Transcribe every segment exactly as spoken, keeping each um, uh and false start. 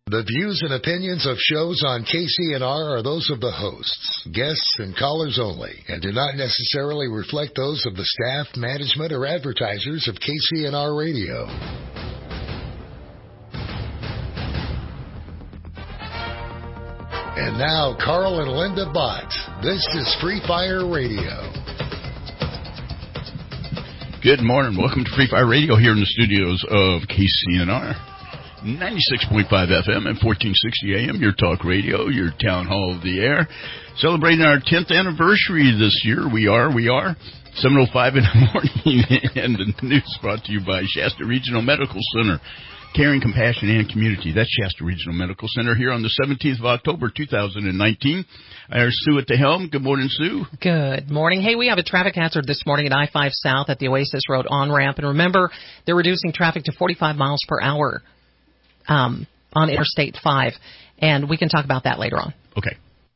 The views and opinions of shows on K C N R are those of the hosts, guests, and callers only, and do not necessarily reflect those of the staff, management, or advertisers of K C N R Radio. And now, Carl and Linda Bott. This is Free Fire Radio. Good morning. Welcome to Free Fire Radio here in the studios of K C N R. ninety-six point five F M and fourteen sixty A M, your talk radio, your town hall of the air. Celebrating our tenth anniversary this year. We are, we are. seven oh five in the morning, and the news brought to you by Shasta Regional Medical Center. Caring, compassion, and community. That's Shasta Regional Medical Center here on the seventeenth of October, two thousand nineteen. There's Sue at the helm. Good morning, Sue. Good morning. Hey, we have a traffic hazard this morning at I five South at the Oasis Road on-ramp. And remember, they're reducing traffic to forty-five miles per hour um, on Interstate five. And we can talk about that later on. Okay.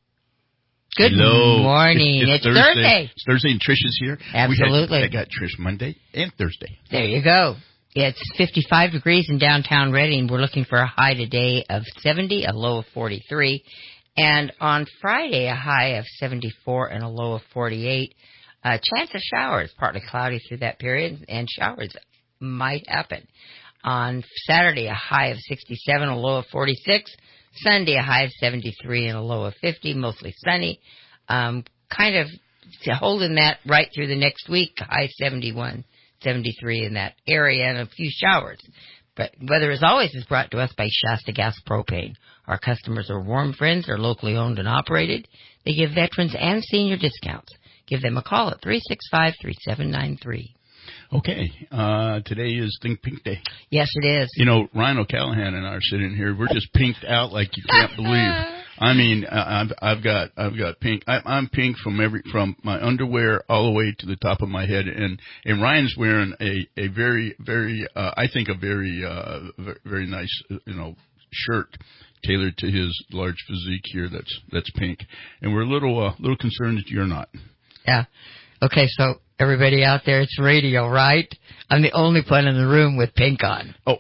Good Hello. morning. It's, it's, it's Thursday. Thursday. It's Thursday, and Trish is here. Absolutely. We had, I got Trish Monday and Thursday. There you go. It's fifty-five degrees in downtown Redding. We're looking for a high today of seventy, a low of forty-three. And on Friday, a high of seventy-four and a low of forty-eight. A chance of showers, partly cloudy through that period, and showers might happen. On Saturday, a high of sixty-seven, a low of forty-six. Sunday, a high of seventy-three and a low of fifty, mostly sunny. Um, kind of holding that right through the next week, high seventy-one. seventy-three in that area, and a few showers. But weather, as always, is brought to us by Shasta Gas Propane. Our customers are warm friends. They're locally owned and operated. They give veterans and senior discounts. Give them a call at three six five, three seven nine three. Okay. Uh, today is Think Pink Day. Yes, it is. You know, Ryan O'Callahan and I are sitting here. We're just pinked out like you can't believe. I mean, I've I've got I've got pink. I, I'm pink from every from my underwear all the way to the top of my head, and and Ryan's wearing a a very very uh, I think a very uh, very nice you know shirt tailored to his large physique here. That's that's pink, and we're a little uh, little concerned that you're not. Yeah. Okay, so everybody out there, it's radio, right? I'm the only one in the room with pink on. Oh.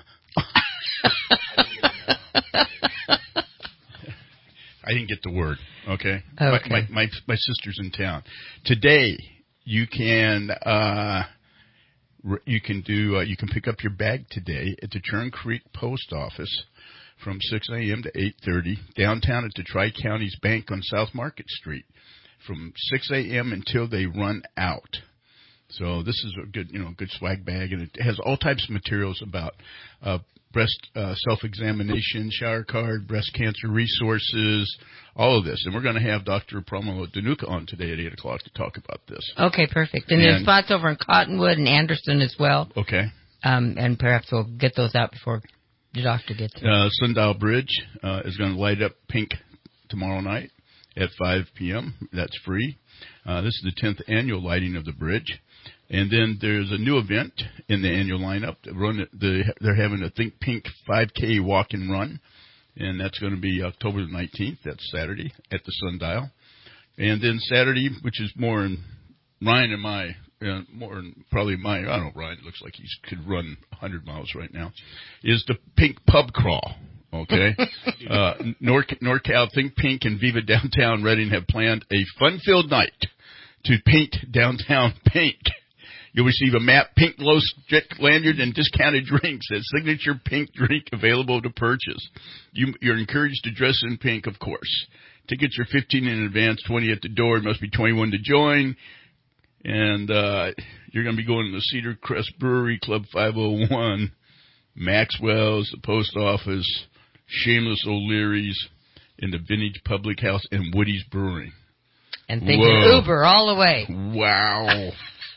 I didn't get the word, okay? Okay. My, my, my, my sister's in town. Today, you can, uh, you can do, uh, you can pick up your bag today at the Churn Creek Post Office from six a.m. to eight thirty, downtown at the Tri-Counties Bank on South Market Street from six a.m. until they run out. So this is a good, you know, good swag bag, and it has all types of materials about uh, breast uh, self-examination, shower card, breast cancer resources, all of this. And we're going to have Doctor Pramila Dhanuka on today at eight o'clock to talk about this. Okay, perfect. And, and there's spots over in Cottonwood and Anderson as well. Okay. Um, and perhaps we'll get those out before the doctor gets here. Uh, Sundial Bridge uh, is going to light up pink tomorrow night at five p.m. That's free. Uh, this is the tenth annual lighting of the bridge. And then there's a new event in the annual lineup. Run the, they're having a Think Pink five K walk and run, and that's going to be October the nineteenth. That's Saturday at the Sundial. And then Saturday, which is more in Ryan and my, uh, more in probably my, I don't know, Ryan looks like he could run one hundred miles right now, is the Pink Pub Crawl. Okay. uh, Nor- NorCal Think Pink and Viva Downtown Redding have planned a fun-filled night to paint downtown pink. You'll receive a map, pink glow stick lanyard, and discounted drinks. A signature pink drink available to purchase. You, you're encouraged to dress in pink, of course. Tickets are fifteen in advance, twenty at the door. It must be twenty-one to join. And uh, you're going to be going to the Cedar Crest Brewery, Club five oh one, Maxwell's, the Post Office, Shameless O'Leary's, and the Vintage Public House, and Woody's Brewing. And think of Uber all the way. Wow.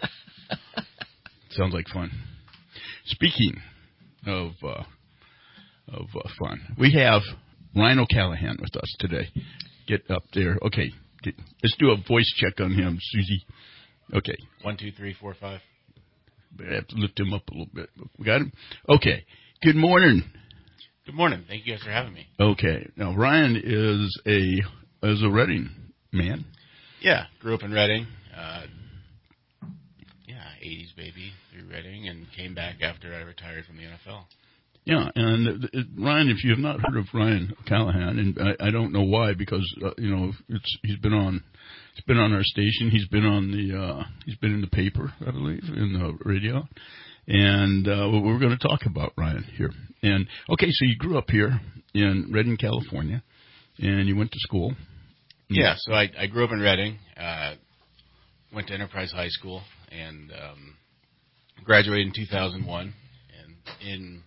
Sounds like fun. Speaking of uh, of uh, fun, we have Ryan O'Callahan with us today. Get up there. Okay. Get, let's do a voice check on him, Susie. Okay. One, two, three, four, five. I have to lift him up a little bit. We got him? Okay. Good morning. Good morning. Thank you guys for having me. Okay. Now, Ryan is a is a Redding man. Yeah. Grew up in Redding. Uh, yeah, eighties baby through Redding, and came back after I retired from the N F L. Yeah, and uh, it, Ryan, if you have not heard of Ryan Callahan, and I, I don't know why, because uh, you know it's he's been on he's been on our station, he's been on the uh, he's been in the paper, I believe, in the radio, and uh, we're going to talk about Ryan here. And okay, so you grew up here in Redding, California, and you went to school. Yeah, so I, I grew up in Redding, uh, went to Enterprise High School, and um, graduated in two thousand one. And in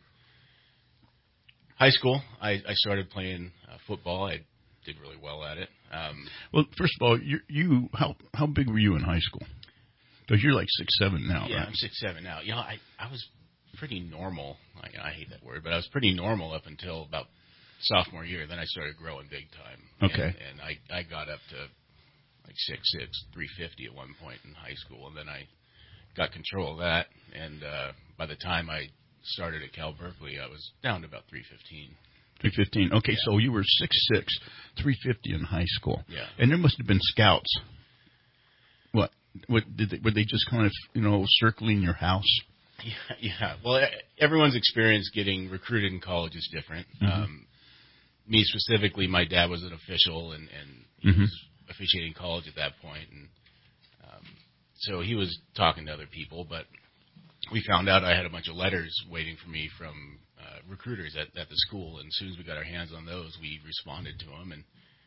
high school, I, I started playing uh, football. I did really well at it. Um, well, first of all, you, you how how big were you in high school? Because you're like six seven now, yeah, right? I'm six seven now. You know, I, I was pretty normal. I, I hate that word, but I was pretty normal up until about sophomore year. Then I started growing big time. Okay. And, and I, I got up to like six six, three fifty at one point in high school, and then I got control of that. And uh, by the time I started at Cal Berkeley, I was down to about three fifteen. three fifteen. Okay, Yeah. so you were six six, three fifty in high school. Yeah. And there must have been scouts. What? What did they, were they just kind of, you know, circling your house? Yeah, yeah. Well, e- everyone's experience getting recruited in college is different. Mm-hmm. Um, me specifically, my dad was an official, and, and he Mm-hmm. was officiating college at that point, and um, so he was talking to other people. But we found out I had a bunch of letters waiting for me from uh, recruiters at, at the school, and as soon as we got our hands on those, we responded to them. And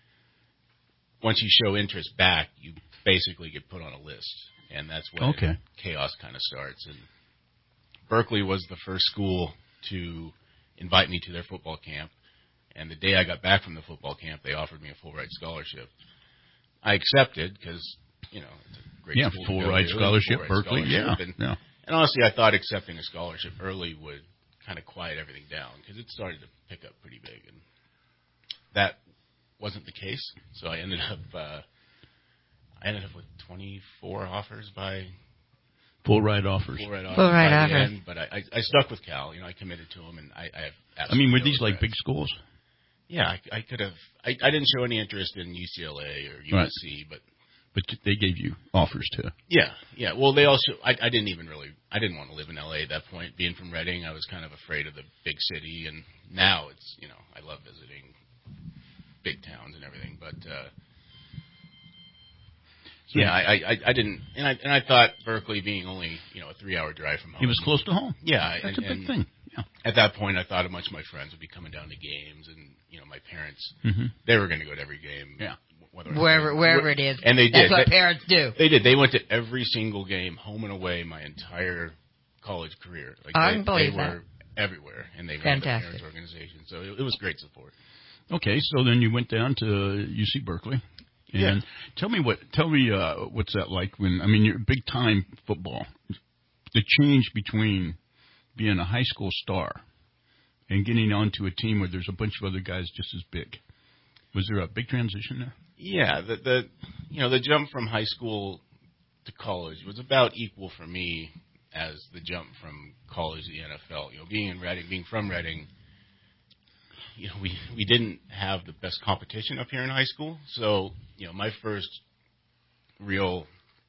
once you show interest back, you basically get put on a list, and that's when Okay. chaos kind of starts. And Berkeley was the first school to invite me to their football camp, and the day I got back from the football camp, they offered me a full ride scholarship. I accepted because, you know, it's a great Yeah, school to full go ride to, scholarship, full ride Berkeley, scholarship. yeah, And, yeah. and honestly, I thought accepting a scholarship early would kind of quiet everything down because it started to pick up pretty big, and that wasn't the case. So I ended up uh, I ended up with twenty-four offers by Full ride offers. full ride offers Full ride by offers. the end, but I, I, I stuck with Cal. You know, I committed to them, and I, I have. I mean, were absolutely no these like regrets. big schools? Yeah, I, I could have. I, I didn't show any interest in U C L A or U S C, but But they gave you offers to. yeah, yeah. Well, they also. I, I didn't even really. I didn't want to live in L A at that point. Being from Redding, I was kind of afraid of the big city, and now it's, you know, I love visiting big towns and everything. But uh, yeah, I, I, I didn't, and I and I thought Berkeley being only, you know, a three-hour drive from home. It was close to home. Yeah, That's and, a big and thing. Yeah. At that point, I thought a bunch of my friends would be coming down to games, and you know, my parents, Mm-hmm. they were going to go to every game. Yeah. Whether or not Wherever they- wherever it is. And they That's did. what They- parents do. They did. They went to every single game, home and away, my entire college career. Like I they, can believe they were everywhere, and they ran the Fantastic. parents organization. So it, it was great support. Okay, so then you went down to U C Berkeley, and Yeah. tell me what tell me uh, what's that like when I mean you're big time football. The change between being a high school star and getting onto a team where there's a bunch of other guys just as big. Was there a big transition there? Yeah, the the you know the jump from high school to college was about equal for me as the jump from college to the N F L. You know, being in Redding, being from Redding, you know, we we didn't have the best competition up here in high school. So, you know, my first real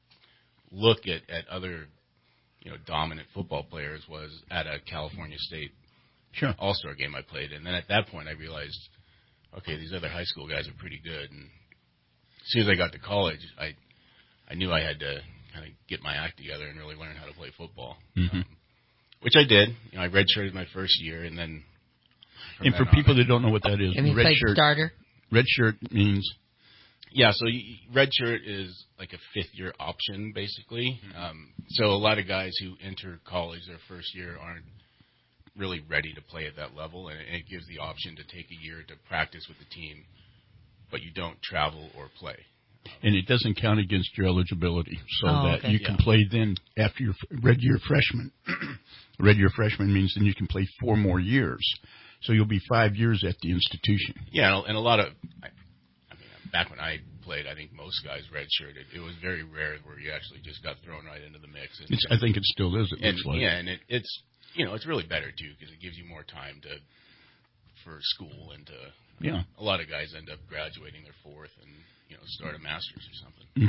look at, at other, you know, dominant football players was at a California State Sure. All-Star game I played in. And then at that point I realized, okay, these other high school guys are pretty good. And as soon as I got to college, I I knew I had to kind of get my act together and really learn how to play football, Mm-hmm. um, which I did. You know, I redshirted my first year, and then from And for then on- people that don't know what that is, Have you red played shirt. starter? Red shirt means yeah, so you, redshirt is like a fifth year option, basically. Mm-hmm. Um, so a lot of guys who enter college their first year aren't really ready to play at that level, and it, and it gives the option to take a year to practice with the team, but you don't travel or play. and it doesn't count against your eligibility, so Oh, that okay. you can Yeah. play then after your red year freshman. Red year freshman means then you can play four more years, so you'll be five years at the institution. Yeah, and a lot of, I, I mean, back when I played, I think most guys redshirted. It was very rare where you actually just got thrown right into the mix. And, It's, I think it still is. It and looks like. yeah, and it, it's you know it's really better too because it gives you more time to for school and to. Yeah. A lot of guys end up graduating their fourth and you know start a master's or something. Mm-hmm.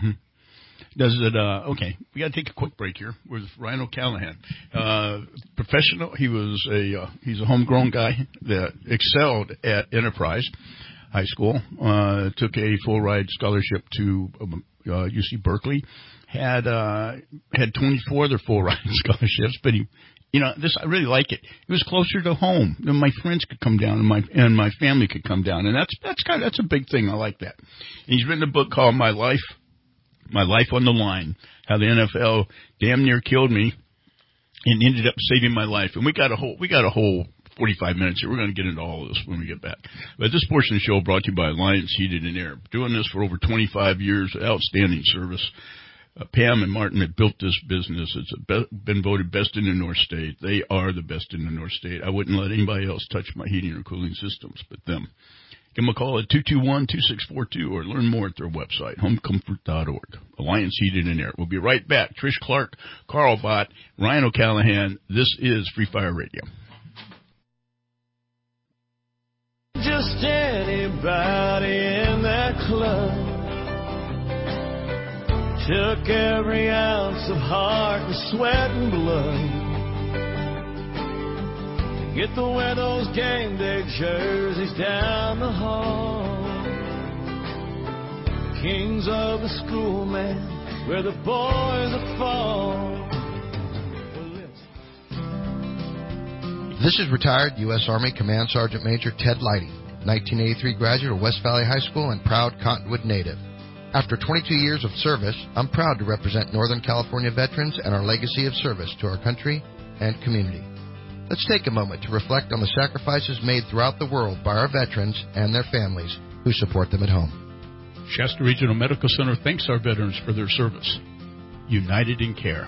Does it, uh, okay, we got to take a quick break here with Ryan O'Callahan. Uh, professional, he was a, uh, he's a homegrown guy that excelled at Enterprise High School, uh, took a full ride scholarship to, um, uh, U C Berkeley, had, uh, had twenty-four other full ride scholarships, but he, you know, this, I really like it. It was closer to home. Then my friends could come down and my, and my family could come down. And that's, that's kind of, that's a big thing. I like that. And he's written a book called My Life. My Life on the Line, how the N F L damn near killed me and ended up saving my life. And we got a whole, we got a whole forty-five minutes here. We're going to get into all of this when we get back. But this portion of the show brought to you by Alliance Heating and Air. Doing this for over twenty-five years, outstanding service. Uh, Pam and Martin have built this business. It's a be- been voted best in the North State. They are the best in the North State. I wouldn't let anybody else touch my heating or cooling systems but them. Give them a call at two two one, two six four two or learn more at their website, home comfort dot org. Alliance Heating and Air. We'll be right back. Trish Clark, Carl Bott, Ryan O'Callahan. This is Free Fire Radio. Just anybody in that club took every ounce of heart and sweat and blood. Get to wear those game day jerseys down the hall. Kings of the school, man, where the boys are fall. This is retired U S Army Command Sergeant Major Ted Leidy, nineteen eighty-three graduate of West Valley High School and proud Cottonwood native. After twenty-two years of service, I'm proud to represent Northern California veterans and our legacy of service to our country and community. Let's take a moment to reflect on the sacrifices made throughout the world by our veterans and their families who support them at home. Shasta Regional Medical Center thanks our veterans for their service. United in Care.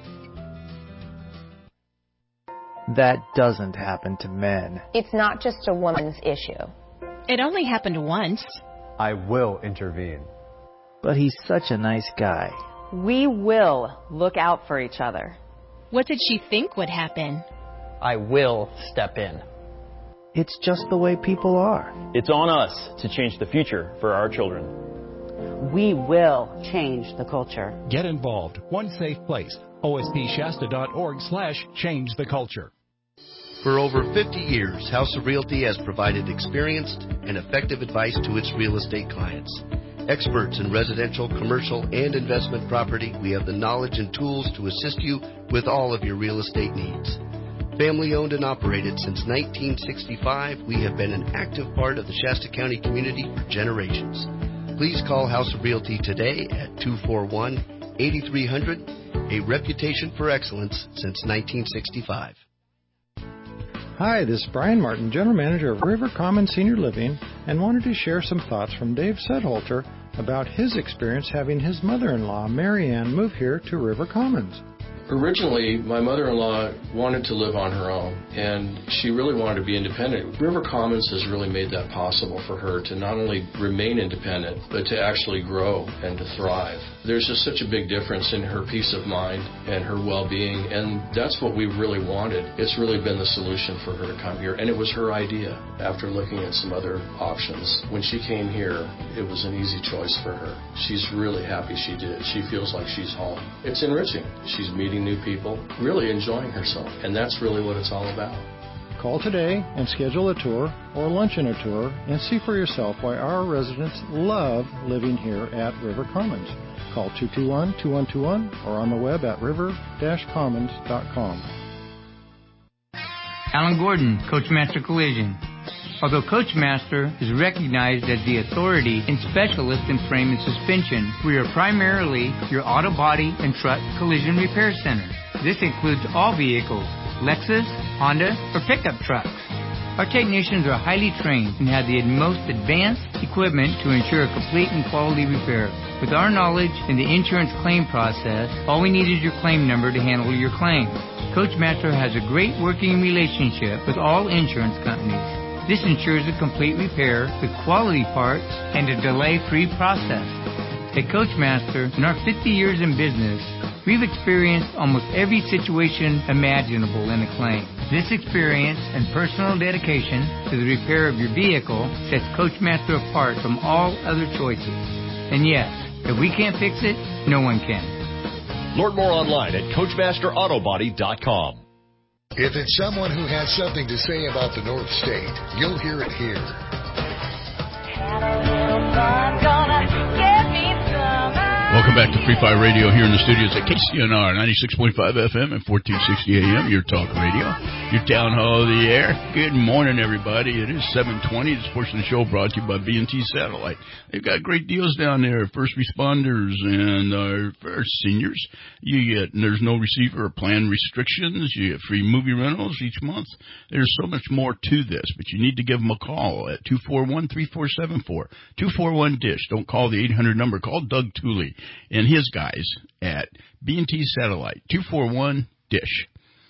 That doesn't happen to men. It's not just a woman's issue. It only happened once. I will intervene. But he's such a nice guy. We will look out for each other. What did she think would happen? I will step in. It's just the way people are. It's on us to change the future for our children. We will change the culture. Get involved. One safe place. O S P Shasta dot org slash change the culture. For over fifty years, House of Realty has provided experienced and effective advice to its real estate clients. Experts in residential, commercial, and investment property, we have the knowledge and tools to assist you with all of your real estate needs. Family owned and operated since nineteen sixty-five, we have been an active part of the Shasta County community for generations. Please call House of Realty today at two four one, eight three zero zero, a reputation for excellence since nineteen sixty-five. Hi, this is Brian Martin, General Manager of River Commons Senior Living, and wanted to share some thoughts from Dave Sedholter about his experience having his mother-in-law, Mary Ann, move here to River Commons. Originally, my mother-in-law wanted to live on her own, and she really wanted to be independent. River Commons has really made that possible for her to not only remain independent, but to actually grow and to thrive. There's just such a big difference in her peace of mind and her well-being, and that's what we really wanted. It's really been the solution for her to come here, and it was her idea after looking at some other options. When she came here, it was an easy choice for her. She's really happy she did. She feels like she's home. It's enriching. She's meeting new people, really enjoying herself, and that's really what it's all about. Call today and schedule a tour or lunch and a tour and see for yourself why our residents love living here at River Commons. Call two two one, two one two one or on the web at river dash commons dot com. Alan Gordon, Coachmaster Collision. Although Coachmaster is recognized as the authority and specialist in frame and suspension, we are primarily your auto body and truck collision repair center. This includes all vehicles, Lexus, Honda, or pickup trucks. Our technicians are highly trained and have the most advanced equipment to ensure a complete and quality repair. With our knowledge in the insurance claim process, all we need is your claim number to handle your claim. Coachmaster has a great working relationship with all insurance companies. This ensures a complete repair with quality parts and a delay-free process. At Coachmaster, in our fifty years in business, we've experienced almost every situation imaginable in a claim. This experience and personal dedication to the repair of your vehicle sets Coachmaster apart from all other choices. And yes, If we can't fix it, no one can. Learn more online at Coachmaster Auto Body dot com. If it's someone who has something to say about the North State, you'll hear it here. Welcome back to Free Fire Radio here in the studios at K C N R ninety-six point five F M and fourteen sixty A M, your talk radio, your town hall of the air. Good morning, everybody. It is seven twenty. This portion of the show brought to you by B and T Satellite. They've got great deals down there, first responders and our uh, seniors. You get, there's no receiver or plan restrictions. You get free movie rentals each month. There's so much more to this, but you need to give them a call at two four one, three four seven four, two four one DISH. Don't call the eight hundred number. Call Doug Tooley and his guys at B and T Satellite, two four one DISH.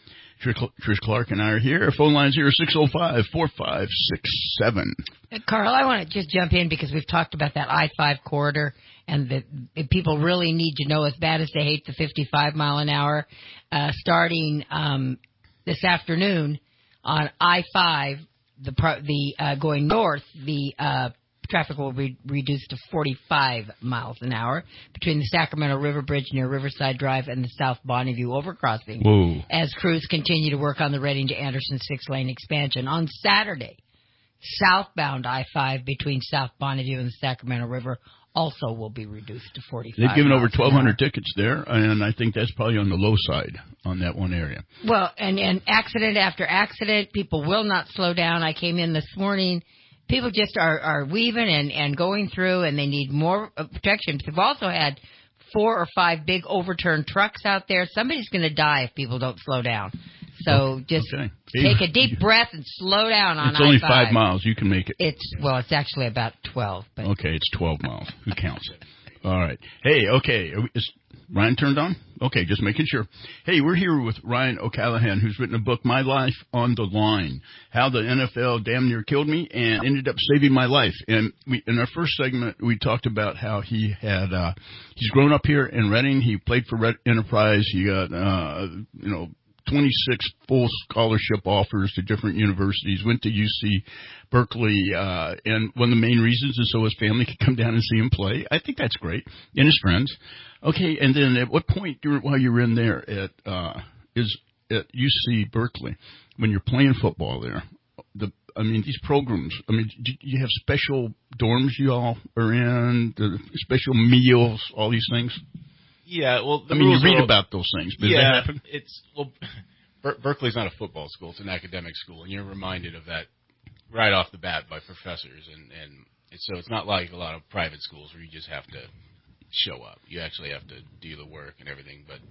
Trish Clark and I are here. Our phone lines here are six oh five, four five six seven. Carl, I want to just jump in because we've talked about that I five corridor and that people really need to know, as bad as they hate the fifty-five mile an hour, uh, starting um, this afternoon on I five, the, the uh, going north, the uh, traffic will be reduced to forty-five miles an hour between the Sacramento River Bridge near Riverside Drive and the South Bonneview overcrossing. Whoa. As crews continue to work on the Reading to Anderson six-lane expansion. On Saturday, southbound I five between South Bonneview and the Sacramento River also will be reduced to forty-five. They've given over twelve hundred tickets there, and I think that's probably on the low side on that one area. Well, and, and accident after accident, people will not slow down. I came in this morning. People just are, are weaving and, and going through, and they need more protection. They've also had four or five big overturned trucks out there. Somebody's going to die if people don't slow down. So just okay. take a deep breath and slow down on I five. It's only five miles. You can make it. It's well, it's actually about twelve. But. Okay, it's twelve miles. Who counts? All right. Hey, okay. Is Ryan turned on? Okay, just making sure. Hey, we're here with Ryan O'Callaghan, who's written a book, My Life on the Line, How the N F L Damn Near Killed Me and Ended Up Saving My Life. And we, in our first segment, we talked about how he had, uh, he's grown up here in Reading. He played for Red Enterprise. He got, uh, you know, twenty-six full scholarship offers to different universities, went to U C Berkeley, uh, and one of the main reasons is so his family could come down and see him play. I think that's great. And his friends. Okay, and then at what point during, while you were in there at, uh, is at U C Berkeley, when you're playing football there, the, I mean, these programs, I mean, do you have special dorms you all are in, the special meals, all these things? Yeah, well, the I mean, you read are, about those things. Does yeah, that happen? It's well, Ber- Berkeley's not a football school; it's an academic school, and you're reminded of that right off the bat by professors, and and it's, so it's not like a lot of private schools where you just have to show up. You actually have to do the work and everything. But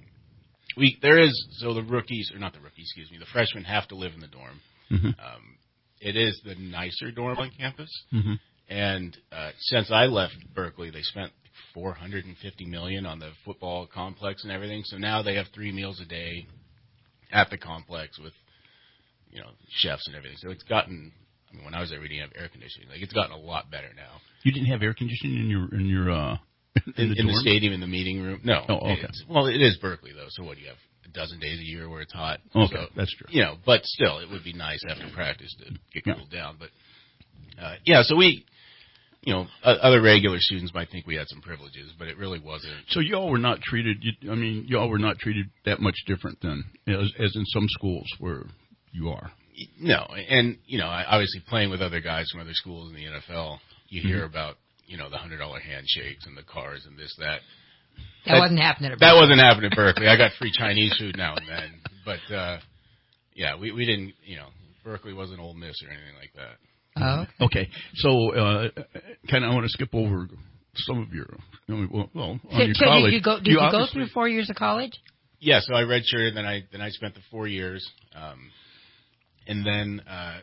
we there is so the rookies or not the rookies, excuse me, the freshmen have to live in the dorm. Mm-hmm. Um, it is the nicer dorm on campus, mm-hmm. and uh, since I left Berkeley, they spent four hundred fifty million dollars on the football complex and everything. So now they have three meals a day at the complex with, you know, chefs and everything. So it's gotten, I mean, when I was there, we didn't have air conditioning. Like, it's gotten a lot better now. You didn't have air conditioning in your, in your, uh, in, in, the, in the stadium, in the meeting room? No. Oh, okay. It's, well, it is Berkeley, though. So what, do you have a dozen days a year where it's hot? Okay, so, that's true. You know, but still, it would be nice after practice to get cooled yeah. down. But, uh, yeah, so we, you know, other regular students might think we had some privileges, but it really wasn't. So y'all were not treated, you, I mean, y'all were not treated that much different than, as, as in some schools where you are. No, and, you know, obviously playing with other guys from other schools in the N F L, you hear mm-hmm. about, you know, the one hundred dollar handshakes and the cars and this, that. That, that wasn't happening at Berkeley. That wasn't happening at Berkeley. I got free Chinese food now and then. But, uh, yeah, we, we didn't, you know, Berkeley wasn't Ole Miss or anything like that. Oh. Okay. So, uh, kind of, I want to skip over some of your, you know, well, well on so, your so college. Did you go, did you, you go through four years of college? Yeah, so I redshirted, then I, then I spent the four years. Um, and then, uh,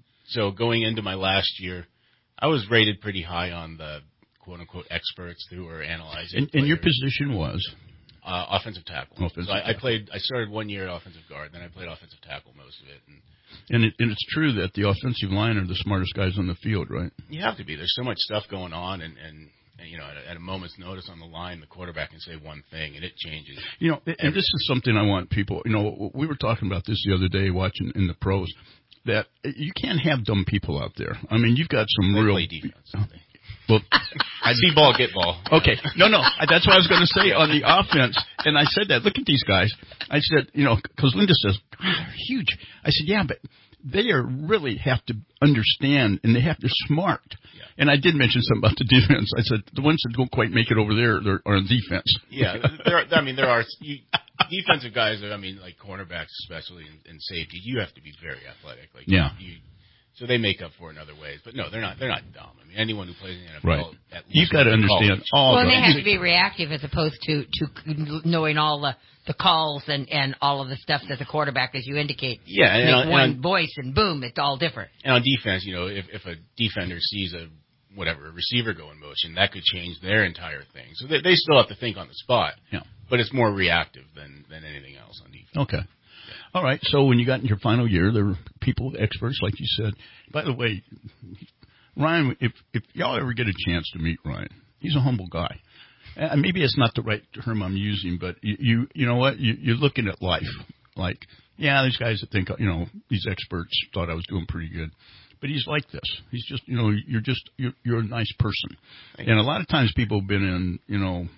so going into my last year, I was rated pretty high on the quote unquote experts who were analyzing. And, and your position was? Uh, offensive tackle. Offensive so I, tackle. I played, I started one year at offensive guard, then I played offensive tackle most of it. And, And, it, and it's true that the offensive line are the smartest guys on the field, right? You have to be. There's so much stuff going on, and, and, and you know, at a, at a moment's notice on the line, the quarterback can say one thing, and it changes. You know, and this is something I want people, you know, we were talking about this the other day watching in the pros, that you can't have dumb people out there. I mean, you've got some they real... play defense. Well, I see ball, get ball. Okay. No, no. That's what I was going to say on the offense. And I said that. Look at these guys. I said, you know, because Linda says, God, they're huge. I said, yeah, but they are really have to understand, and they have to smart. Yeah. And I did mention something about the defense. I said, the ones that don't quite make it over there they're, are on defense. Yeah. There are, I mean, there are you, defensive guys, I mean, like cornerbacks especially and, and safety, you have to be very athletic. Like, yeah. You, So they make up for it in other ways, but no, they're not. They're not dumb. I mean, anyone who plays in the N F L, right. at least You've got to understand college. all. Well, the and they have to be reactive as opposed to to knowing all the, the calls and, and all of the stuff that the quarterback, as you indicate, yeah, and make on, one and, voice and boom, it's all different. And on defense, you know, if if a defender sees a whatever a receiver go in motion, that could change their entire thing. So they, they still have to think on the spot. Yeah, but it's more reactive than than anything else on defense. Okay. All right, so when you got in your final year, there were people, experts, like you said. By the way, Ryan, if if y'all ever get a chance to meet Ryan, he's a humble guy. Uh, maybe it's not the right term I'm using, but you you, you know what? You, you're looking at life. Like, yeah, these guys that think, you know, these experts thought I was doing pretty good. But he's like this. He's just, you know, you're just, you're, you're a nice person. Thank and you. A lot of times people have been in, you know,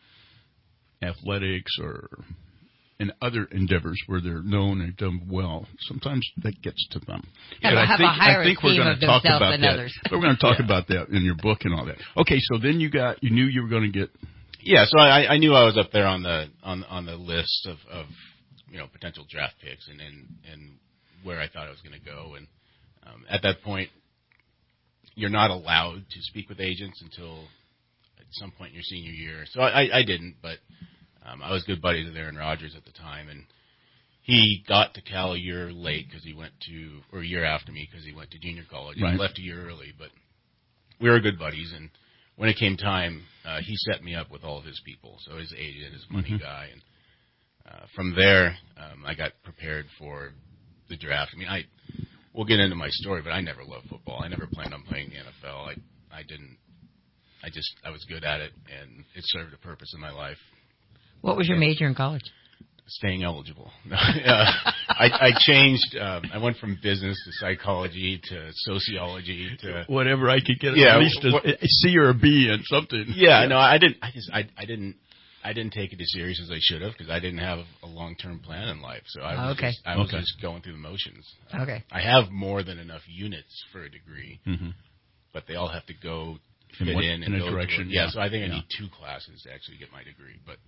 athletics or in other endeavors where they're known and done well, sometimes that gets to them. Have, and a, I have think, a higher I think we're going to talk about than that. Others. We're going to talk yeah. about that in your book and all that. Okay, so then you got, you knew you were going to get. Yeah, so I, I knew I was up there on the on on the list of, of you know potential draft picks and and, and where I thought I was going to go. And um, at that point, you're not allowed to speak with agents until at some point in your senior year. So I, I, I didn't, but. Um, I was good buddies with Aaron Rodgers at the time, and he got to Cal a year late because he went to, or a year after me because he went to junior college. Right. He left a year early, but we were good buddies, and when it came time, uh, he set me up with all of his people, so his agent, his money mm-hmm. guy, and uh, from there, um, I got prepared for the draft. I mean, I we'll get into my story, but I never loved football. I never planned on playing the N F L. I I didn't. I just I was good at it, and it served a purpose in my life. What was your major in college? Staying eligible. uh, I, I changed. Um, I went from business to psychology to sociology to whatever I could get. Yeah, at least a, what, a C or a B in something. Yeah, no, I didn't. I just I, I didn't. I didn't take it as serious as I should have because I didn't have a long-term plan in life. So I was, okay. just, I was okay. just going through the motions. Okay. I have more than enough units for a degree, mm-hmm. but they all have to go fit in, what, in, in and a go direction. To, yeah, yeah, so I think yeah. I need two classes to actually get my degree, but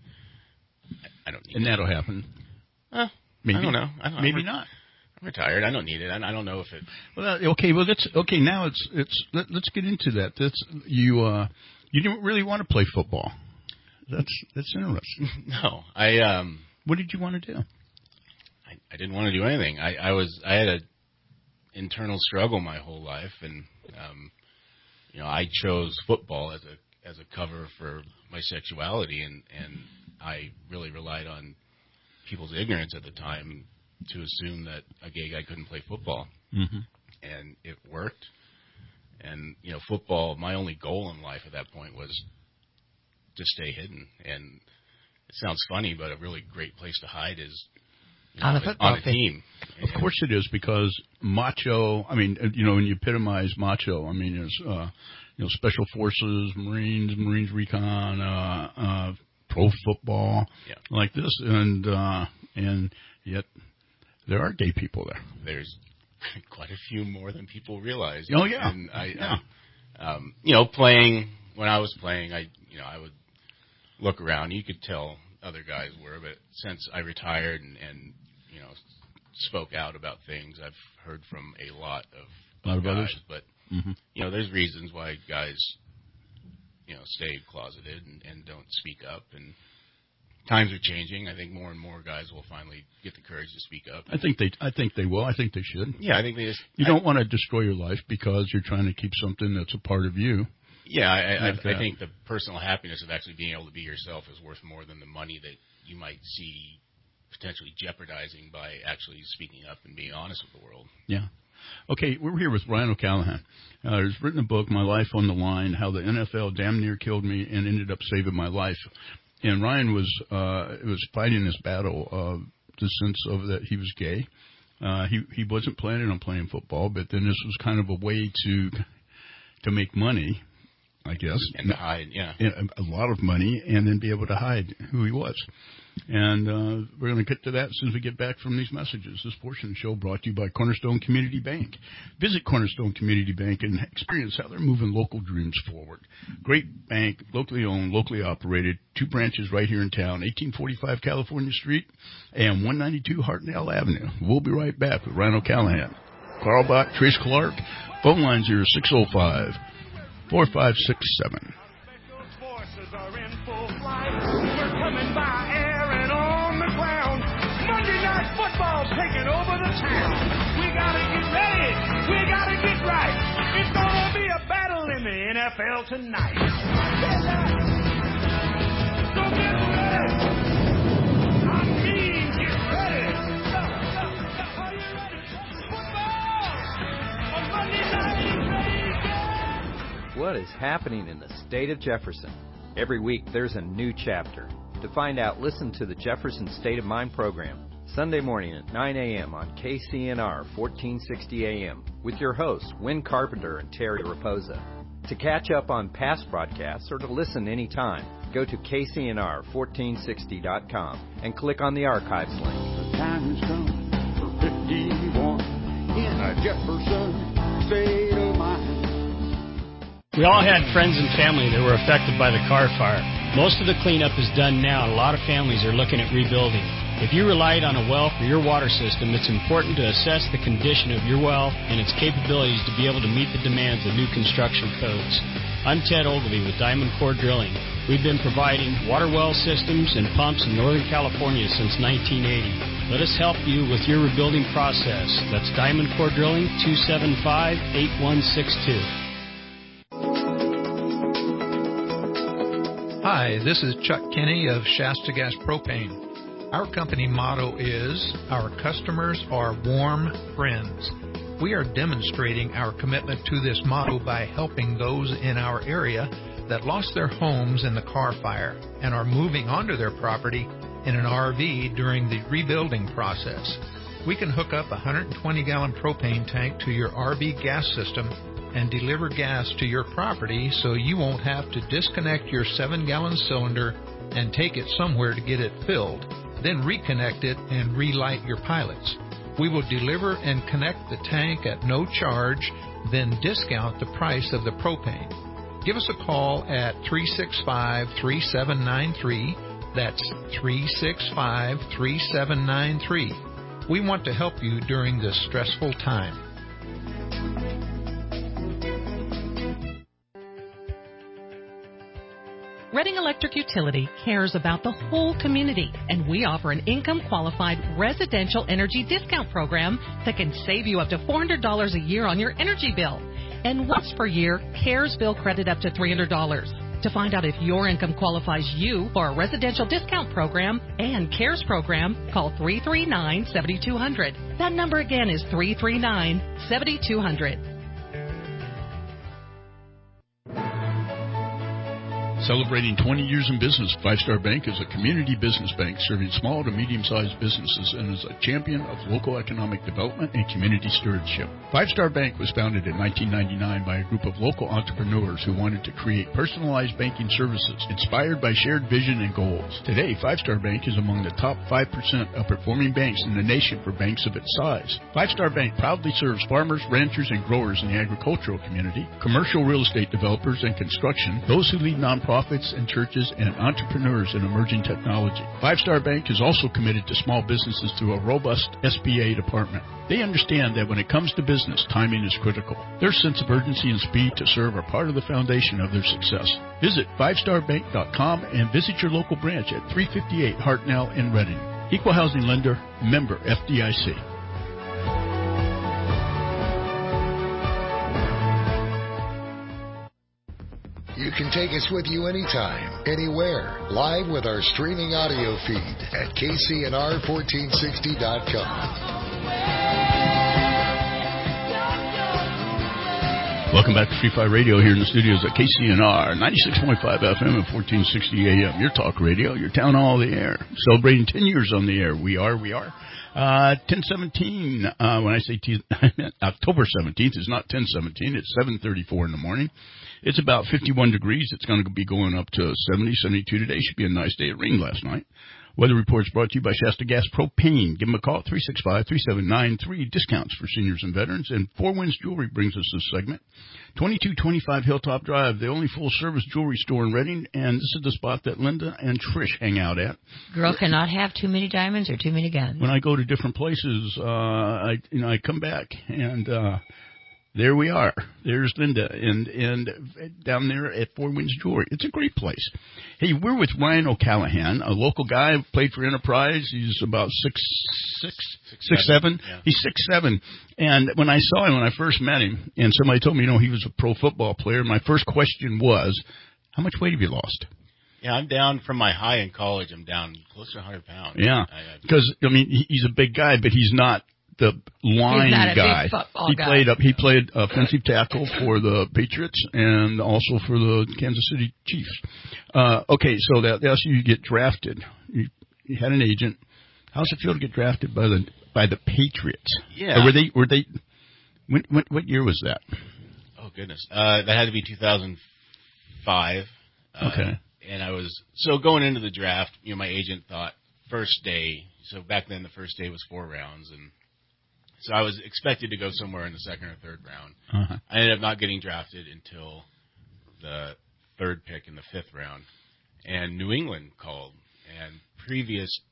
I don't need and it. that'll happen. Uh, maybe I don't know. I don't, maybe I'm, not. I'm retired. I don't need it. I, I don't know if it. Well, okay. Well, that's okay. Now it's it's. Let, let's get into that. That's you. Uh, you didn't really want to play football. That's that's interesting. No, I. Um, what did you want to do? I, I didn't want to do anything. I, I was. I had a internal struggle my whole life, and um, you know, I chose football as a as a cover for my sexuality, and and I really relied on people's ignorance at the time to assume that a gay guy couldn't play football, mm-hmm. and it worked. And you know, football. My only goal in life at that point was to stay hidden. And it sounds funny, but a really great place to hide is you know, on a football on a team. Of and course it is, because macho. I mean, you know, when you epitomize macho, I mean, there's uh, you know, special forces, Marines, Marines recon, uh, uh, pro football, yeah. like this, and uh, and yet there are gay people there. There's quite a few more than people realize. Oh yeah, and I, yeah. I um, you know, playing when I was playing, I you know I would look around. You could tell other guys were, but since I retired and, and you know spoke out about things, I've heard from a lot of, a lot of guys. others. But mm-hmm. you know, there's reasons why guys you know stay closeted and, and don't speak up. And times are changing. I think more and more guys will finally get the courage to speak up. I think they. I think they will. I think they should. Yeah, I think they just. You I, don't want to destroy your life because you're trying to keep something that's a part of you. Yeah, I, like I, I think the personal happiness of actually being able to be yourself is worth more than the money that you might see potentially jeopardizing by actually speaking up and being honest with the world. Yeah. Okay, we're here with Ryan O'Callaghan. Uh, he's written a book, My Life on the Line, How the N F L Damn Near Killed Me and Ended Up Saving My Life. And Ryan was uh, was fighting this battle of the sense of that he was gay. Uh, he he wasn't planning on playing football, but then this was kind of a way to to make money. I guess. And to hide, yeah. A lot of money, and then be able to hide who he was. And uh, we're going to get to that as soon as we get back from these messages. This portion of the show brought to you by Cornerstone Community Bank. Visit Cornerstone Community Bank and experience how they're moving local dreams forward. Great bank, locally owned, locally operated, two branches right here in town, eighteen forty-five California Street and one ninety-two Hartnell Avenue. We'll be right back with Ryan O'Callahan, Carl Bach, Trace Clark. Phone lines here six oh five, four five six seven. Taking over the town. We gotta get ready. We gotta get right. It's gonna be a battle in the N F L tonight. So get ready. I mean, get ready. Are you ready? Football on Monday night. What is happening in the state of Jefferson? Every week there's a new chapter. To find out, listen to the Jefferson State of Mind program. Sunday morning at nine a.m. on K C N R fourteen sixty A M with your hosts, Win Carpenter and Terry Raposa. To catch up on past broadcasts or to listen anytime, go to K C N R fourteen sixty dot com and click on the archives link. The time has come for fifty-one in a Jefferson State of Mind. We all had friends and family that were affected by the car fire. Most of the cleanup is done now, and a lot of families are looking at rebuilding. If you relied on a well for your water system, it's important to assess the condition of your well and its capabilities to be able to meet the demands of new construction codes. I'm Ted Ogilvie with Diamond Core Drilling. We've been providing water well systems and pumps in Northern California since nineteen eighty. Let us help you with your rebuilding process. That's Diamond Core Drilling, two seven five, eight one six two. Hi, this is Chuck Kinney of Shasta Gas Propane. Our company motto is, our customers are warm friends. We are demonstrating our commitment to this motto by helping those in our area that lost their homes in the car fire and are moving onto their property in an R V during the rebuilding process. We can hook up a one hundred twenty gallon propane tank to your R V gas system and deliver gas to your property so you won't have to disconnect your seven gallon cylinder and take it somewhere to get it filled, then reconnect it and relight your pilots. We will deliver and connect the tank at no charge, then discount the price of the propane. Give us a call at three six five, three seven nine three. That's three six five, three seven nine three. We want to help you during this stressful time. Reading Electric Utility cares about the whole community, and we offer an income-qualified residential energy discount program that can save you up to four hundred dollars a year on your energy bill. And once per year, CARES bill credit up to three hundred dollars. To find out if your income qualifies you for a residential discount program and CARES program, call three three nine, seven two zero zero. That number again is three three nine, seven two zero zero. Celebrating twenty years in business, Five Star Bank is a community business bank serving small to medium-sized businesses and is a champion of local economic development and community stewardship. Five Star Bank was founded in nineteen ninety-nine by a group of local entrepreneurs who wanted to create personalized banking services inspired by shared vision and goals. Today, Five Star Bank is among the top five percent of performing banks in the nation for banks of its size. Five Star Bank proudly serves farmers, ranchers, and growers in the agricultural community, commercial real estate developers and construction, those who lead nonprofits, Profits and churches, and entrepreneurs in emerging technology. Five Star Bank is also committed to small businesses through a robust S B A department. They understand that when it comes to business, timing is critical. Their sense of urgency and speed to serve are part of the foundation of their success. Visit five star bank dot com and visit your local branch at three fifty-eight Hartnell in Redding. Equal housing lender, member F D I C. You can take us with you anytime, anywhere, live with our streaming audio feed at K C N R fourteen sixty dot com. Welcome back to Free Fire Radio here in the studios at K C N R, ninety-six point five F M and fourteen sixty A M. Your talk radio, your town hall of the air. Celebrating ten years on the air. We are, we are. Uh, ten seventeen, uh, when I say t- October seventeenth, it's not ten seventeen, it's seven thirty-four in the morning. It's about fifty-one degrees. It's going to be going up to seventy, seventy-two today. Should be a nice day. It rained last night. Weather reports brought to you by Shasta Gas Propane. Give them a call, three six five, three seven nine three. Discounts for seniors and veterans. And Four Winds Jewelry brings us this segment. twenty-two twenty-five Hilltop Drive, the only full-service jewelry store in Reading. And this is the spot that Linda and Trish hang out at. Girl cannot have too many diamonds or too many guns. When I go to different places, uh, I you know I come back and uh, there we are. There's Linda and and down there at Four Winds Jewelry. It's a great place. Hey, we're with Ryan O'Callahan, a local guy, played for Enterprise. He's about six six six, six seven. seven. Yeah. He's six seven. And when I saw him, when I first met him, and somebody told me, you know, he was a pro football player, my first question was, how much weight have you lost? Yeah, I'm down from my high in college. I'm down close to one hundred pounds. Yeah, because I, I, I mean, he's a big guy, but he's not the line he's not a guy. Big football he guy. played up. He played offensive tackle for the Patriots and also for the Kansas City Chiefs. Uh, okay, so that that's you get drafted. You, you had an agent. How's it feel to get drafted by the by the Patriots? Yeah. Or were they were they? When, when, what year was that? Oh goodness, uh, that had to be two thousand five. Uh, okay. And I was so going into the draft. You know, my agent thought first day. So back then, the first day was four rounds, and so I was expected to go somewhere in the second or third round. Uh-huh. I ended up not getting drafted until the third pick in the fifth round, and New England called. And previous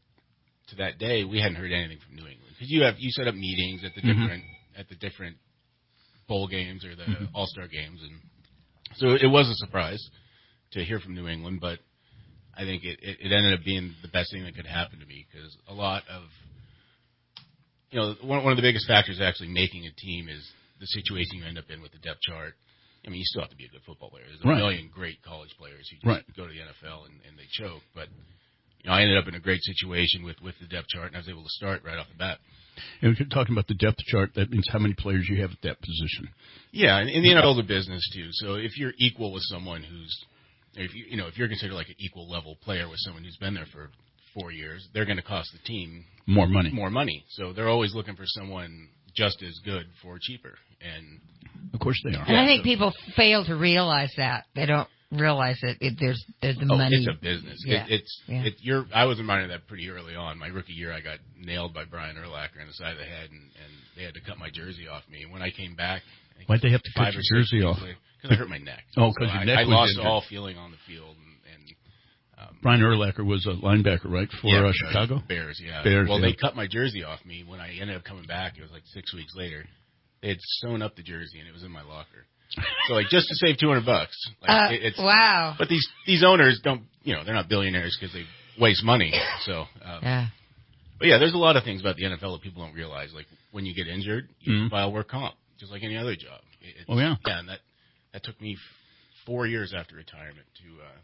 to that day, we hadn't heard anything from New England because you have you set up meetings at the Mm-hmm. different at the different bowl games or the Mm-hmm. All Star games, and so it was a surprise to hear from New England, but I think it, it, it ended up being the best thing that could happen to me because a lot of, you know, one, one of the biggest factors actually making a team is the situation you end up in with the depth chart. I mean, you still have to be a good football player. There's a right. million great college players who just right. go to the N F L and, and they choke. But, you know, I ended up in a great situation with, with the depth chart, and I was able to start right off the bat. And if you're talking about the depth chart, that means how many players you have at that position. Yeah, and, and the N F L is a business, too. So if you're equal with someone who's, if you, you know, if you're considered like an equal level player with someone who's been there for four years, they're going to cost the team more money. More money. So they're always looking for someone just as good for cheaper. And of course they are. And I think people fail to realize that. They don't realize that it, there's there's the oh, money. It's a business. Yeah. It, it's yeah. it, you're. I was reminded of that pretty early on. My rookie year, I got nailed by Brian Urlacher in the side of the head, and, and they had to cut my jersey off me. And when I came back, why'd they have to cut five your or jersey off? Because I hurt my neck. Oh, because so your I, neck I was lost injured. all feeling on the field. And, and um, Brian Urlacher was a linebacker, right, for yeah, uh, Chicago? Bears, yeah. Bears, well, yeah. they cut my jersey off me when I ended up coming back. It was like six weeks later. They had sewn up the jersey, and it was in my locker. So, like, just to save two hundred bucks. Like, uh, it, it's, wow. But these these owners don't, you know, they're not billionaires because they waste money. So, um, yeah. But yeah, there's a lot of things about the N F L that people don't realize. Like, when you get injured, you mm-hmm. file work comp, just like any other job. It's, oh yeah. Yeah, and that that took me f- four years after retirement to uh,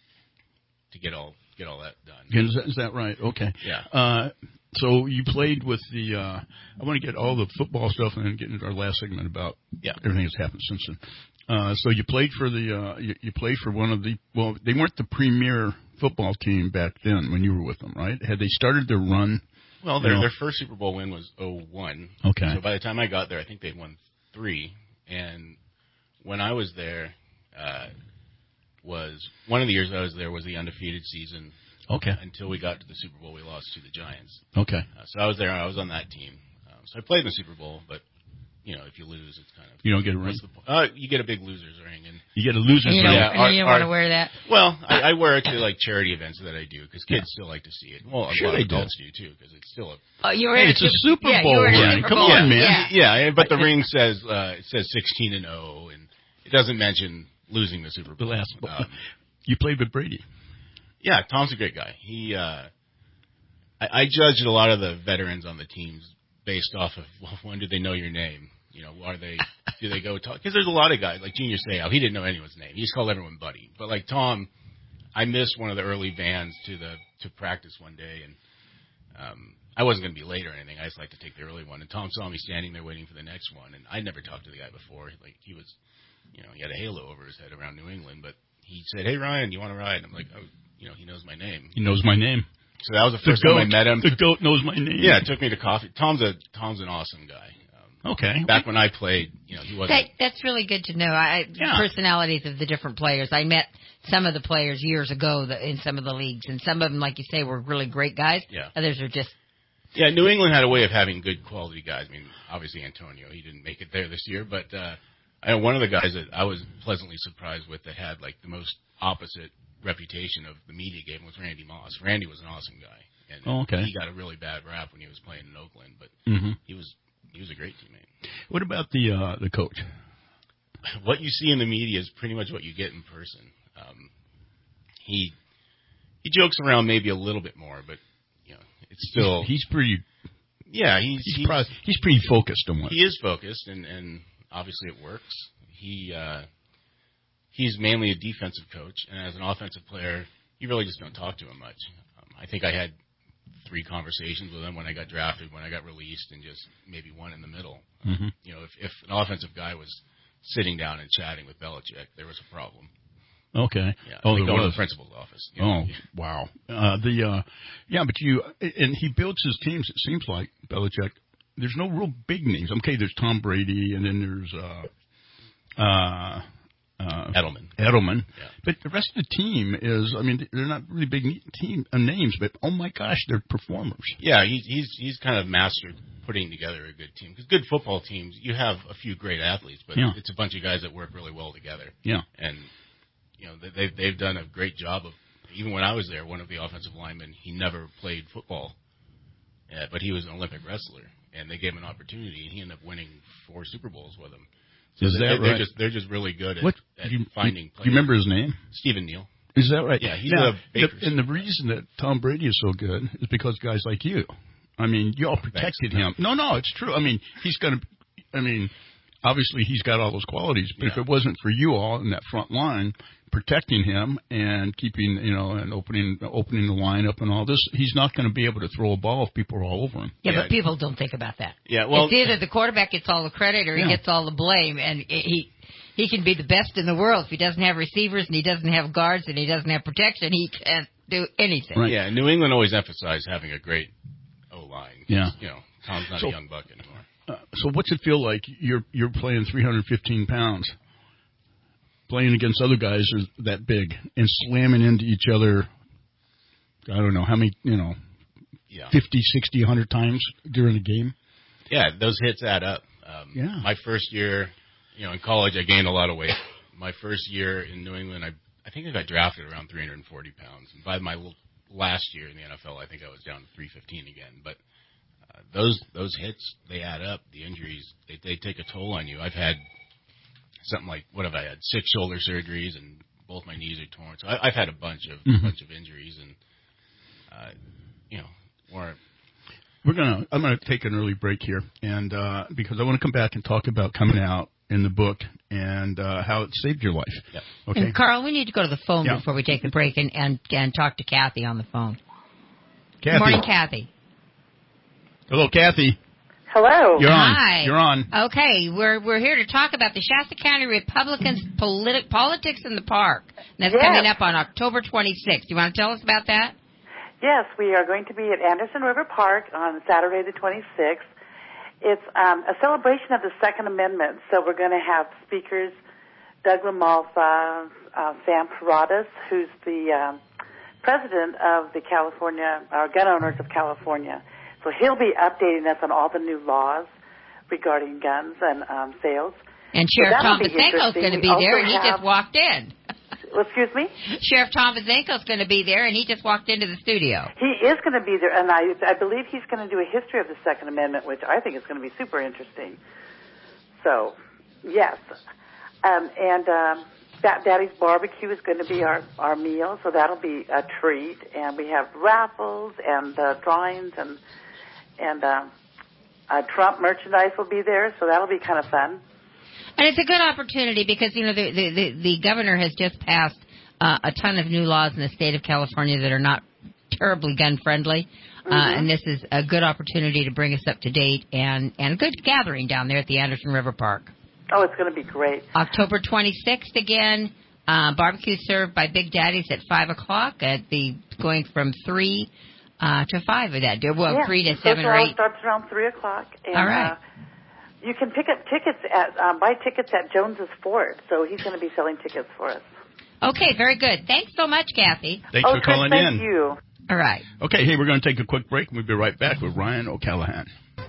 to get all get all that done. Is that, is that right? Okay. Yeah. Uh, so you played with the. Uh, I want to get all the football stuff and then get into our last segment about yeah. everything that's happened since then. Uh, so you played for the. Uh, you, you played for one of the. Well, they weren't the premier football team back then when you were with them, right? Had they started their run? Well, their you know? their first Super Bowl win was oh one. Okay. So by the time I got there, I think they'd won three. And when I was there, uh, was one of the years I was there was the undefeated season. Okay. Until we got to the Super Bowl, we lost to the Giants. Okay. Uh, so I was there. I was on that team. Um, so I played in the Super Bowl, but you know, if you lose, it's kind of you don't get a ring. The, uh, you get a big losers ring, and you get a loser's you ring. Yeah, our, you don't our, want to wear that. Well, I, I wear it to like charity events that I do because kids yeah. still like to see it. Well, sure a lot they of adults do, do too because it's still a. Oh, you were hey, it's a Super yeah, Bowl ring. Super Come Bowl. on, man. Yeah, yeah, but the ring says uh, it says sixteen and oh, and it doesn't mention losing the Super Bowl. The last. Um, you played with Brady. Yeah, Tom's a great guy. He, uh, I, I judged a lot of the veterans on the teams based off of well, when did they know your name? You know, are they? Do they go talk? Because there's a lot of guys like Junior Seau. He didn't know anyone's name. He just called everyone buddy. But like Tom, I missed one of the early vans to the to practice one day, and Um, I wasn't going to be late or anything. I just like to take the early one. And Tom saw me standing there waiting for the next one, and I'd never talked to the guy before. Like he was, you know, he had a halo over his head around New England, but he said, "Hey Ryan, you want to ride?" And I'm like, "Oh, you know, he knows my name." He knows my name. So that was the first the goat, time I met him. The goat knows my name. Yeah, it took me to coffee. Tom's a Tom's an awesome guy. Um, okay. Back when I played, you know, he wasn't. That, that's really good to know. I, yeah. Personalities of the different players. I met some of the players years ago that, in some of the leagues, and some of them, like you say, were really great guys. Yeah. Others are just. Yeah, New England had a way of having good quality guys. I mean, obviously Antonio, he didn't make it there this year, but uh, I know one of the guys that I was pleasantly surprised with that had like the most opposite reputation of the media game was Randy Moss. Randy was an awesome guy, and oh, okay. he got a really bad rap when he was playing in Oakland, but mm-hmm. he was he was a great teammate. What about the uh, the coach? What you see in the media is pretty much what you get in person. Um, he he jokes around maybe a little bit more, but. It's still he's, he's pretty. Yeah, he's he's, he's, pro- he's pretty focused on what he is focused, and, and obviously it works. He uh, he's mainly a defensive coach, and as an offensive player, you really just don't talk to him much. Um, I think I had three conversations with him when I got drafted, when I got released, and just maybe one in the middle. Mm-hmm. Um, you know, if, if an offensive guy was sitting down and chatting with Belichick, there was a problem. Okay. Yeah, oh, like there going was. to the principal's office. You know? Oh, wow. Uh, the uh, yeah, but you and he builds his teams. It seems like Belichick. There's no real big names. Okay, there's Tom Brady, and then there's uh, uh, uh, Edelman. Edelman. Yeah. But the rest of the team is. I mean, they're not really big team uh, names, but oh my gosh, they're performers. Yeah, he, he's he's kind of mastered putting together a good team. Because good football teams, you have a few great athletes, but yeah. it's a bunch of guys that work really well together. Yeah. And you know, they've they've done a great job of. Even when I was there, one of the offensive linemen, he never played football, uh, but he was an Olympic wrestler, and they gave him an opportunity, and he ended up winning four Super Bowls with them. So Is they, that they're right? Just, they're just really good at, what, at you, finding you, players. Do you remember his name? Stephen Neal. Is that right? Yeah, he's now, a Baker. The, and the reason that Tom Brady is so good is because guys like you. I mean, you all protected Thanks. him. No, no, it's true. I mean, he's going to. I mean, obviously he's got all those qualities, but yeah. if it wasn't for you all in that front line protecting him and keeping, you know, and opening opening the lineup and all this, he's not going to be able to throw a ball if people are all over him. Yeah, yeah. but people don't think about that. Yeah, well, it's either the quarterback gets all the credit or yeah. he gets all the blame, and he he can be the best in the world if he doesn't have receivers and he doesn't have guards and he doesn't have protection. He can't do anything. Right. Yeah, New England always emphasized having a great O line. Yeah, you know, Tom's not so, a young buck anymore. Uh, so what's it feel like? You're you're playing three hundred fifteen pounds, playing against other guys who are that big and slamming into each other. I don't know how many, you know, yeah. fifty, sixty, one hundred times during a game. Yeah, those hits add up. Um, yeah. My first year, you know, in college, I gained a lot of weight. My first year in New England, I I think I got drafted around three hundred forty pounds. And by my l- last year in the N F L, I think I was down to three fifteen again. But uh, those those hits, they add up. The injuries, they they take a toll on you. I've had something like, what have I had? Six shoulder surgeries, and both my knees are torn. So I, I've had a bunch of mm-hmm. bunch of injuries, and uh, you know, more. We're gonna. I'm gonna take an early break here, and uh, because I want to come back and talk about coming out in the book and uh, how it saved your life. Yeah. Okay. And Carl, we need to go to the phone yeah. before we take the break and, and and talk to Kathy on the phone. Kathy. Good morning, Kathy. Hello, Kathy. Hello. You're on. Hi. You're on. Okay, we're we're here to talk about the Shasta County Republicans' politi- politics in the park. And that's yes. coming up on October twenty-sixth. You want to tell us about that? Yes, we are going to be at Anderson River Park on Saturday the twenty-sixth. It's um, a celebration of the Second Amendment, so we're going to have speakers Doug LaMalfa, uh, Sam Paradas, who's the um, president of the California uh, Gun Owners of California. So he'll be updating us on all the new laws regarding guns and um, sales. And Sheriff so Tom Bazenko's going to be there, and he have, just walked in. Well, excuse me? Sheriff Tom Bazenko's going to be there, and he just walked into the studio. He is going to be there, and I, I believe he's going to do a history of the Second Amendment, which I think is going to be super interesting. So, yes. Um, and um, that Daddy's Barbecue is going to be our, our meal, so that'll be a treat. And we have raffles and uh, drawings, and and uh, uh, Trump merchandise will be there, so that'll be kind of fun. And it's a good opportunity because, you know, the the, the, the governor has just passed uh, a ton of new laws in the state of California that are not terribly gun-friendly. Uh, and this is a good opportunity to bring us up to date and, and a good gathering down there at the Anderson River Park. Oh, it's going to be great. October twenty-sixth again. Uh, barbecue served by Big Daddy's at five o'clock. At the going from three uh, to five of that. Well, yeah. three to Social seven or eight. Starts around three o'clock. And, All right. Uh, you can pick up tickets at um, buy tickets at Jones's Fort. So he's going to be selling tickets for us. Okay, very good. Thanks so much, Kathy. Thanks oh, for calling thank in. Thank you. All right. Okay, hey, we're going to take a quick break, and we'll be right back with Ryan O'Callahan.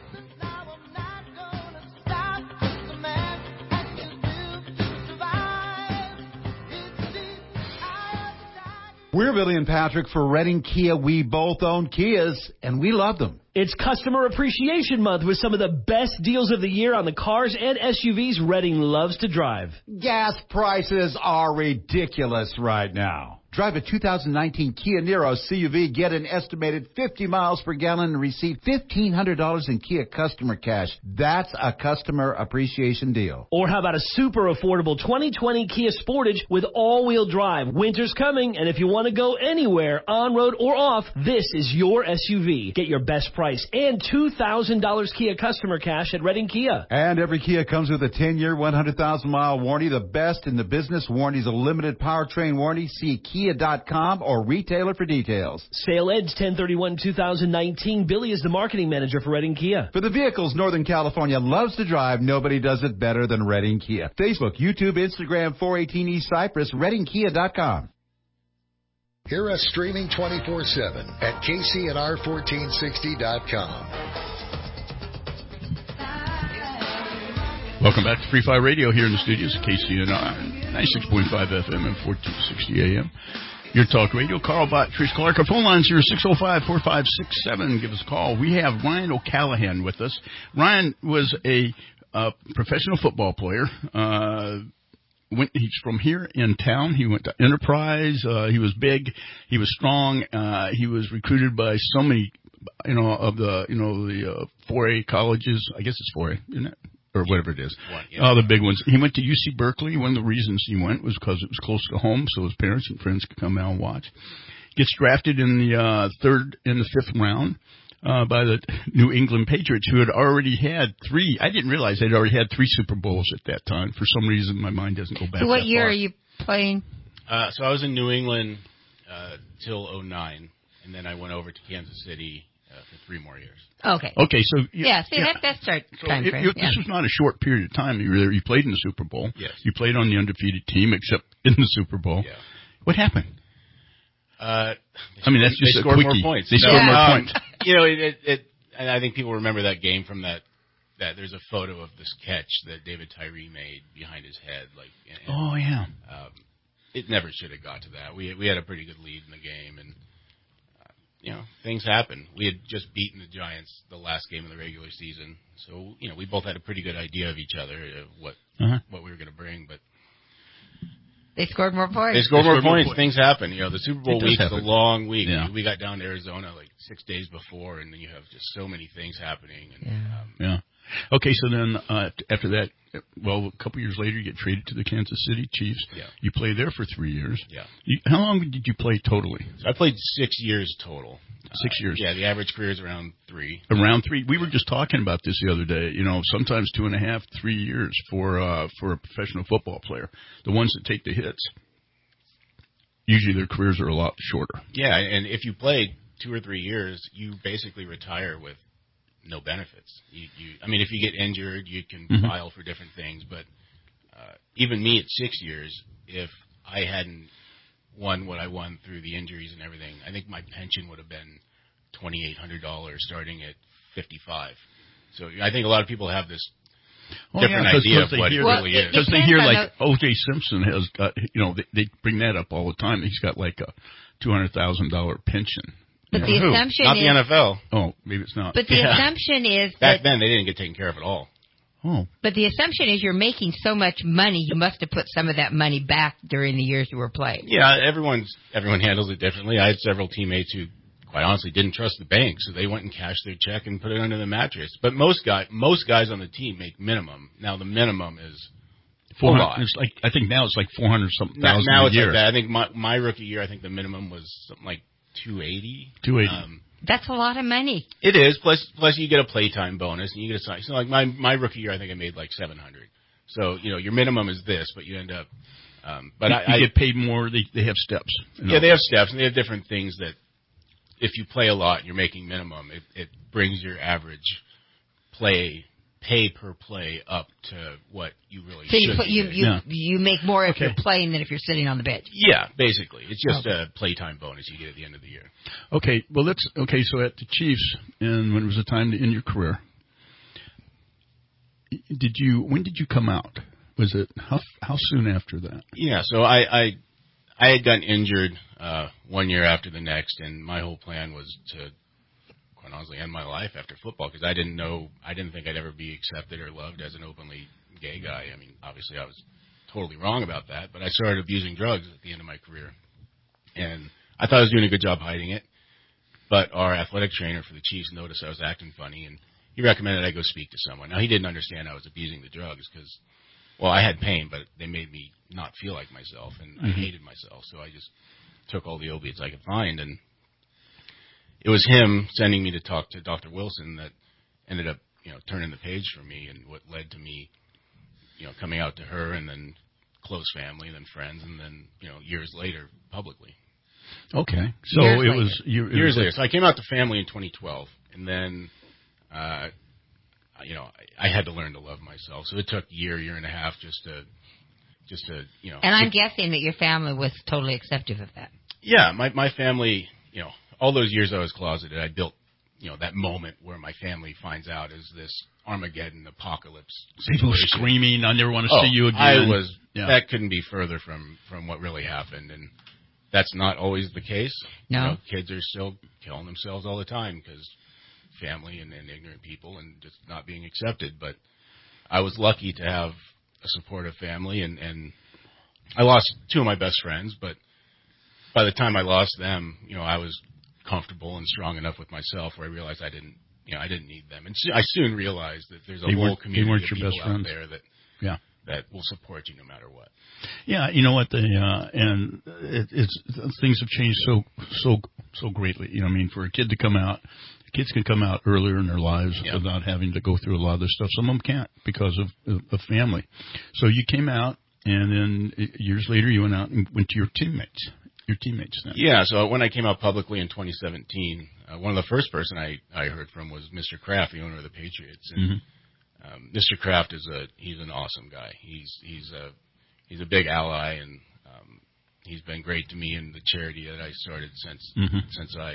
We're Billy and Patrick for Redding Kia. We both own Kias, and we love them. It's Customer Appreciation Month with some of the best deals of the year on the cars and S U Vs Redding loves to drive. Gas prices are ridiculous right now. Drive a two thousand nineteen Kia Niro C U V, get an estimated fifty miles per gallon, and receive fifteen hundred dollars in Kia customer cash. That's a customer appreciation deal. Or how about a super affordable twenty twenty Kia Sportage with all-wheel drive? Winter's coming, and if you want to go anywhere, on-road or off, this is your S U V. Get your best price and two thousand dollars Kia customer cash at Redding Kia. And every Kia comes with a ten-year, one hundred thousand mile warranty, the best in the business. Warranty's a limited powertrain warranty. See Kia dot com or retailer for details. Sale ends ten thirty-one twenty nineteen. Billy is the marketing manager for Redding Kia. For the vehicles Northern California loves to drive, nobody does it better than Redding Kia. Facebook, YouTube, Instagram, four eighteen East Cypress, Redding Kia dot com. Hear us streaming twenty-four seven at K C N R fourteen sixty dot com. Welcome back to Free Fire Radio here in the studios of K C N R, ninety-six point five F M and fourteen sixty A M. Your talk radio. Carl Bott, Trish Clark. Our phone lines here six oh five, four five six seven. Give us a call. We have Ryan O'Callahan with us. Ryan was a uh, professional football player. Uh, went, he's from here in town. He went to Enterprise. Uh, he was big. He was strong. Uh, he was recruited by so many, you know, of the, you know, the uh, four A colleges. I guess it's four A, isn't it? Or whatever it is. One, yeah. Oh, the big ones. He went to U C Berkeley. One of the reasons he went was because it was close to home, so his parents and friends could come out and watch. Gets drafted in the uh, third and the fifth round uh, by the New England Patriots, who had already had three. I didn't realize they'd already had three Super Bowls at that time. For some reason, my mind doesn't go back. So what that year far. are you playing? Uh, so I was in New England uh, till oh nine, and then I went over to Kansas City uh, for three more years. Okay. Okay, so you, yeah, see yeah. that that's our so time it, frame. You, yeah. This was not a short period of time. You were there. You played in the Super Bowl. Yes. You played on the undefeated team, except in the Super Bowl. Yeah. What happened? Uh, I mean, that's just they a scored quickie. more points. They no, scored more um, points. You know, it, it, it. And I think people remember that game from that. That there's a photo of this catch that David Tyree made behind his head. Like, and, oh yeah. Um, it never should have got to that. We we had a pretty good lead in the game, and uh, you know, things happen. We had just beaten the Giants the last game of the regular season, so you know, we both had a pretty good idea of each other, of what uh-huh. what we were going to bring, but. They scored more points. They scored, they more, scored more points. points. Things happen. You know, the Super Bowl week is a long week. Yeah. We got down to Arizona like six days before, and then you have just so many things happening. And, yeah. Um, yeah. Okay, so then uh, after that, well, a couple years later, you get traded to the Kansas City Chiefs. Yeah. You play there for three years. Yeah. You, how long did you play totally? So I played six years total. Six uh, years. Yeah, the average career is around three. Around three. We were just talking about this the other day. You know, sometimes two and a half, three years for uh, for a professional football player. The ones that take the hits, usually their careers are a lot shorter. Yeah, and if you play two or three years, you basically retire with no benefits. You, you, I mean, if you get injured, you can mm-hmm. file for different things. But uh, even me at six years, if I hadn't won what I won through the injuries and everything, I think my pension would have been twenty-eight hundred dollars starting at fifty-five. So I think a lot of people have this oh, different yeah, idea of they what hear, it well, really it, is. Because they hear like O J Simpson has got, you know, they, they bring that up all the time. He's got like a two hundred thousand dollars pension. But the Who? assumption not is... the N F L. Oh, maybe it's not. But the Yeah. assumption is Back that... then, they didn't get taken care of at all. Oh. But the assumption is you're making so much money, you must have put some of that money back during the years you were playing. Yeah, everyone's everyone handles it differently. I had several teammates who, quite honestly, didn't trust the bank, so they went and cashed their check and put it under the mattress. But most guy, most guys on the team make minimum. Now the minimum is four hundred. a lot. It's like I think now it's like four hundred something Now, thousand now a it's year. like that. I think my my rookie year, I think the minimum was something like two eighty. Two eighty. Um, That's a lot of money. It is. Plus, plus you get a playtime bonus, and you get a so like my my rookie year, I think I made like seven hundred. So you know your minimum is this, but you end up. Um, but you, I, you I get paid more. They they have steps. You know? Yeah, they have steps, and they have different things that if you play a lot, and you're making minimum. It, it brings your average play pay per play up to what you really so should you, be you, getting. you, Yeah. you make more if Okay. you're playing than if you're sitting on the bench. Yeah, basically, it's just Okay. a playtime bonus you get at the end of the year. Okay, well let's. Okay, so at the Chiefs, and when it was the time to end your career, did you? When did you come out? Was it how how soon after that? Yeah, so I I, I had gotten injured uh, one year after the next, and my whole plan was to, quite honestly, end my life after football because I didn't know, I didn't think I'd ever be accepted or loved as an openly gay guy. I mean, obviously I was totally wrong about that, but I started abusing drugs at the end of my career, and I thought I was doing a good job hiding it. But our athletic trainer for the Chiefs noticed I was acting funny, and he recommended I go speak to someone. Now, he didn't understand I was abusing the drugs because, well, I had pain, but they made me not feel like myself, and mm-hmm. I hated myself. So I just took all the opiates I could find, and it was him sending me to talk to Doctor Wilson that ended up, you know, turning the page for me, and what led to me, you know, coming out to her, and then close family, and then friends, and then, you know, years later, publicly. Okay, so years it later. was you, it years was later. So I came out to family in twenty twelve, and then, uh, you know, I, I had to learn to love myself. So it took a year, year and a half just to, just to, you know. And I'm it, guessing that your family was totally accepting of that. Yeah, my my family, you know, all those years I was closeted, I built, you know, that moment where my family finds out is this Armageddon apocalypse people situation. screaming, I never want to oh, see you again. I was yeah. that couldn't be further from from what really happened, and that's not always the case. No, you know, kids are still killing themselves all the time because family and, and ignorant people and just not being accepted. But I was lucky to have a supportive family, and and I lost two of my best friends, but by the time I lost them, you know, I was comfortable and strong enough with myself where I realized I didn't, you know, I didn't need them. And so I soon realized that there's a they whole community of your people best out friends. there that yeah. that will support you no matter what. Yeah, you know what? The uh, and it, it's things have changed so so so greatly. You know, I mean, for a kid to come out, kids can come out earlier in their lives yeah. without having to go through a lot of this stuff. Some of them can't because of, of, of family. So you came out, and then years later, you went out and went to your teammates. Your teammates then. Yeah, so when I came out publicly in twenty seventeen, uh, one of the first person I, I heard from was Mister Kraft, the owner of the Patriots. And mm-hmm. um, Mister Kraft is a he's an awesome guy. He's he's a he's a big ally, and um, he's been great to me in the charity that I started since mm-hmm. since I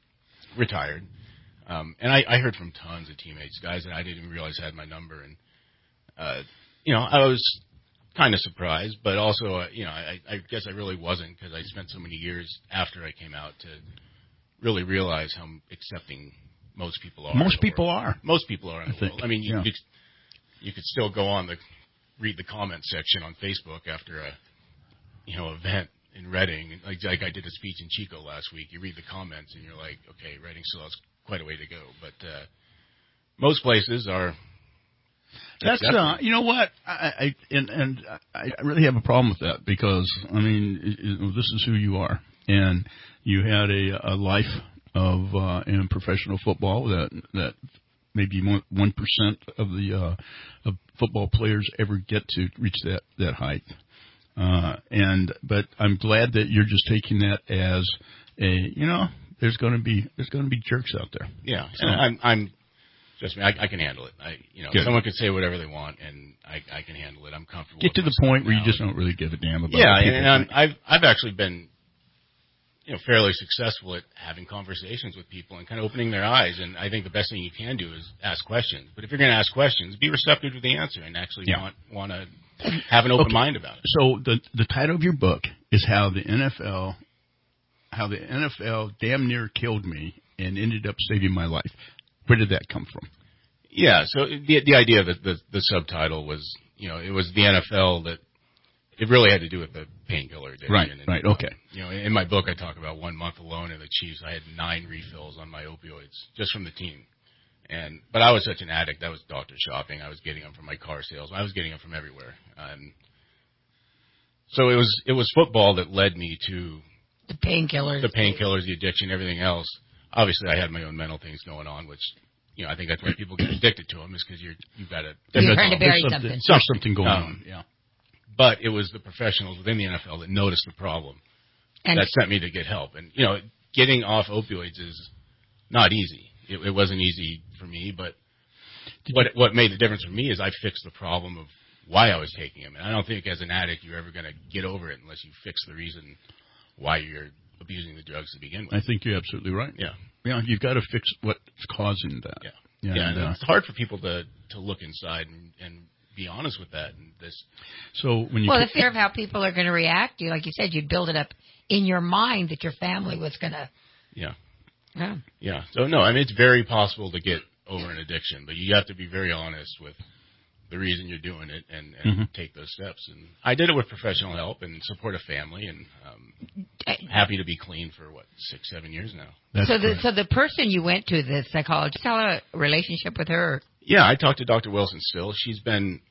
retired. Um, and I, I heard from tons of teammates, guys that I didn't even realize had my number, and uh, you know, I was kind of surprised, but also, uh, you know, I, I guess I really wasn't because I spent so many years after I came out to really realize how accepting most people are. Most people world. are. Most people are in I the think. world. I mean, you, yeah. you, you could still go on the read the comment section on Facebook after a you know event in Reading, like like I did a speech in Chico last week. You read the comments and you're like, okay, Reading still has quite a way to go, but uh, most places are. That's uh, you know what I, I and and I really have a problem with that because I mean it, it, this is who you are, and you had a, a life of uh, in professional football that that maybe one percent of the uh, of football players ever get to reach that that height, uh, and but I'm glad that you're just taking that as a you know there's going to be there's going to be jerks out there. Yeah, so I'm. I'm Just me, I, I can handle it. I, you know, Good. Someone could say whatever they want, and I, I can handle it. I'm comfortable. Get with to the point where you just don't really give a damn about. Yeah, and, and I'm, I've I've actually been, you know, fairly successful at having conversations with people and kind of opening their eyes. And I think the best thing you can do is ask questions. But if you're going to ask questions, be receptive to the answer and actually yeah. want want to have an open okay. mind about it. So the the title of your book is how the N F L, how the N F L damn near killed me and ended up saving my life. Where did that come from? Yeah, so the the idea that the the subtitle was, you know, it was the N F L that it really had to do with the painkiller addiction. Right, and, right, okay. You know, in my book I talk about one month alone in the Chiefs. I had nine refills on my opioids just from the team, and but I was such an addict. I was doctor shopping. I was getting them from my car sales. I was getting them from everywhere. Um, so it was it was football that led me to the painkillers, the painkillers, the addiction, everything else. obviously I had my own mental things going on, which, you know, I think that's why people get addicted to them, is because you're, you've got to... You're trying to bury there's something. something. There's something going um, on, yeah. But it was the professionals within the N F L that noticed the problem and that sent me to get help. And, you know, getting off opioids is not easy. It, it wasn't easy for me, but what what made the difference for me is I fixed the problem of why I was taking them. And I don't think as an addict you're ever going to get over it unless you fix the reason why you're abusing the drugs to begin with. I think you're absolutely right. Yeah. Yeah, you've got to fix what's causing that. Yeah. Yeah, yeah and, and uh, it's hard for people to, to look inside and, and be honest with that. And this. So when you well, t- the fear of how people are going to react, you like you said, you'd build it up in your mind that your family was going to. Yeah. Yeah. Yeah. So no, I mean it's very possible to get over an addiction, but you have to be very honest with the reason you're doing it and, and mm-hmm. take those steps. And I did it with professional help and support a family, and um, happy to be clean for what six, seven years now. That's so the correct. so the person you went to, the psychologist, how a relationship with her? Yeah, I talked to Doctor Wilson still. She's been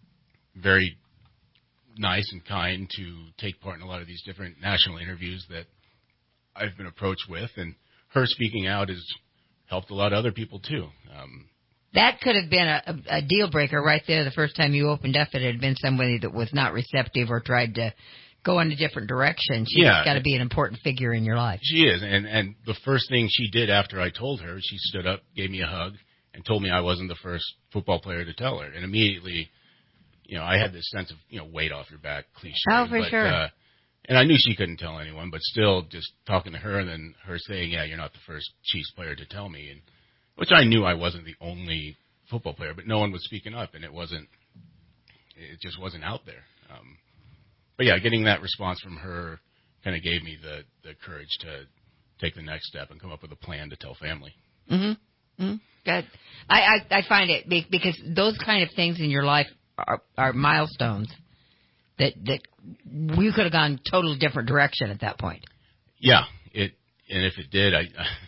very nice and kind to take part in a lot of these different national interviews that I've been approached with, and her speaking out has helped a lot of other people too. Um, That could have been a, a, a deal breaker right there the first time you opened up. It had been somebody that was not receptive or tried to go in a different direction. She's yeah, got to be an important figure in your life. She is. And, and the first thing she did after I told her, she stood up, gave me a hug, and told me I wasn't the first football player to tell her. And immediately, you know, I had this sense of, you know, weight off your back cliche. Oh, for but, sure. Uh, and I knew she couldn't tell anyone, but still just talking to her and then her saying, yeah, you're not the first Chiefs player to tell me. And which I knew I wasn't the only football player, but no one was speaking up, and it wasn't, it just wasn't out there. Um, but yeah, getting that response from her kind of gave me the, the courage to take the next step and come up with a plan to tell family. Mm-hmm. Mm-hmm. Good. I, I, I find it because those kind of things in your life are, are milestones that, that we could have gone totally different direction at that point. Yeah. It, and if it did, I,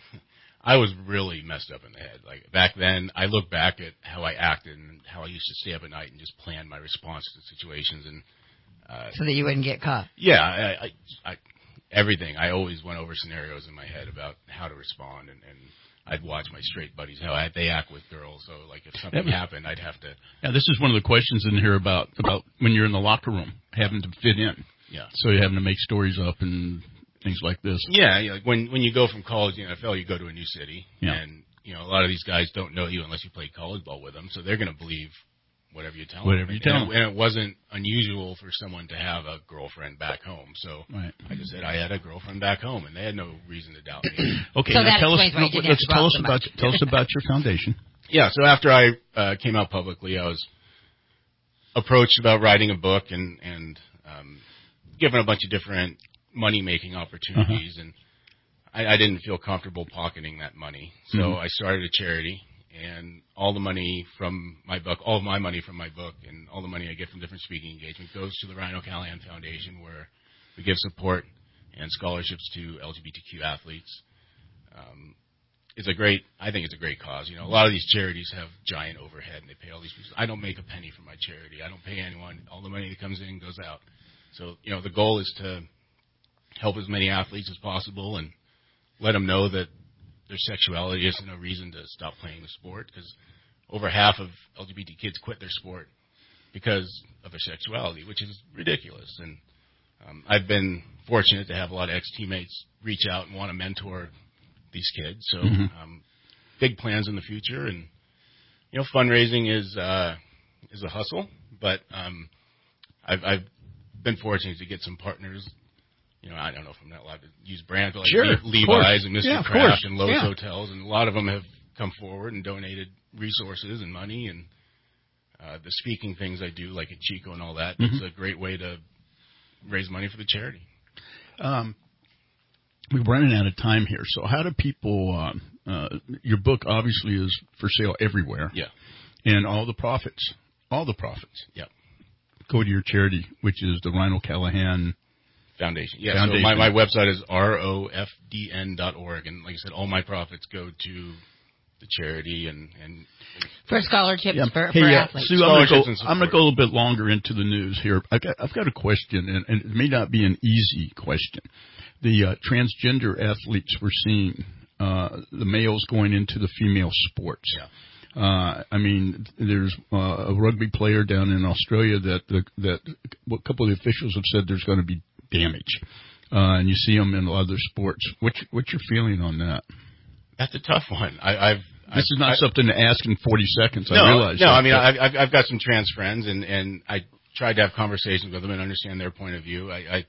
I was really messed up in the head. Like back then, I look back at how I acted and how I used to stay up at night and just plan my response to situations, and uh, so that you wouldn't get caught. Yeah, I, I, I, everything. I always went over scenarios in my head about how to respond, and, and I'd watch my straight buddies how I, they act with girls. So like if something yeah, happened, I'd have to. Yeah, this is one of the questions in here about about when you're in the locker room having to fit in. Yeah. So you're having to make stories up and things like this. Yeah, like when when you go from college to the N F L, you go to a new city, yeah. and you know a lot of these guys don't know you unless you played college ball with them, so they're going to believe whatever you tell them. Whatever you tell and, them. And it wasn't unusual for someone to have a girlfriend back home, so right. I just said I had a girlfriend back home, and they had no reason to doubt me. Okay, so now tell us. No, let's tell us about tell us about your foundation. Yeah, so after I uh, came out publicly, I was approached about writing a book and and um, given a bunch of different money-making opportunities, uh-huh. and I, I didn't feel comfortable pocketing that money. So mm-hmm. I started a charity, and all the money from my book, all of my money from my book, and all the money I get from different speaking engagement goes to the Ryan O'Callahan Foundation, where we give support and scholarships to L G B T Q athletes. Um, it's a great, I think it's a great cause. You know, a lot of these charities have giant overhead, and they pay all these people. I don't make a penny from my charity. I don't pay anyone. All the money that comes in goes out. So, you know, the goal is to help as many athletes as possible and let them know that their sexuality isn't a reason to stop playing the sport, because over half of L G B T kids quit their sport because of their sexuality, which is ridiculous. And um, I've been fortunate to have a lot of ex-teammates reach out and want to mentor these kids. So mm-hmm. um, big plans in the future. And, you know, fundraising is uh, is a hustle, but um, I've, I've been fortunate to get some partners. You know, I don't know if I'm not allowed to use brands, but like sure, Le- Levi's and Mister Yeah, Kraft and Lowe's yeah. Hotels, and a lot of them have come forward and donated resources and money, and uh, the speaking things I do, like at Chico and all that, mm-hmm. it's a great way to raise money for the charity. Um, we're running out of time here, so how do people, uh, uh, your book obviously is for sale everywhere. Yeah. And all the profits, all the profits. Yeah. Go to your charity, which is the Ryan O'Callahan Foundation. Yeah, Foundation. So my, my website is R O F D N dot org, and like I said, all my profits go to the charity and, and for scholarships yeah. for, hey, for uh, athletes. Sue, I'm going to go a little bit longer into the news here. I've got, I've got a question, and, and it may not be an easy question. The uh, transgender athletes we're seeing uh, the males going into the female sports. Yeah. Uh, I mean, there's uh, a rugby player down in Australia that the, that a couple of the officials have said there's going to be damage, uh, and you see them in other sports. What's what's your feeling on that? That's a tough one. I, I've this is not I, something to ask in forty seconds. No, I realize. No, that, I mean, I've, I've I've got some trans friends, and and I tried to have conversations with them and understand their point of view. I, I,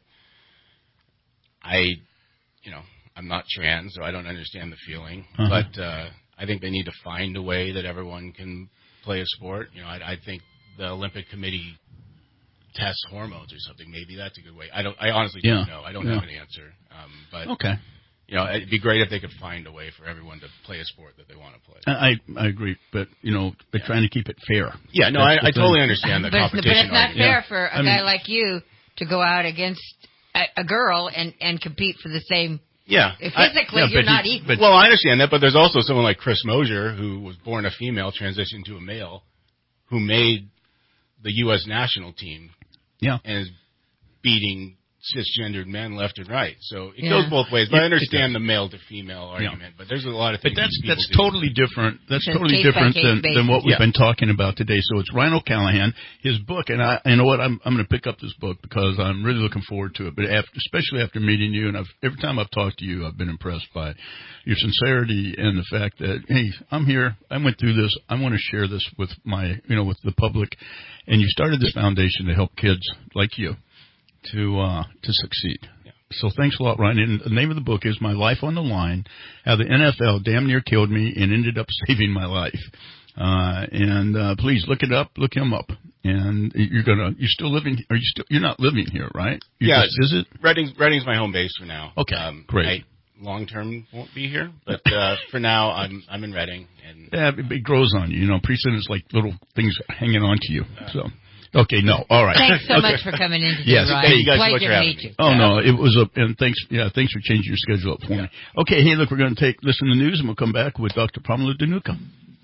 I you know, I'm not trans, so I don't understand the feeling, uh-huh. but. Uh, I think they need to find a way that everyone can play a sport. You know, I, I think the Olympic Committee tests hormones or something. Maybe that's a good way. I don't. I honestly yeah. don't know. I don't yeah. have an answer. Um, but okay, you know, it'd be great if they could find a way for everyone to play a sport that they want to play. I I agree, but you know, they're yeah. trying to keep it fair. Yeah, no, I, I totally understand the but competition. But it's not argument. fair yeah. for a I guy mean, like you to go out against a, a girl and and compete for the same. Yeah. Physically, I, yeah, you're he, not equal. But, well, I understand that, but there's also someone like Chris Mosier, who was born a female, transitioned to a male, who made the U S national team. Yeah. And is beating cisgendered men left and right. So it yeah. goes both ways. But it, I understand the male to female argument. Yeah. But there's a lot of things. But that's that's do. totally different. That's it's totally different than, than what we've yeah. been talking about today. So it's Ryan O'Callahan, his book, and I, you know what, I'm I'm going to pick up this book because I'm really looking forward to it. But after, especially after meeting you, and I've, every time I've talked to you, I've been impressed by your sincerity and the fact that hey, I'm here. I went through this. I want to share this with my, you know, with the public. And you started this foundation to help kids like you to uh, to succeed. Yeah. So thanks a lot, Ryan. And the name of the book is My Life on the Line, How the N F L Damn Near Killed Me and Ended Up Saving My Life. Uh, and uh, please look it up, look him up. And you're gonna, you're still living, are you still, you're not living here, right? You yeah. Just visit? Reading, Reading's my home base for now. Okay, um, great. Long term won't be here, but uh, for now I'm I'm in Reading. And yeah, it, it grows on you. You know, pretty soon it's like little things hanging on to you. Uh, so. Okay, no, all right. Thanks so okay. much for coming in today, yes, Ryan. Thank you guys so much Pleasure for having to meet me. you. Oh yeah. no, it was a and thanks yeah thanks for changing your schedule up for yeah. me. Okay, hey look, we're going to take listen to the news and we'll come back with Doctor Pamela Danuka.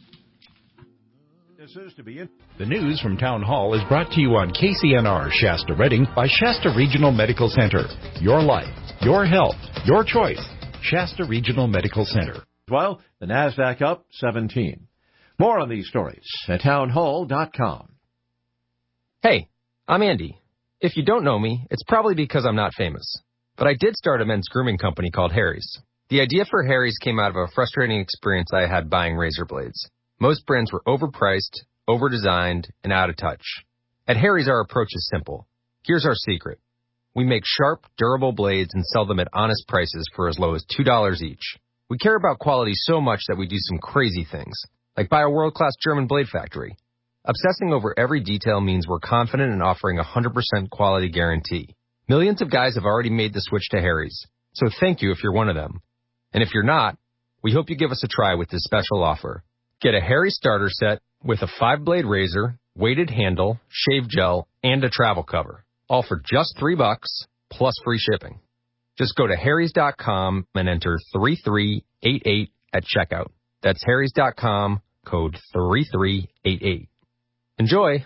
This is to be in- the news from Town Hall is brought to you on K C N R Shasta Redding by Shasta Regional Medical Center. Your life, your health, your choice. Shasta Regional Medical Center. Well, the NASDAQ up seventeen. More on these stories at town hall dot com. Hey, I'm Andy. If you don't know me, it's probably because I'm not famous. But I did start a men's grooming company called Harry's. The idea for Harry's came out of a frustrating experience I had buying razor blades. Most brands were overpriced, overdesigned, and out of touch. At Harry's, our approach is simple. Here's our secret. We make sharp, durable blades and sell them at honest prices for as low as two dollars each. We care about quality so much that we do some crazy things, like buy a world-class German blade factory. Obsessing over every detail means we're confident in offering a one hundred percent quality guarantee. Millions of guys have already made the switch to Harry's, so thank you if you're one of them. And if you're not, we hope you give us a try with this special offer. Get a Harry's starter set with a five-blade razor, weighted handle, shave gel, and a travel cover, all for just three bucks plus free shipping. Just go to harrys dot com and enter three three eight eight at checkout. That's harrys dot com, code three three eight eight. Enjoy!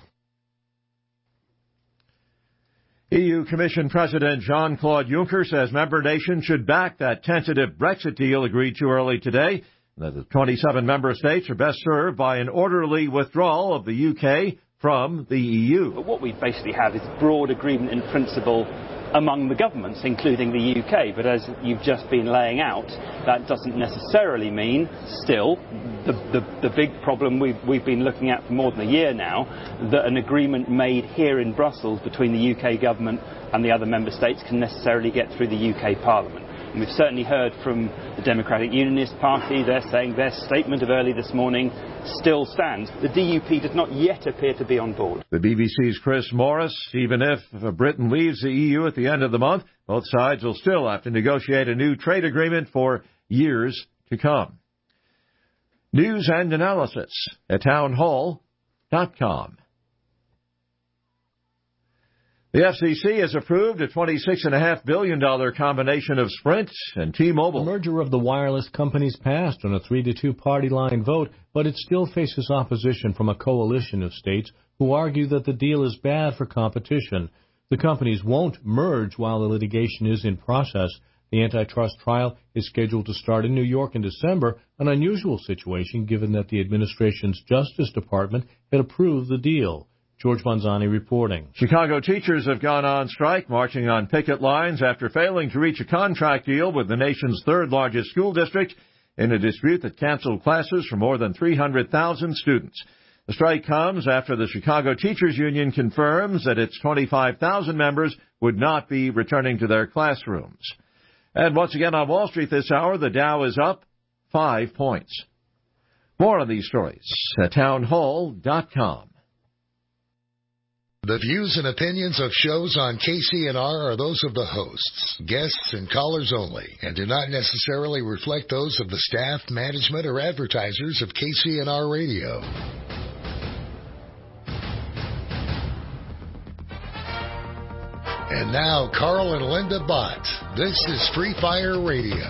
E U Commission President Jean-Claude Juncker says member nations should back that tentative Brexit deal agreed to early today, and that the twenty-seven member states are best served by an orderly withdrawal of the U K from the E U. But what we basically have is broad agreement in principle among the governments, including the U K. But as you've just been laying out, that doesn't necessarily mean still the, the, the big problem we've, we've been looking at for more than a year now, that an agreement made here in Brussels between the U K government and the other member states can necessarily get through the U K Parliament. And we've certainly heard from the Democratic Unionist Party. They're saying their statement of early this morning still stands. The D U P does not yet appear to be on board. The B B C's Chris Morris, even if Britain leaves the E U at the end of the month, both sides will still have to negotiate a new trade agreement for years to come. News and analysis at town hall dot com. The F C C has approved a twenty-six point five billion dollars combination of Sprint and T-Mobile. The merger of the wireless companies passed on a three to two party line vote, but it still faces opposition from a coalition of states who argue that the deal is bad for competition. The companies won't merge while the litigation is in process. The antitrust trial is scheduled to start in New York in December, an unusual situation given that the administration's Justice Department had approved the deal. George Manzani reporting. Chicago teachers have gone on strike, marching on picket lines after failing to reach a contract deal with the nation's third-largest school district in a dispute that canceled classes for more than three hundred thousand students. The strike comes after the Chicago Teachers Union confirms that its twenty-five thousand members would not be returning to their classrooms. And once again on Wall Street this hour, the Dow is up five points. More on these stories at town hall dot com. The views and opinions of shows on K C N R are those of the hosts, guests, and callers only, and do not necessarily reflect those of the staff, management, or advertisers of K C N R Radio. And now, Carl and Linda Bott. This is Free Fire Radio.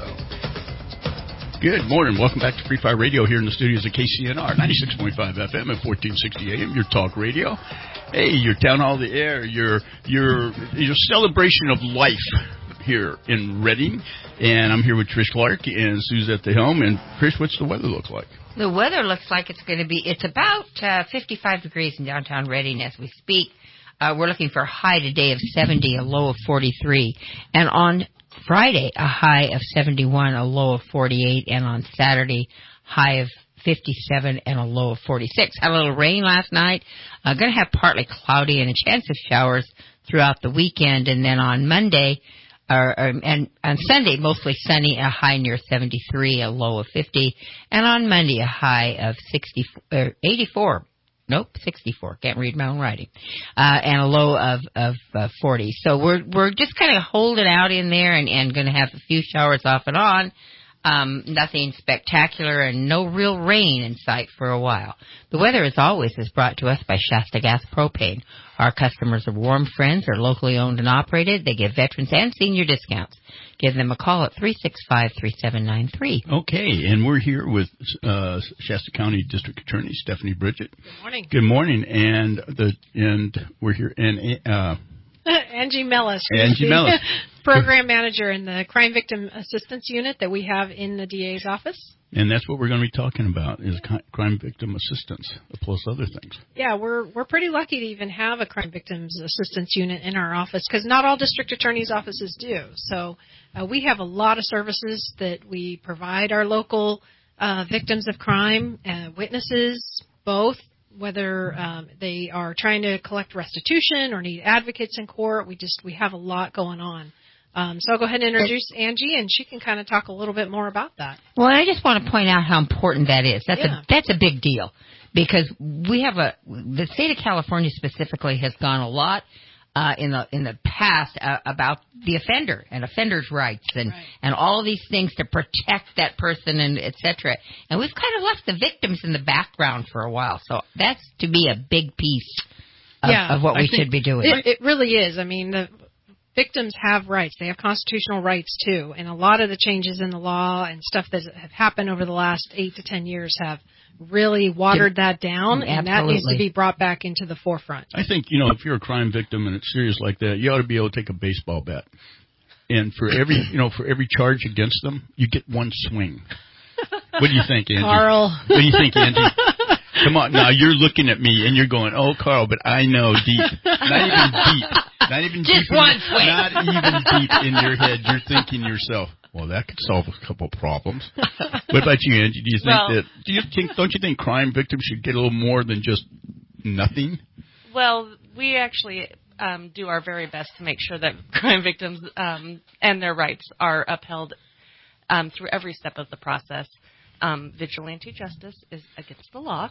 Good morning. Welcome back to Free Fire Radio here in the studios of K C N R, ninety-six point five F M and fourteen sixty A M, your talk radio. Hey, your town hall of the air, your, your, your celebration of life here in Reading. And I'm here with Trish Clark, and Sue's at the helm. And, Trish, what's the weather look like? The weather looks like it's going to be, it's about uh, fifty-five degrees in downtown Reading as we speak. Uh, we're looking for a high today of seventy, a low of forty-three. And on Friday, a high of seventy-one, a low of forty-eight. And on Saturday, high of fifty-seven and a low of forty-six. Had a little rain last night. Uh, going to have partly cloudy and a chance of showers throughout the weekend. And then on Monday, or, or, and on Sunday, mostly sunny, a high near seventy-three, a low of fifty. And on Monday, a high of sixty, or eighty-four. Nope, sixty-four. Can't read my own writing. Uh, and a low of, of uh, forty. So we're we're just kind of holding out in there and, and going to have a few showers off and on. Um, nothing spectacular and no real rain in sight for a while. The weather, as always, is brought to us by Shasta Gas Propane. Our customers are warm friends, are locally owned and operated. They give veterans and senior discounts. Give them a call at three six five, three seven nine three. Okay, and we're here with uh, Shasta County District Attorney Stephanie Bridget. Good morning. Good morning, and the and we're here and uh, Angie Mellis, Angie Mellis, program manager in the Crime Victim Assistance Unit that we have in the D A's office. And that's what we're going to be talking about, is crime victim assistance, plus other things. Yeah, we're we're pretty lucky to even have a crime victims assistance unit in our office, because not all district attorneys' offices do. So uh, we have a lot of services that we provide our local uh, victims of crime, uh, witnesses, both, whether um, they are trying to collect restitution or need advocates in court. We just we have a lot going on. Um, so I'll go ahead and introduce Angie, and she can kind of talk a little bit more about that. Well, I just want to point out how important that is. That's yeah. a that's a big deal, because we have a the state of California specifically has gone a lot uh, in the in the past uh, about the offender and offenders' rights and right. and all of these things to protect that person and et cetera. And we've kind of left the victims in the background for a while. So that's to be a big piece of, yeah, of what I we should be doing. It, it really is. I mean, the victims have rights. They have constitutional rights, too. And a lot of the changes in the law and stuff that have happened over the last eight to ten years have really watered that down, Absolutely. and that needs to be brought back into the forefront. I think, you know, if you're a crime victim and it's serious like that, you ought to be able to take a baseball bat. And for every, you know, for every charge against them, you get one swing. What do you think, Angie? Carl. What do you think, Angie? Come on, now you're looking at me and you're going, oh, Carl, but I know deep. Not even deep. Not even Just deep. one in, swing. Not even deep in your head. You're thinking to yourself, well, that could solve a couple problems. What about you, Angie? Do you think well, that, do you think, don't you think crime victims should get a little more than just nothing? Well, we actually um, do our very best to make sure that crime victims um, and their rights are upheld um, through every step of the process. Um, vigilante justice is against the law,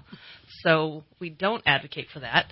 so we don't advocate for that.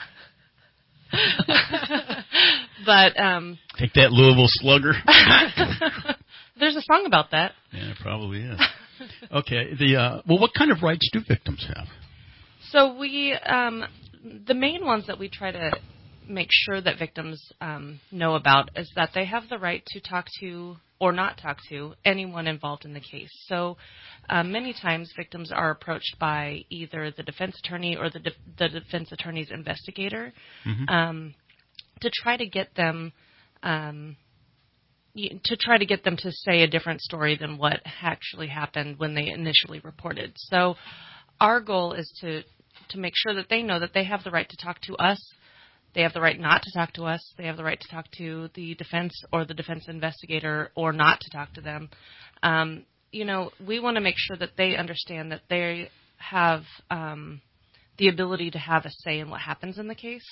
But um, take that, Louisville Slugger. There's a song about that. Yeah, it probably is. Okay. The uh, well, what kind of rights do victims have? So we, um, the main ones that we try to make sure that victims um, know about is that they have the right to talk to or not talk to anyone involved in the case. So uh, many times victims are approached by either the defense attorney or the, de- the defense attorney's investigator mm-hmm. um, to try to get them um, to try to get them to say a different story than what actually happened when they initially reported. So our goal is to, to make sure that they know that they have the right to talk to us. They have the right not to talk to us. They have the right to talk to the defense or the defense investigator or not to talk to them. Um, you know, we want to make sure that they understand that they have um, the ability to have a say in what happens in the case.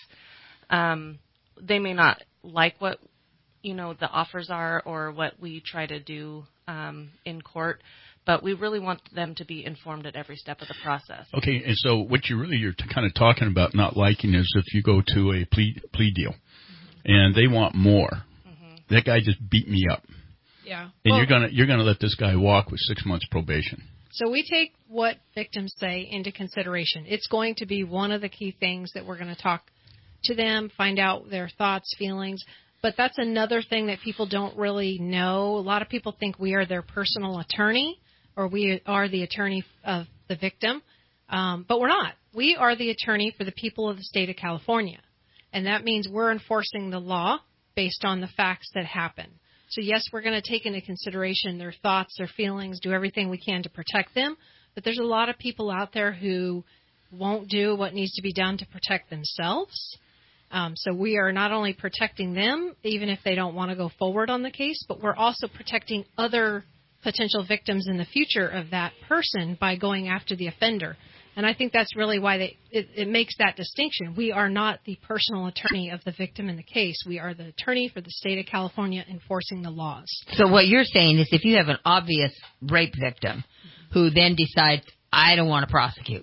Um, they may not like what you know, the offers are or what we try to do um, in court, but we really want them to be informed at every step of the process. Okay, and so what you really you're kind of talking about not liking is if you go to a plea plea deal, mm-hmm. and they want more. Mm-hmm. That guy just beat me up. Yeah. And well, you're gonna you're gonna let this guy walk with six months probation. So we take what victims say into consideration. It's going to be one of the key things that we're going to talk to them, find out their thoughts, feelings. But that's another thing that people don't really know. A lot of people think we are their personal attorney or we are the attorney of the victim, um, but we're not. We are the attorney for the people of the state of California, and that means we're enforcing the law based on the facts that happen. So, yes, we're going to take into consideration their thoughts, their feelings, do everything we can to protect them, but there's a lot of people out there who won't do what needs to be done to protect themselves. Um, so we are not only protecting them, even if they don't want to go forward on the case, but we're also protecting other potential victims in the future of that person by going after the offender. And I think that's really why they, it, it makes that distinction. We are not the personal attorney of the victim in the case. We are the attorney for the state of California enforcing the laws. So what you're saying is if you have an obvious rape victim who then decides, I don't want to prosecute,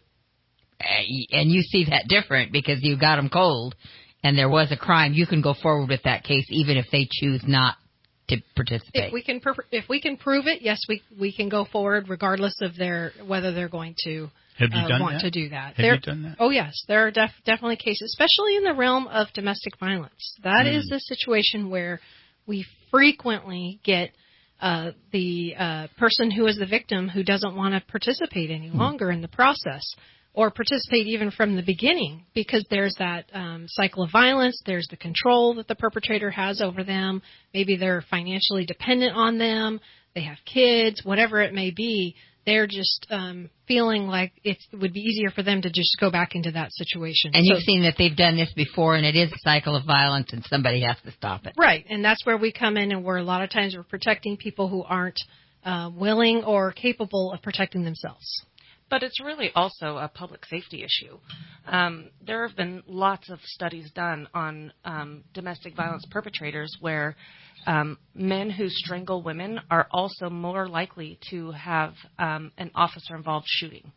and you see that different because you got them cold, and there was a crime, you can go forward with that case even if they choose not to participate. If we can, if we can prove it, yes, we we can go forward regardless of their whether they're going to Have you uh, done want that? to do that. Have there, you done that? Oh yes, there are def, definitely cases, especially in the realm of domestic violence. That Mm. is the situation where we frequently get uh, the uh, person who is the victim who doesn't want to participate any longer in the process, or participate even from the beginning, because there's that um, cycle of violence, there's the control that the perpetrator has over them, maybe they're financially dependent on them, they have kids, whatever it may be, they're just um, feeling like it would be easier for them to just go back into that situation. And so, you've seen that they've done this before, and it is a cycle of violence, and somebody has to stop it. Right, and that's where we come in, and we're a lot of times we're protecting people who aren't uh, willing or capable of protecting themselves. But it's really also a public safety issue. Um, there have been lots of studies done on um, domestic violence perpetrators where um, men who strangle women are also more likely to have um, an officer-involved shooting.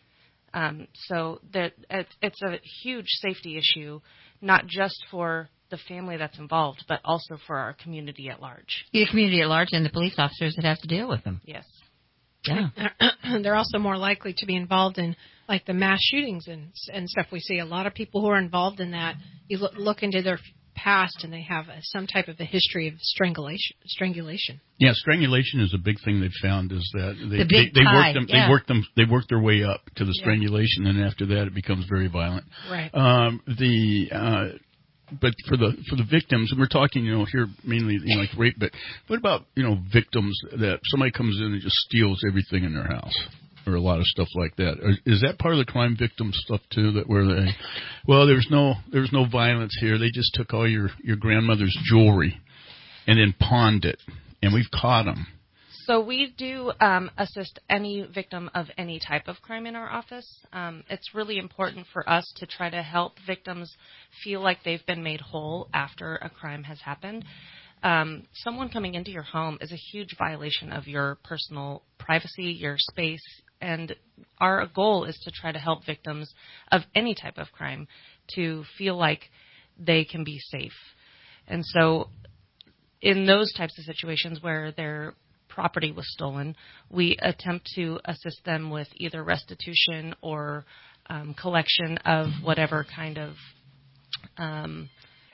Um, so that it's, it's a huge safety issue, not just for the family that's involved, but also for our community at large. The community at large and the police officers that have to deal with them. Yes. Yeah. They're also more likely to be involved in, like, the mass shootings and and stuff. We see a lot of people who are involved in that. You look, look into their past, and they have a, some type of a history of strangulation. Strangulation. Yeah, strangulation is a big thing they've found. Is that they The big they, they tie, work them yeah. they work them they work their way up to the Yeah. strangulation, and after that it becomes very violent. Right. Um, the uh, but for the for the victims, and we're talking, you know, here mainly, you know, like rape. But what about, you know, victims that somebody comes in and just steals everything in their house, or a lot of stuff like that? Is that part of the crime victim stuff too? That where they, well, there's no there's no violence here. They just took all your your grandmother's jewelry and then pawned it, and we've caught them. So we do um, assist any victim of any type of crime in our office. Um, it's really important for us to try to help victims feel like they've been made whole after a crime has happened. Um, someone coming into your home is a huge violation of your personal privacy, your space, and our goal is to try to help victims of any type of crime to feel like they can be safe. And so in those types of situations where they're property was stolen, we attempt to assist them with either restitution or um, collection of whatever kind of um,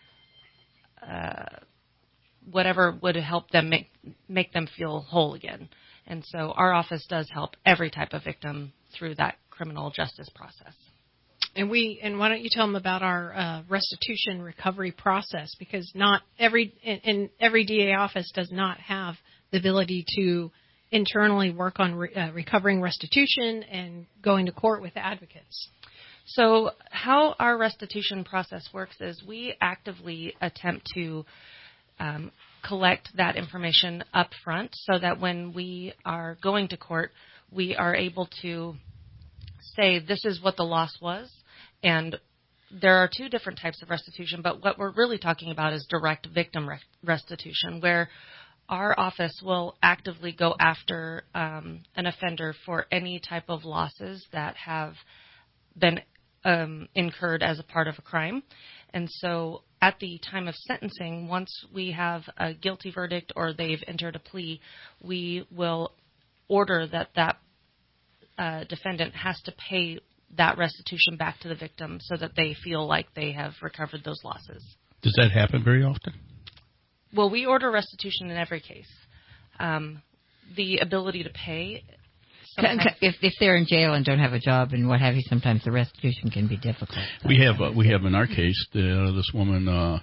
uh, whatever would help them make make them feel whole again. And so our office does help every type of victim through that criminal justice process. And we and why don't you tell them about our uh, restitution recovery process, because not every and, and every D A office does not have the ability to internally work on re, uh, recovering restitution and going to court with advocates. So how our restitution process works is we actively attempt to um, collect that information up front so that when we are going to court, we are able to say this is what the loss was. And there are two different types of restitution, but what we're really talking about is direct victim re- restitution, where our office will actively go after um, an offender for any type of losses that have been um, incurred as a part of a crime. And so at the time of sentencing, once we have a guilty verdict or they've entered a plea, we will order that that uh, defendant has to pay that restitution back to the victim so that they feel like they have recovered those losses. Does that happen very often? Well, we order restitution in every case. Um, the ability to pay. If, if they're in jail and don't have a job and what have you, sometimes the restitution can be difficult. We have uh, we have in our case the, uh, this woman. Uh,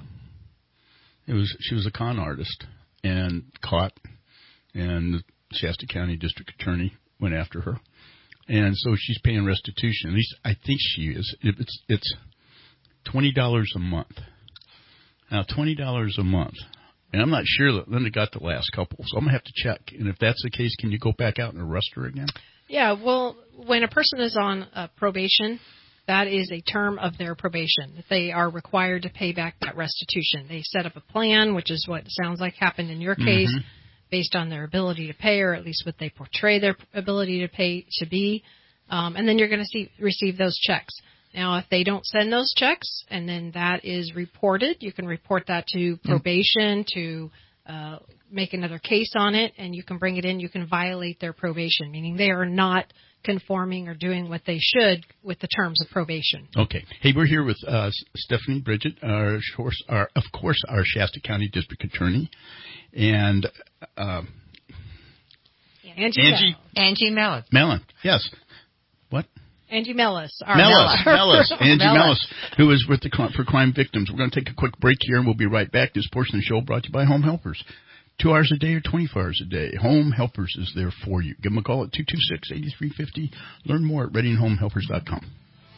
it was she was a con artist and caught, and the Shasta County District Attorney went after her. And so she's paying restitution. At least I think she is. It's it's twenty dollars a month. Now twenty dollars a month, and I'm not sure that Linda got the last couple, so I'm gonna have to check. And if that's the case, can you go back out and arrest her again? Yeah. Well, when a person is on uh, probation, that is a term of their probation. They are required to pay back that restitution. They set up a plan, which is what it sounds like happened in your case. Mm-hmm. Based on their ability to pay, or at least what they portray their ability to pay to be. Um, and then you're going to see, receive those checks. Now, if they don't send those checks, and then that is reported, you can report that to probation to uh, make another case on it, and you can bring it in. You can violate their probation, meaning they are not conforming or doing what they should with the terms of probation. Okay. Hey, we're here with uh, Stephanie Bridget, our, our, of course, our Shasta County District Attorney, and uh, Angie Angie Angie Mellis. Mellon, yes. What? Angie Mellis. Our Mellis, Mellis, Angie Mellis. Mellis, who is with the for crime victims. We're going to take a quick break here, and we'll be right back. This portion of the show brought to you by Home Helpers. Two hours a day or twenty-four hours a day. Home Helpers is there for you. Give them a call at two two six, eight three five zero. Learn more at reading home helpers dot com.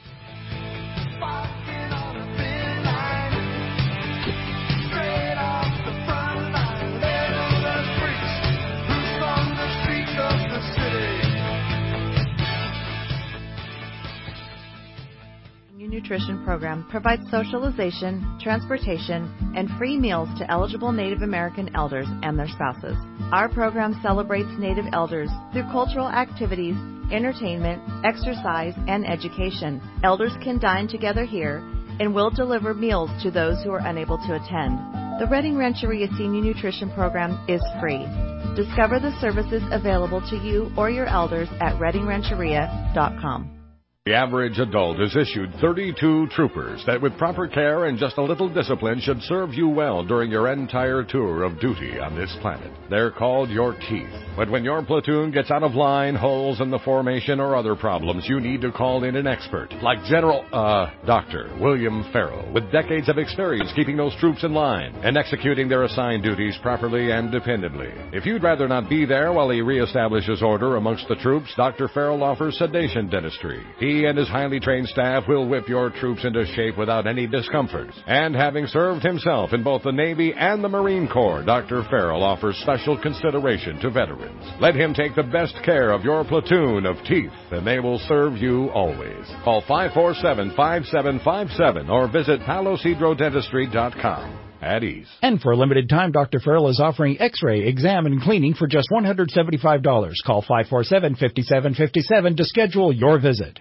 Nutrition program provides socialization, transportation, and free meals to eligible Native American elders and their spouses. Our program celebrates Native elders through cultural activities, entertainment, exercise, and education. Elders can dine together here, and we'll deliver meals to those who are unable to attend. The Redding Rancheria Senior Nutrition Program is free. Discover the services available to you or your elders at redding rancheria dot com. The average adult is issued thirty-two troopers that with proper care and just a little discipline should serve you well during your entire tour of duty on this planet. They're called your teeth. But when your platoon gets out of line, holes in the formation, or other problems, you need to call in an expert like General, uh, Doctor William Farrell, with decades of experience keeping those troops in line and executing their assigned duties properly and dependably. If you'd rather not be there while he reestablishes order amongst the troops, Doctor Farrell offers sedation dentistry. He He and his highly trained staff will whip your troops into shape without any discomfort. And having served himself in both the Navy and the Marine Corps, Doctor Farrell offers special consideration to veterans. Let him take the best care of your platoon of teeth, and they will serve you always. Call five four seven, five seven five seven or visit palo cedro dentistry dot com. At ease. And for a limited time, Doctor Farrell is offering x-ray, exam, and cleaning for just one hundred seventy-five dollars. Call five four seven, five seven five seven to schedule your visit.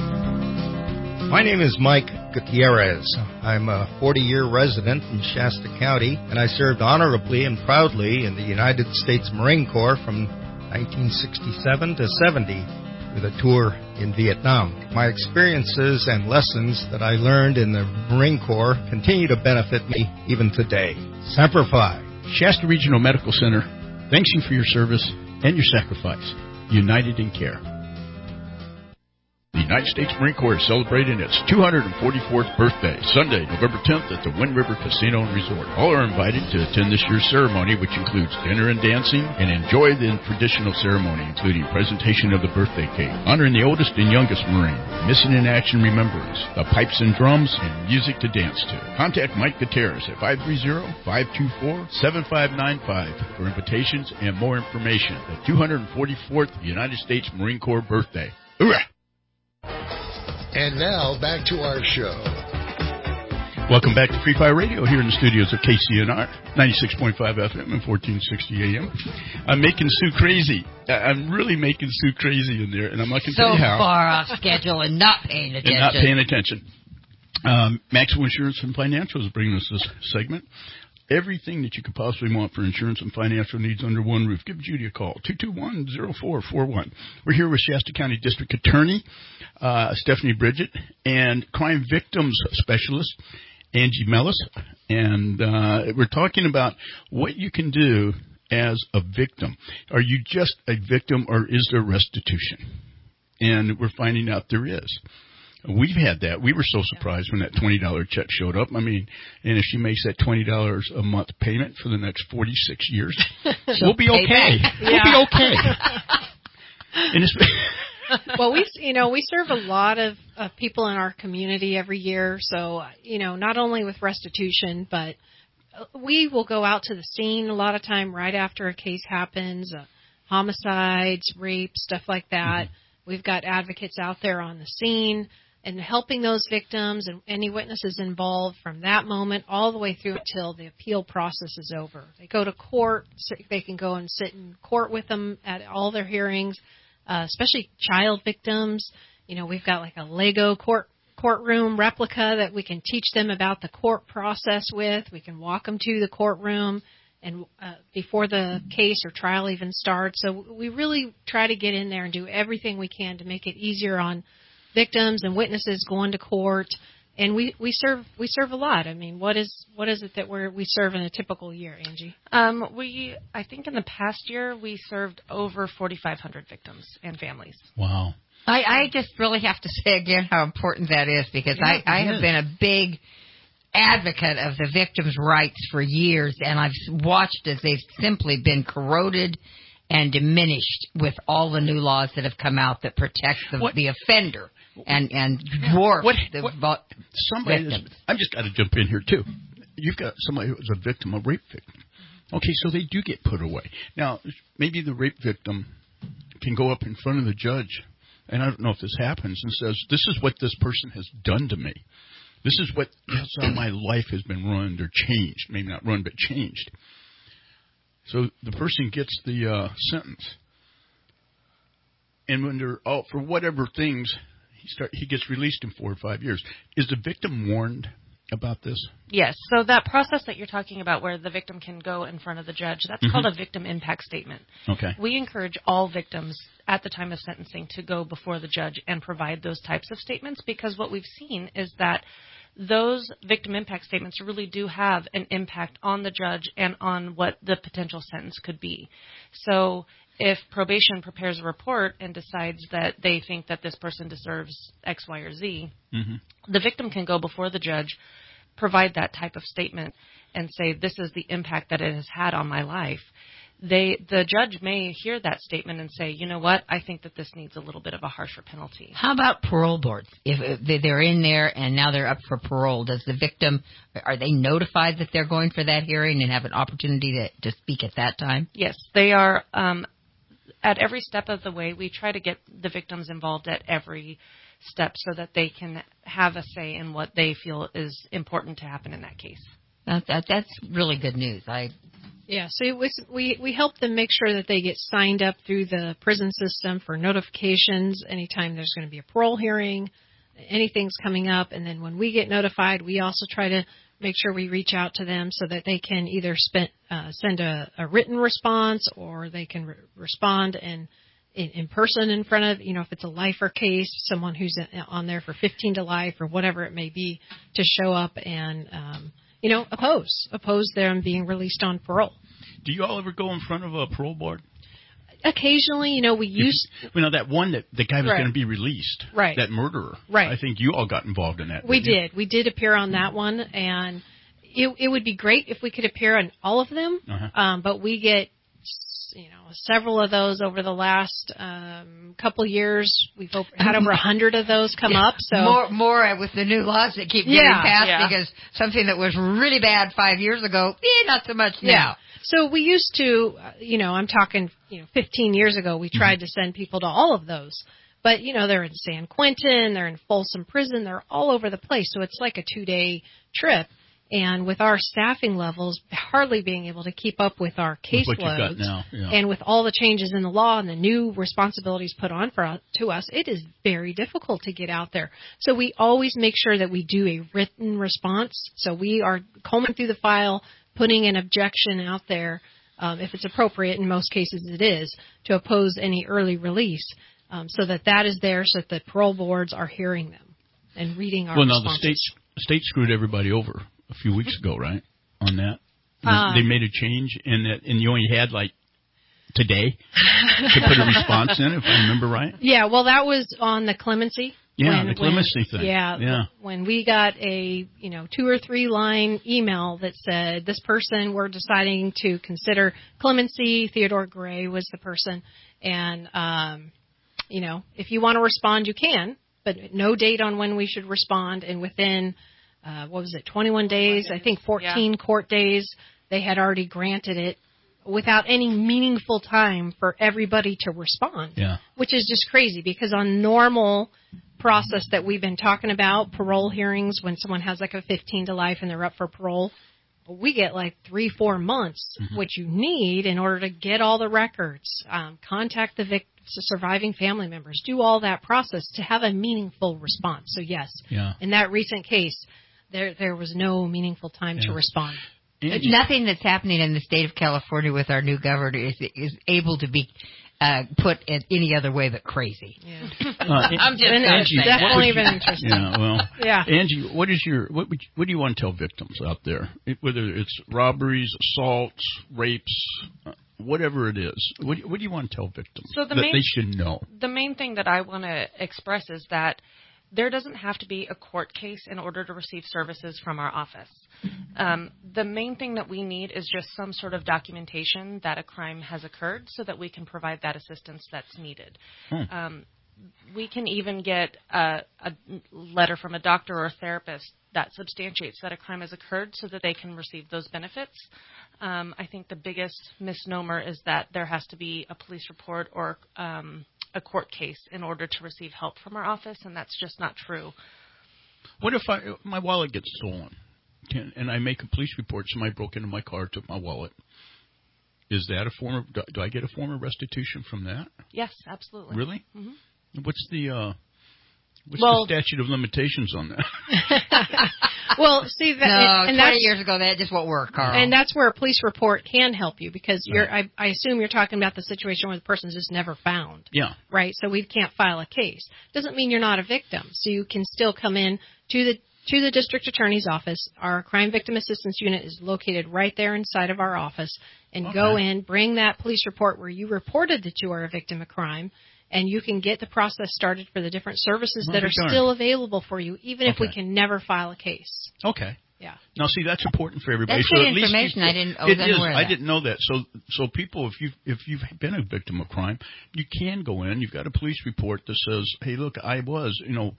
My name is Mike Gutierrez. I'm a forty-year resident in Shasta County, and I served honorably and proudly in the United States Marine Corps from nineteen sixty-seven to seventy with a tour in Vietnam. My experiences and lessons that I learned in the Marine Corps continue to benefit me even today. Semper Fi. Shasta Regional Medical Center thanks you for your service and your sacrifice. United in care. The United States Marine Corps is celebrating its two hundred forty-fourth birthday, Sunday, November tenth at the Wind River Casino and Resort. All are invited to attend this year's ceremony, which includes dinner and dancing, and enjoy the traditional ceremony, including presentation of the birthday cake, honoring the oldest and youngest Marine, missing in action remembrance, the pipes and drums, and music to dance to. Contact Mike Gutierrez at five three zero, five two four, seven five nine five for invitations and more information. The two hundred forty-fourth United States Marine Corps birthday. Hoorah! And now, back to our show. Welcome back to Free Fire Radio here in the studios of K C N R, ninety-six point five F M and fourteen sixty A M. I'm making Sue crazy. I'm really making Sue crazy in there, and I'm not going to so tell you how. So far off schedule and not paying attention. And not paying attention. Um, Maxwell Insurance and Financial is bringing us this segment. Everything that you could possibly want for insurance and financial needs under one roof. Give Judy a call, two two one, zero four four one. We're here with Shasta County District Attorney uh, Stephanie Bridget and crime victims specialist Angie Mellis. And uh, we're talking about what you can do as a victim. Are you just a victim, or is there restitution? And we're finding out there is. We've had that. We were so surprised when that twenty dollars check showed up. I mean, and if she makes that twenty dollars a month payment for the next forty-six years, we'll be okay. Yeah. We'll be okay. And it's well, we you know we serve a lot of uh, people in our community every year. So you know, not only with restitution, but we will go out to the scene a lot of time right after a case happens, uh, homicides, rape, stuff like that. Mm-hmm. We've got advocates out there on the scene and helping those victims and any witnesses involved from that moment all the way through until the appeal process is over. They go to court. So they can go and sit in court with them at all their hearings, uh, especially child victims. You know, we've got like a Lego court courtroom replica that we can teach them about the court process with. We can walk them to the courtroom and uh, before the case or trial even starts. So we really try to get in there and do everything we can to make it easier on victims and witnesses going to court. And we, we serve we serve a lot. I mean, what is what is it that we we serve in a typical year, Angie? Um, we I think in the past year we served over forty-five hundred victims and families. Wow. I, I just really have to say again how important that is, because yeah, I, I have been a big advocate of the victims' rights for years, and I've watched as they've simply been corroded and diminished with all the new laws that have come out that protect the, the offender and, and dwarf what, the what, somebody victims. Is, I've just got to jump in here, too. You've got somebody who was a victim, a rape victim. Okay, so they do get put away. Now, maybe the rape victim can go up in front of the judge, and I don't know if this happens, and says, this is what this person has done to me. This is what that's how my life has been run or changed. Maybe not run, but changed. So the person gets the uh, sentence, and when they're out for whatever things, he start he gets released in four or five years. Is the victim warned about this? Yes. So that process that you're talking about, where the victim can go in front of the judge, that's mm-hmm. called a victim impact statement. Okay. We encourage all victims at the time of sentencing to go before the judge and provide those types of statements, because what we've seen is that those victim impact statements really do have an impact on the judge and on what the potential sentence could be. So if probation prepares a report and decides that they think that this person deserves X, Y, or Z, mm-hmm. the victim can go before the judge, provide that type of statement, and say, this is the impact that it has had on my life. They, the judge may hear that statement and say, you know what, I think that this needs a little bit of a harsher penalty. How about parole boards? If they're in there and now they're up for parole, does the victim, are they notified that they're going for that hearing and have an opportunity to, to speak at that time? Yes, they are. Um, at every step of the way, we try to get the victims involved at every step so that they can have a say in what they feel is important to happen in that case. That, that, that's really good news. I Yeah, so we we help them make sure that they get signed up through the prison system for notifications anytime there's going to be a parole hearing, anything's coming up. And then when we get notified, we also try to make sure we reach out to them so that they can either spend, uh, send a, a written response, or they can re- respond in, in, in person in front of, you know, if it's a lifer case, someone who's on there for fifteen to life or whatever it may be, to show up and, um, you know, oppose, oppose them being released on parole. Do you all ever go in front of a parole board? occasionally, you know, we used. You know, that one that the guy was Right. going to be released. Right. That murderer. Right. I think you all got involved in that. We didn't you? did. We did appear on that one, and it, it would be great if we could appear on all of them. Uh-huh. Um, but we get, you know, several of those over the last um, couple years. We've op- had over a hundred of those come Yeah. up. So more, more with the new laws that keep getting Yeah. passed Yeah. because something that was really bad five years ago, eh, not so much Yeah. now. So we used to, uh, you know, I'm talking, you know, fifteen years ago, we tried to send people to all of those. But, you know, they're in San Quentin, they're in Folsom Prison, they're all over the place. So it's like a two-day trip. And with our staffing levels, hardly being able to keep up with our With what you've got caseloads, now, yeah. and with all the changes in the law and the new responsibilities put on for us, to us, it is very difficult to get out there. So we always make sure that we do a written response. So we are combing through the file, putting an objection out there, um, if it's appropriate. In most cases, it is to oppose any early release, um, so that that is there, so that the parole boards are hearing them and reading our Well, now responses. the state state screwed everybody over a few weeks ago, right? On that, Uh, they made a change in that, and you only had like today to put a response in, if I remember right. Yeah, well, that was on the clemency. Yeah, when, the clemency when, thing. Yeah, Yeah. when we got a you know two or three line email that said this person we're deciding to consider clemency. Theodore Gray was the person, and um, you know if you want to respond, you can, but no date on when we should respond, and within uh, what was it, twenty-one days? I think fourteen Yeah. court days. They had already granted it without any meaningful time for everybody to respond. Yeah. Which is just crazy because on normal process that we've been talking about, parole hearings, when someone has like a fifteen to life and they're up for parole, we get like three, four months, Mm-hmm. which you need in order to get all the records, um, contact the victims, the surviving family members, do all that process to have a meaningful response. So yes, Yeah. in that recent case, there there was no meaningful time to Yeah. respond. But nothing that's happening in the state of California with our new governor is is able to be uh, put in any other way but crazy. Yeah. Uh, I'm just Been- gonna it's say that. definitely been interesting. Yeah, well, Yeah. Angie, what is your what would you, what do you want to tell victims out there? It, whether it's robberies, assaults, rapes, uh, whatever it is, what, do you- what do you want to tell victims So the that main- they should know? The main thing that I want to express is that there doesn't have to be a court case in order to receive services from our office. Um, the main thing that we need is just some sort of documentation that a crime has occurred so that we can provide that assistance that's needed. Hmm. Um, we can even get a, a letter from a doctor or a therapist that substantiates that a crime has occurred so that they can receive those benefits. Um, I think the biggest misnomer is that there has to be a police report or um, a court case in order to receive help from our office, and that's just not true. What if I my wallet gets stolen, Can, and I make a police report? Somebody broke into my car, took my wallet. Is that a form of? Do, do I get a form of restitution from that? Yes, absolutely. Really? Mm-hmm. What's the uh, what's Well- the statute of limitations on that? Well, see that, No, and, and twenty that's, years ago that just won't work, Carl. and that's where a police report can help you because you're. I, I assume you're talking about the situation where the person's just never found. Yeah. Right. So we can't file a case. Doesn't mean you're not a victim. So you can still come in to the to the district attorney's office. Our crime victim assistance unit is located right there inside of our office, and go Okay. in, bring that police report where you reported that you are a victim of crime. And you can get the process started for the different services Well, that are be darned. still available for you, even if we Okay. can never file a case. Okay. Yeah. Now, see, that's important for everybody. That's so good at least information. people- I didn't- I It wasn't is. aware of I that. didn't know that. So, so people, if you if you've been a victim of crime, you can go in. You've got a police report that says, "Hey, look, I was," you know,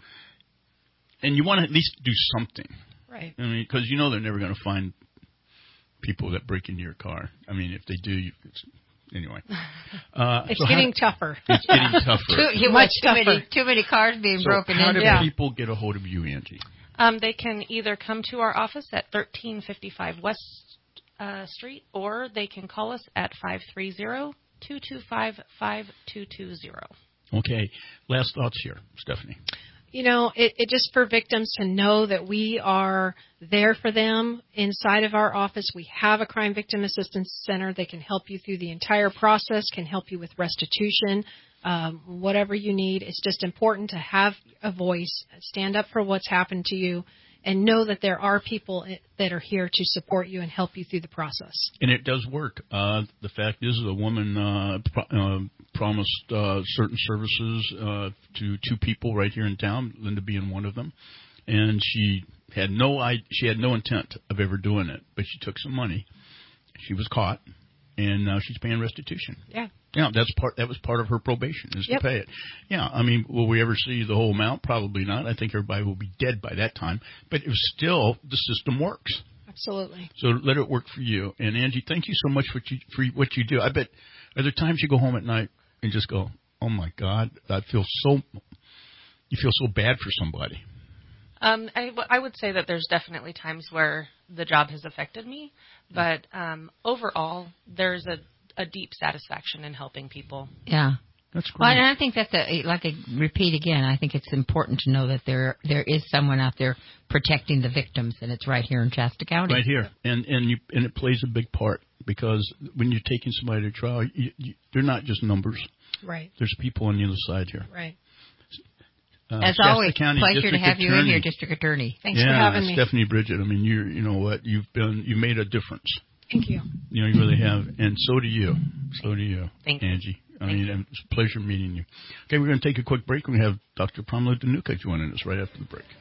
and you want to at least do something. Right. I mean, because you know they're never going to find people that break into your car. I mean, if they do, you, it's, anyway. Uh, It's so how- getting tougher. It's getting tougher. Too, you Much watch too many, tougher. too many cars being So broken how into. do Yeah. people get a hold of you, Angie? Um, they can either come to our office at thirteen fifty-five West uh, Street, or they can call us at five three zero, two two five, five two two zero. Okay. Last thoughts here, Stephanie. You know, it, it just for victims to know that we are there for them inside of our office. We have a crime victim assistance center. They can help you through the entire process, can help you with restitution, um, whatever you need. It's just important to have a voice, stand up for what's happened to you, and know that there are people that are here to support you and help you through the process. And it does work. Uh, the fact is, the woman uh, pro- uh, promised uh, certain services uh, to two people right here in town, Linda being one of them, and she had no I- she had no intent of ever doing it, but she took some money. She was caught, and now she's paying restitution. Yeah. Yeah, that's part. That was part of her probation, is Yep. to pay it. Yeah, I mean, will we ever see the whole amount? Probably not. I think everybody will be dead by that time. But it was still, the system works. Absolutely. So let it work for you. And Angie, thank you so much for what you, for what you do. I bet, are there times you go home at night and just go, oh my God, I feel so, you feel so bad for somebody? Um, I, w- I would say that there's definitely times where the job has affected me, but um, overall, there's a, a deep satisfaction in helping people. Yeah. That's great. Well, and I think that's a, like a repeat again, I think it's important to know that there there is someone out there protecting the victims, and it's right here in Shasta County. Right here. And and you and it plays a big part, because when you're taking somebody to trial, you, you, they're not just numbers. Right. There's people on the other side here. Right. Uh, As Shasta always, County pleasure District to have you in Attorney. here, District Attorney. Thanks yeah, for having me. Stephanie Bridget. I mean, you you know what? You've been you made a difference. Thank you. You know, you really have, and so do you. So do you, Thank you. Angie. I Thank mean, you. it's a pleasure meeting you. Okay, we're going to take a quick break. We have Doctor Pramila Dhanuka joining us right after the break.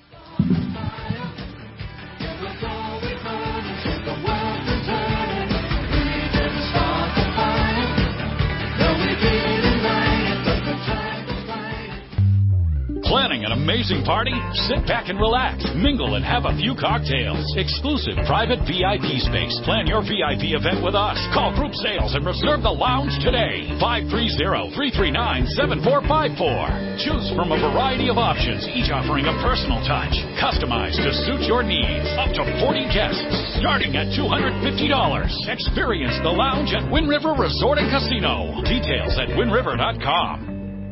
Planning an amazing party? Sit back and relax, mingle and have a few cocktails. Exclusive private V I P space. Plan your V I P event with us. Call Group Sales and reserve the lounge today. five three zero, three three nine, seven four five four. Choose from a variety of options, each offering a personal touch, customized to suit your needs. Up to forty guests, starting at two hundred fifty dollars. Experience the lounge at Wind River Resort and Casino. Details at wind river dot com.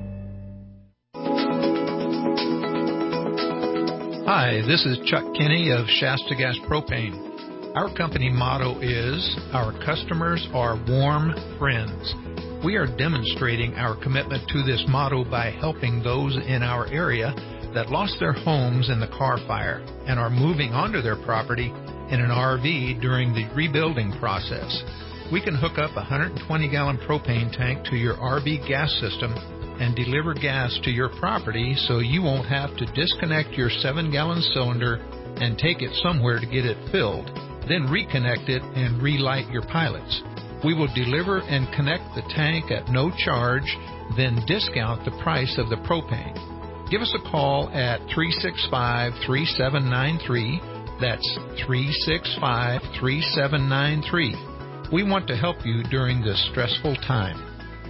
Hi, this is Chuck Kinney of Shasta Gas Propane. Our company motto is, our customers are warm friends. We are demonstrating our commitment to this motto by helping those in our area that lost their homes in the Carr Fire and are moving onto their property in an R V during the rebuilding process. We can hook up a one hundred twenty gallon propane tank to your R V gas system and deliver gas to your property so you won't have to disconnect your seven gallon cylinder and take it somewhere to get it filled, then reconnect it and relight your pilots. We will deliver and connect the tank at no charge, then discount the price of the propane. Give us a call at three six five, three seven nine three. That's three six five, three seven nine three. We want to help you during this stressful time.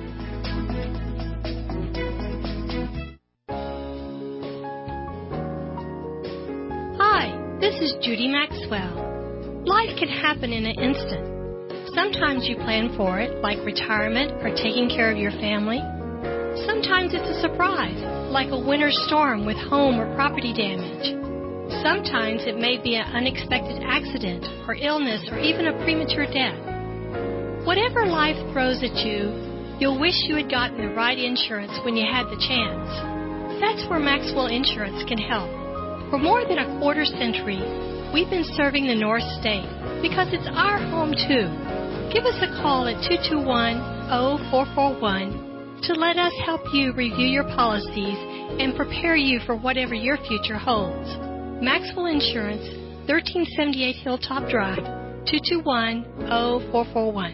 This is Judy Maxwell. Life can happen in an instant. Sometimes you plan for it, like retirement or taking care of your family. Sometimes it's a surprise, like a winter storm with home or property damage. Sometimes it may be an unexpected accident or illness or even a premature death. Whatever life throws at you, you'll wish you had gotten the right insurance when you had the chance. That's where Maxwell Insurance can help. For more than a quarter century, we've been serving the North State because it's our home too. Give us a call at two two one, zero four four one to let us help you review your policies and prepare you for whatever your future holds. Maxwell Insurance, thirteen seventy-eight Hilltop Drive, two two one, zero four four one.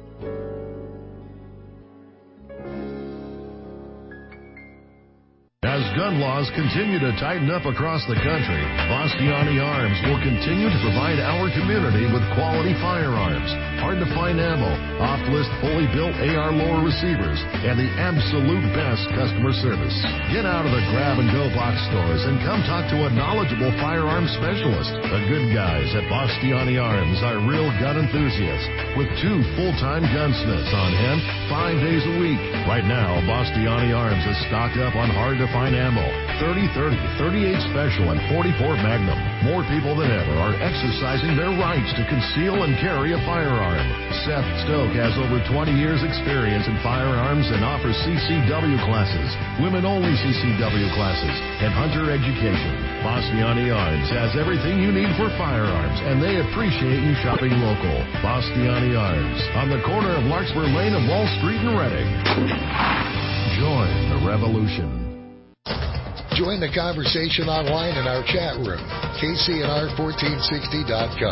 As gun laws continue to tighten up across the country, Bastiani Arms will continue to provide our community with quality firearms, hard-to-find ammo, off-list fully built A R lower receivers, and the absolute best customer service. Get out of the grab-and-go box stores and come talk to a knowledgeable firearms specialist. The good guys at Bastiani Arms are real gun enthusiasts with two full-time gunsmiths on hand five days a week. Right now, Bastiani Arms is stocked up on hard-to-find ammo, thirty thirty, thirty-eight Special, and forty-four Magnum. More people than ever are exercising their rights to conceal and carry a firearm. Seth Stoke has over twenty years experience in firearms and offers C C W classes, women-only C C W classes, and hunter education. Bastiani Arms has everything you need for firearms, and they appreciate you shopping local. Bastiani Arms, on the corner of Larkspur Lane and Wall Street in Reading. Join the revolution. Join the conversation online in our chat room, K C N R fourteen sixty dot com.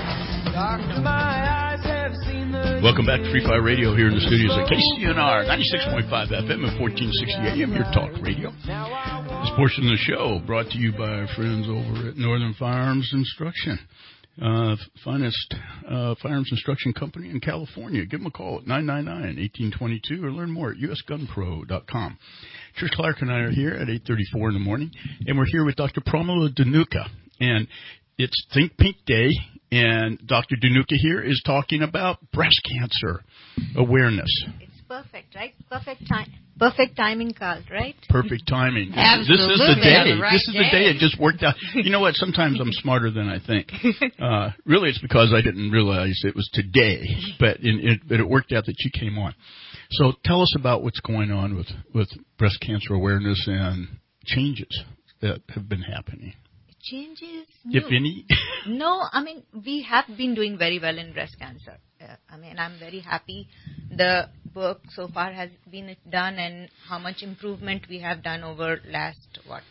Welcome back to Free Fire Radio here in the studios at K C N R ninety-six point five F M and fourteen sixty A M, your talk radio. This portion of the show brought to you by our friends over at Northern Firearms Instruction. Uh, finest uh, firearms instruction company in California. Give them a call at nine nine nine, one eight two two or learn more at U S gun pro dot com. Trish Clark and I are here at eight thirty-four in the morning, and we're here with Doctor Pramila Dhanuka. And it's Think Pink Day, and Doctor Dhanuka here is talking about breast cancer awareness. It's perfect, right? Perfect time. Perfect timing, Carl, right? Perfect timing. Absolutely. This is the day. The right this is the day it just worked out. You know what? Sometimes I'm smarter than I think. Uh, really, it's because I didn't realize it was today, but in, it, but it worked out that you came on. So tell us about what's going on with, with breast cancer awareness and changes that have been happening. Changes? If any? No, I mean, we have been doing very well in breast cancer. Uh, I mean, I'm very happy the work so far has been done and how much improvement we have done over last, what,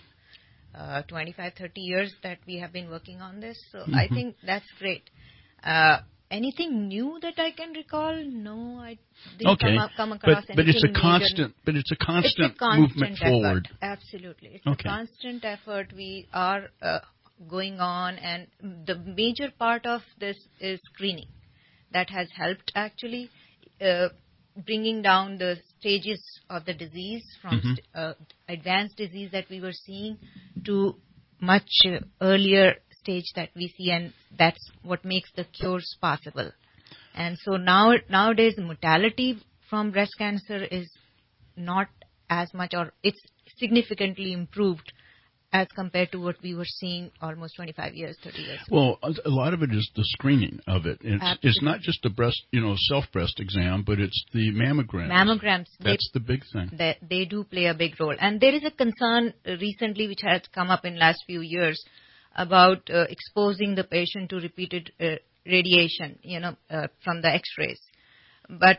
uh, twenty-five, thirty years that we have been working on this. So mm-hmm. I think that's great. Uh, anything new that I can recall? No, I didn't okay. come, up, come across but, but anything it's a major. constant, But it's a constant, it's a constant movement effort. forward. Absolutely. It's okay. a constant effort. We are uh, going on, and the major part of this is screening. That has helped actually uh, bringing down the stages of the disease from mm-hmm. st- uh, advanced disease that we were seeing to much uh, earlier stage that we see, and that's what makes the cures possible. And so now nowadays mortality from breast cancer is not as much, or it's significantly improved as compared to what we were seeing almost twenty-five years, thirty years ago. Well, a lot of it is the screening of it. It's, it's not just the breast, you know, self-breast exam, but it's the mammograms. Mammograms. That's they, the big thing. They, they do play a big role. And there is a concern recently which has come up in the last few years about uh, exposing the patient to repeated uh, radiation, you know, uh, from the x-rays. But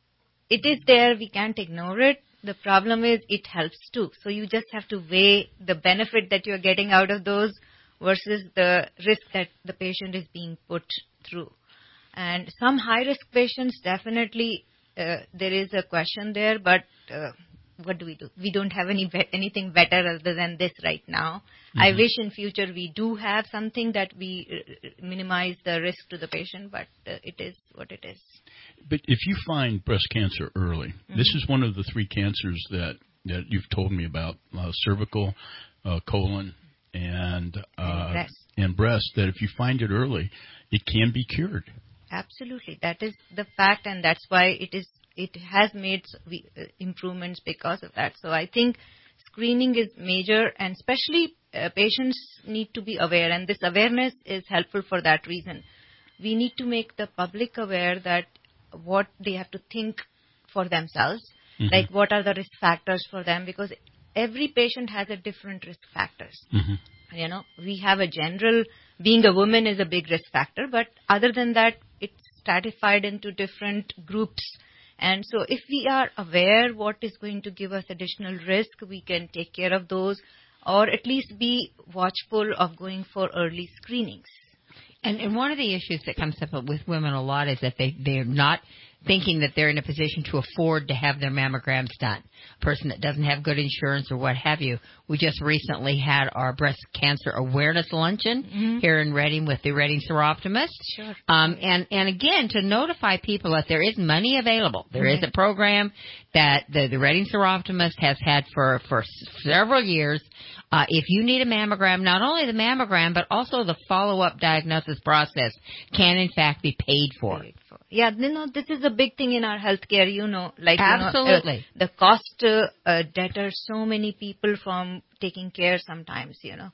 it is there. We can't ignore it. The problem is it helps too. So you just have to weigh the benefit that you're getting out of those versus the risk that the patient is being put through. And some high-risk patients, definitely uh, there is a question there, but uh, what do we do? We don't have any be- anything better other than this right now. Mm-hmm. I wish in future we do have something that we uh, minimize the risk to the patient, but uh, it is what it is. But if you find breast cancer early, mm-hmm. this is one of the three cancers that, that you've told me about, uh, cervical, uh, colon, and, uh, and, breast. and breast, that if you find it early, it can be cured. Absolutely. That is the fact, and that's why it is. It has made improvements because of that. So I think screening is major, and especially uh, patients need to be aware, and this awareness is helpful for that reason. We need to make the public aware that what they have to think for themselves, mm-hmm. like what are the risk factors for them, because every patient has a different risk factors. Mm-hmm. You know, we have a general, being a woman is a big risk factor, but other than that, it's stratified into different groups. And so if we are aware what is going to give us additional risk, we can take care of those, or at least be watchful of going for early screenings. And, and one of the issues that comes up with women a lot is that they, they're not thinking that they're in a position to afford to have their mammograms done. A person that doesn't have good insurance or what have you. We just recently had our breast cancer awareness luncheon mm-hmm. here in Reading with the Reading Seroptimist. Sure. Um, and, and again, to notify people that there is money available. There mm-hmm. is a program that the, the Reading Seroptimist has had for, for several years. Uh, if you need a mammogram, not only the mammogram, but also the follow-up diagnosis process can, in fact, be paid for. Paid for. Yeah, you know, this is a big thing in our healthcare, you know. Like, Absolutely. You know, uh, the cost uh, uh, deters so many people from taking care sometimes, you know.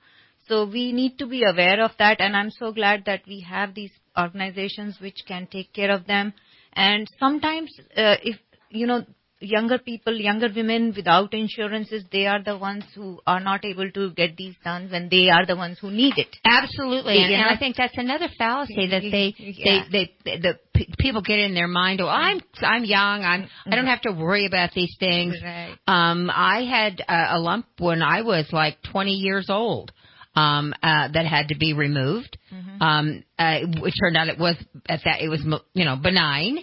So we need to be aware of that, and I'm so glad that we have these organizations which can take care of them. And sometimes, uh, if, you know, younger people, younger women without insurances, they are the ones who are not able to get these done when they are the ones who need it. Absolutely, and, and I think that's another fallacy that they, yeah. they, they, the p- people get in their mind. Oh, I'm, I'm young. I'm, I don't have to worry about these things. Right. Um, I had a, a lump when I was like twenty years old. Um, uh, that had to be removed. Mm-hmm. Um, uh, it turned out it was at that it was you know benign.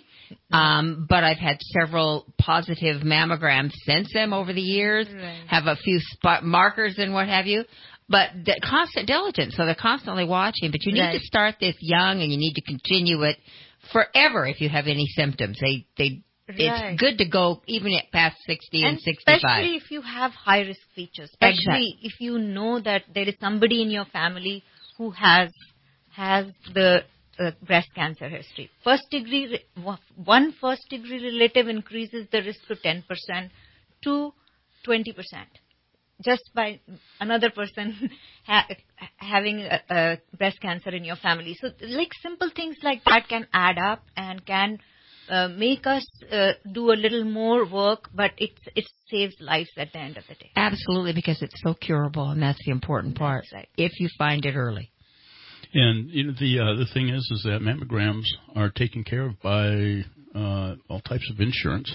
Um, but I've had several positive mammograms since then over the years, right. have a few spot markers and what have you. But the constant diligence, so they're constantly watching. But you need right. to start this young, and you need to continue it forever if you have any symptoms. They, they, right. It's good to go even at past sixty and, and sixty-five. Especially if you have high-risk features. Especially exactly. if you know that there is somebody in your family who has has the Uh, breast cancer history. First degree, one first degree relative increases the risk to ten percent to twenty percent. Just by another person ha- having a, a breast cancer in your family. So like simple things like that can add up and can uh, make us uh, do a little more work, but it, it saves lives at the end of the day. Absolutely, because it's so curable, and that's the important part. That's right. If you find it early. And you know, the uh, the thing is, is that mammograms are taken care of by uh, all types of insurance,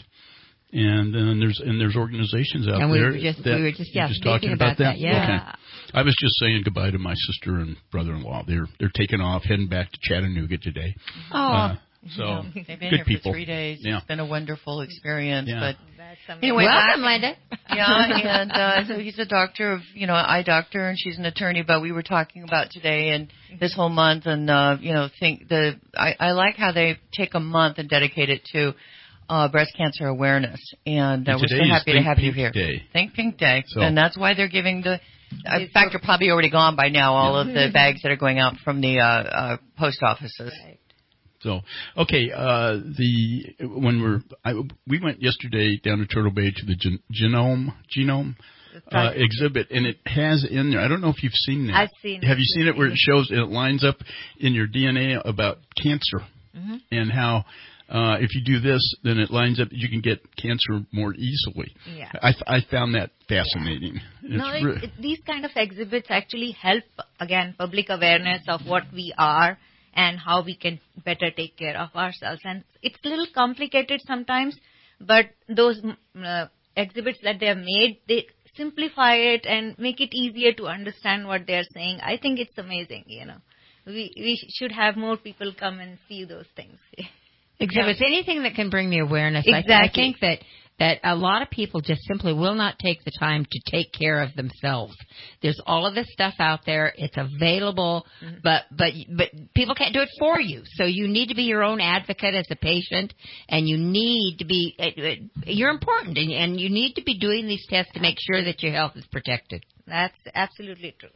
and then there's and there's organizations out and we there were just, that we were just, yeah, just talking about, about that. that. Yeah. Okay. I was just saying goodbye to my sister and brother-in-law. They're they're taking off, heading back to Chattanooga today. Oh. Uh, So they've been good here people. for three days. Yeah. It's been a wonderful experience. Yeah. But anyway, welcome, back, Linda. Yeah, and uh, so he's a doctor of you know eye doctor, and she's an attorney. But we were talking about today and this whole month, and uh, you know, think the I, I like how they take a month and dedicate it to uh, breast cancer awareness, and uh, And we're so today is happy to Think have Pink you here. Day. Think Pink Day, So- and that's why they're giving the. In fact, you're probably already gone by now. All of the bags that are going out from the uh, uh, post offices. Right. So, okay, uh, the, when we're, I, we went yesterday down to Turtle Bay to the gen, genome, genome, uh, exhibit, and it has in there, I don't know if you've seen that. I've seen it. Have you seen it where it shows, it lines up in your D N A about cancer, mm-hmm. and how, uh, if you do this, then it lines up, you can get cancer more easily. Yeah. I, I found that fascinating. Yeah. It's No, it, re- it, these kind of exhibits actually help, again, public awareness of what we are and how we can better take care of ourselves. And it's a little complicated sometimes, but those uh, exhibits that they have made, they simplify it and make it easier to understand what they're saying. I think it's amazing, you know. We we should have more people come and see those things. Exhibits, anything that can bring the awareness. Exactly. I, I think that, that a lot of people just simply will not take the time to take care of themselves. There's all of this stuff out there. It's available, mm-hmm. but, but, but people can't do it for you. So you need to be your own advocate as a patient, and you need to be, you're important, and, and you need to be doing these tests to make sure that your health is protected. That's absolutely true.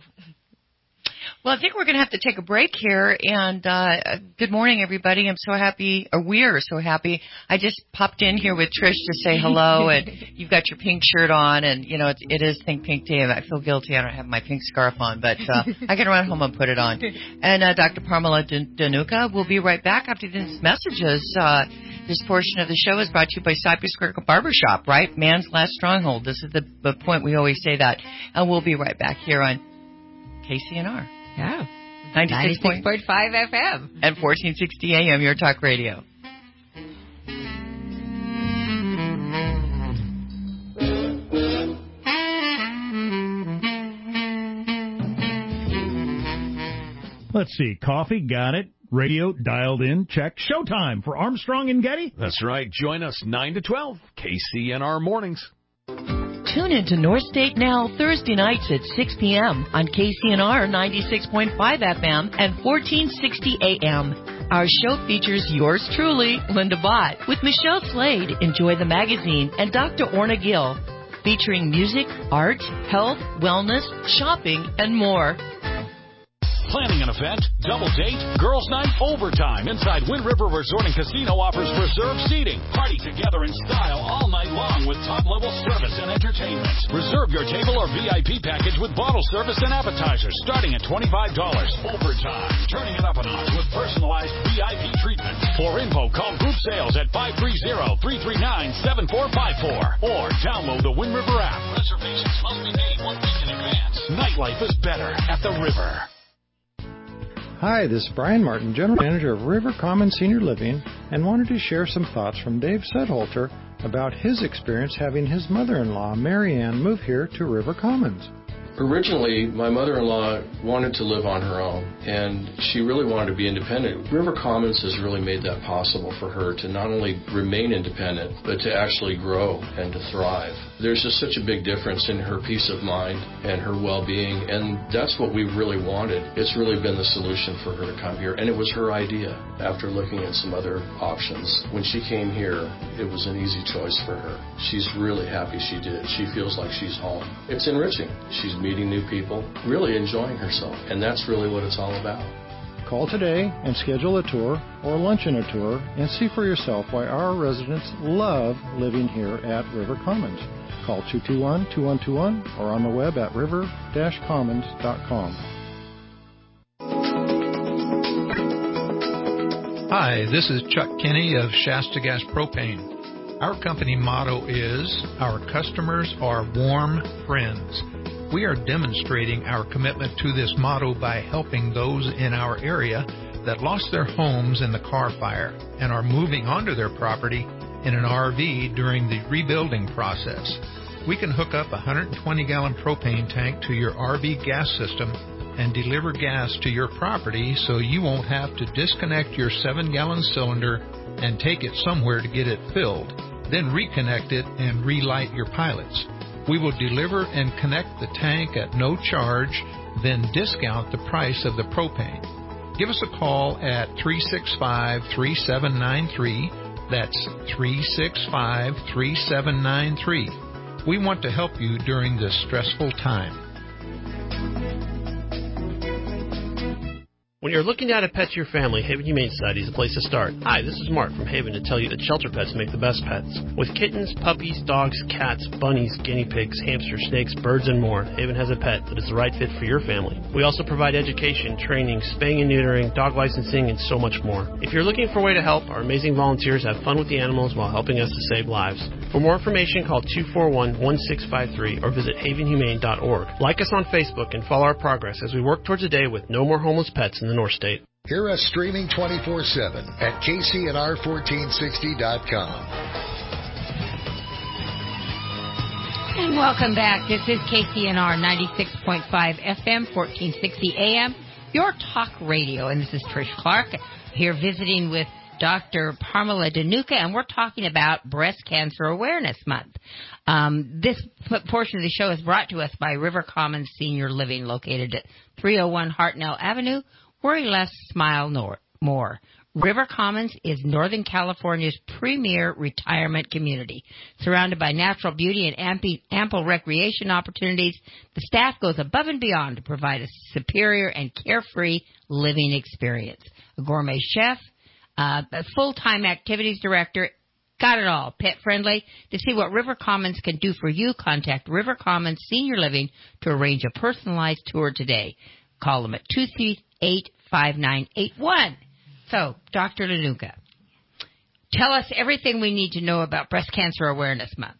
Well, I think we're going to have to take a break here. And uh, good morning, everybody. I'm so happy, or we're so happy. I just popped in here with Trish to say hello, and you've got your pink shirt on, and you know it's, it is Think Pink Day. I feel guilty. I don't have my pink scarf on, but uh, I can run home and put it on. And uh, Doctor Parmala Dhanuka will be right back after these messages. Uh, this portion of the show is brought to you by Cypress Creek Barbershop, right? Man's last stronghold. This is the, the point we always say that, and we'll be right back here on K C N R. Yeah. ninety-six point five F M. And fourteen sixty A M, your talk radio. Let's see. Coffee, got it. Radio, dialed in, check. Showtime for Armstrong and Getty. That's right. Join us nine to twelve, K C N R Mornings. Tune into North State Now Thursday nights at six p.m. on K C N R ninety-six point five F M and fourteen sixty A M. Our show features yours truly, Linda Bott, with Michelle Slade, Enjoy the Magazine, and Doctor Orna Gill, featuring music, art, health, wellness, shopping, and more. Planning an event, double date, girls' night, overtime inside Wind River Resort and Casino offers reserved seating. Party together in style all night long with top-level service and entertainment. Reserve your table or V I P package with bottle service and appetizers starting at twenty-five dollars. Overtime, turning it up a notch with personalized V I P treatment. For info, call Group Sales at five three zero, three three nine, seven four five four or download the Wind River app. Reservations must be made one week in advance. Nightlife is better at the river. Hi, this is Brian Martin, General Manager of River Commons Senior Living, and wanted to share some thoughts from Dave Sudholter about his experience having his mother-in-law, Mary Ann, move here to River Commons. Originally, my mother-in-law wanted to live on her own, and she really wanted to be independent. River Commons has really made that possible for her to not only remain independent, but to actually grow and to thrive. There's just such a big difference in her peace of mind and her well-being, and that's what we really wanted. It's really been the solution for her to come here, and it was her idea. After looking at some other options, when she came here, it was an easy choice for her. She's really happy she did. She feels like she's home. It's enriching. She's meeting new people, really enjoying herself, and that's really what it's all about. Call today and schedule a tour or lunch and a tour and see for yourself why our residents love living here at River Commons. Call two two one, two one two one or on the web at river dash commons dot com. Hi, this is Chuck Kinney of Shasta Gas Propane. Our company motto is, our customers are warm friends. We are demonstrating our commitment to this motto by helping those in our area that lost their homes in the Carr Fire and are moving onto their property in an R V during the rebuilding process. We can hook up a one hundred twenty gallon propane tank to your R V gas system and deliver gas to your property so you won't have to disconnect your seven gallon cylinder and take it somewhere to get it filled, then reconnect it and relight your pilots. We will deliver and connect the tank at no charge, then discount the price of the propane. Give us a call at three six five, three seven nine three. That's three six five, three seven nine three. We want to help you during this stressful time. When you're looking to add a pet to your family, Haven Humane Society is the place to start. Hi, this is Mark from Haven to tell you that shelter pets make the best pets. With kittens, puppies, dogs, cats, bunnies, guinea pigs, hamsters, snakes, birds, and more, Haven has a pet that is the right fit for your family. We also provide education, training, spaying and neutering, dog licensing, and so much more. If you're looking for a way to help, our amazing volunteers have fun with the animals while helping us to save lives. For more information, call two four one, one six five three or visit haven humane dot org. Like us on Facebook and follow our progress as we work towards a day with no more homeless pets in the North State. Hear us streaming twenty-four seven at K C N R fourteen sixty dot com. And welcome back. This is K C N R ninety-six point five F M, fourteen sixty A M, your talk radio. And this is Trish Clark here visiting with Doctor Parmala Dhanuka, and we're talking about Breast Cancer Awareness Month. Um, this portion of the show is brought to us by River Commons Senior Living, located at three oh one Hartnell Avenue. Worry less, smile nor- more. River Commons is Northern California's premier retirement community. Surrounded by natural beauty and ample, ample recreation opportunities, the staff goes above and beyond to provide a superior and carefree living experience. A gourmet chef, uh, a full-time activities director, got it all. Pet friendly. To see what River Commons can do for you, contact River Commons Senior Living to arrange a personalized tour today. Call them at two three eight, five nine eight one. So, Doctor Dhanuka, tell us everything we need to know about Breast Cancer Awareness Month.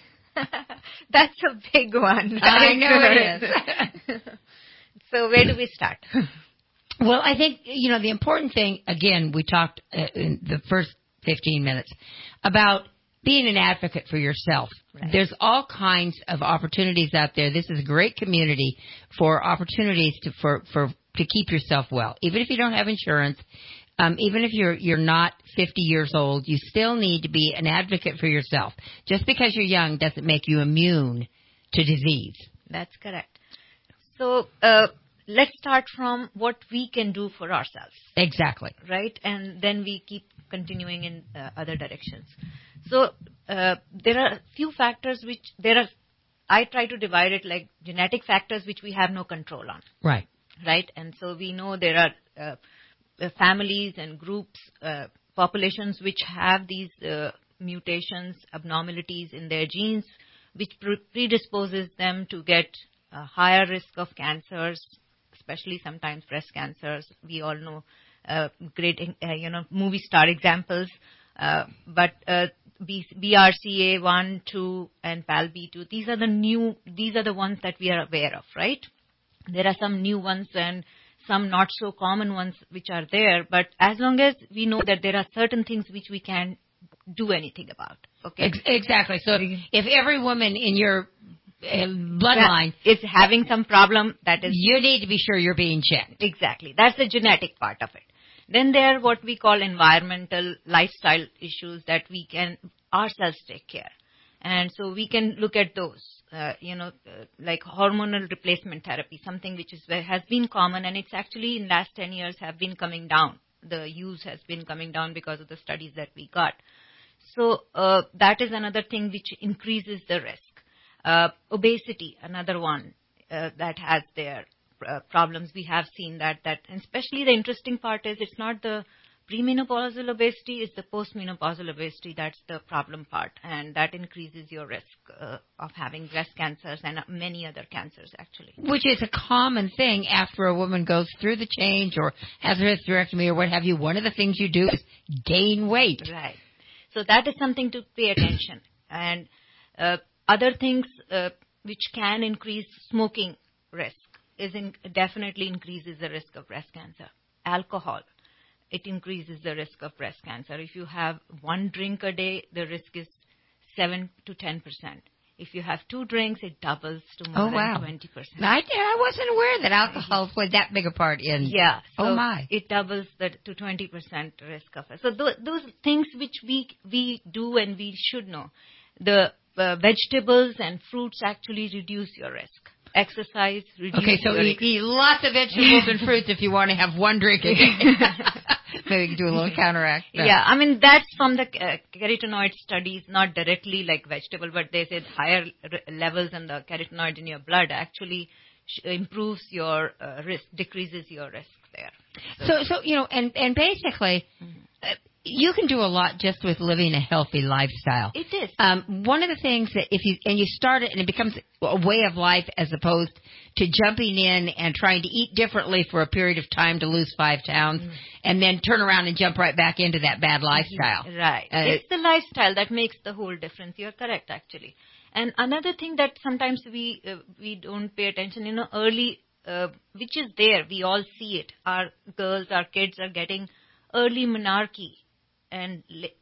That's a big one. I know it is. So, where do we start? Well, I think, you know, the important thing, again, we talked uh, in the first fifteen minutes about being an advocate for yourself. Right. There's all kinds of opportunities out there. This is a great community for opportunities to for, for to keep yourself well. Even if you don't have insurance, um, even if you're you're not fifty years old, you still need to be an advocate for yourself. Just because you're young doesn't make you immune to disease. That's correct. So uh, let's start from what we can do for ourselves. Exactly. Right? And then we keep continuing in uh, other directions. So uh, there are a few factors which there are. I try to divide it like genetic factors which we have no control on. Right. Right. And so we know there are uh, families and groups, uh, populations which have these uh, mutations, abnormalities in their genes, which pre- predisposes them to get a higher risk of cancers, especially sometimes breast cancers. We all know uh, great, uh, you know, movie star examples. Uh, but uh, B R C A one, two, and P A L B two, these are the new, these are the ones that we are aware of, right? There are some new ones and some not so common ones which are there, but as long as we know that there are certain things which we can do anything about. Okay. Ex- exactly. So if, if every woman in your uh, bloodline is having some problem, that is, you need to be sure you're being checked. Exactly. That's the genetic part of it. Then there are what we call environmental lifestyle issues that we can ourselves take care. And so we can look at those, uh, you know, uh, like hormonal replacement therapy, something which is has been common, and it's actually in last ten years have been coming down. The use has been coming down because of the studies that we got. So uh, that is another thing which increases the risk. Uh, obesity, another one uh, that has their uh, problems. We have seen that, that, and especially the interesting part is it's not the premenopausal obesity, it's the postmenopausal obesity that's the problem part, and that increases your risk uh, of having breast cancers and many other cancers, actually. Which is a common thing after a woman goes through the change or has a hysterectomy or what have you. One of the things you do is gain weight. Right. So that is something to pay attention. And uh, other things uh, which can increase smoking risk is in, definitely increases the risk of breast cancer. Alcohol. It increases the risk of breast cancer. If you have one drink a day, the risk is seven to ten percent. If you have two drinks, it doubles to more oh, wow. than twenty percent. I, I wasn't aware that alcohol played that big a part in. Yeah. So oh my! It doubles the, to twenty percent risk of it. So th- those things which we we do and we should know, the uh, vegetables and fruits actually reduce your risk. Exercise, reduce Okay, so your eat, eat lots of vegetables and fruits if you want to have one drink a day. Maybe you can do a little counteract. No. Yeah, I mean, that's from the uh, carotenoid studies, not directly like vegetable, but they said higher r- levels in the carotenoid in your blood actually sh- improves your uh, risk, decreases your risk there. So, so, so you know, and, and basically, mm-hmm. uh, you can do a lot just with living a healthy lifestyle. It is. Um, one of the things that if you, and you start it and it becomes a way of life as opposed to jumping in and trying to eat differently for a period of time to lose five pounds mm. and then turn around and jump right back into that bad lifestyle. Right. Uh, it's the lifestyle that makes the whole difference. You're correct, actually. And another thing that sometimes we, uh, we don't pay attention, you know, early, uh, which is there, we all see it. Our girls, our kids are getting early menarche. And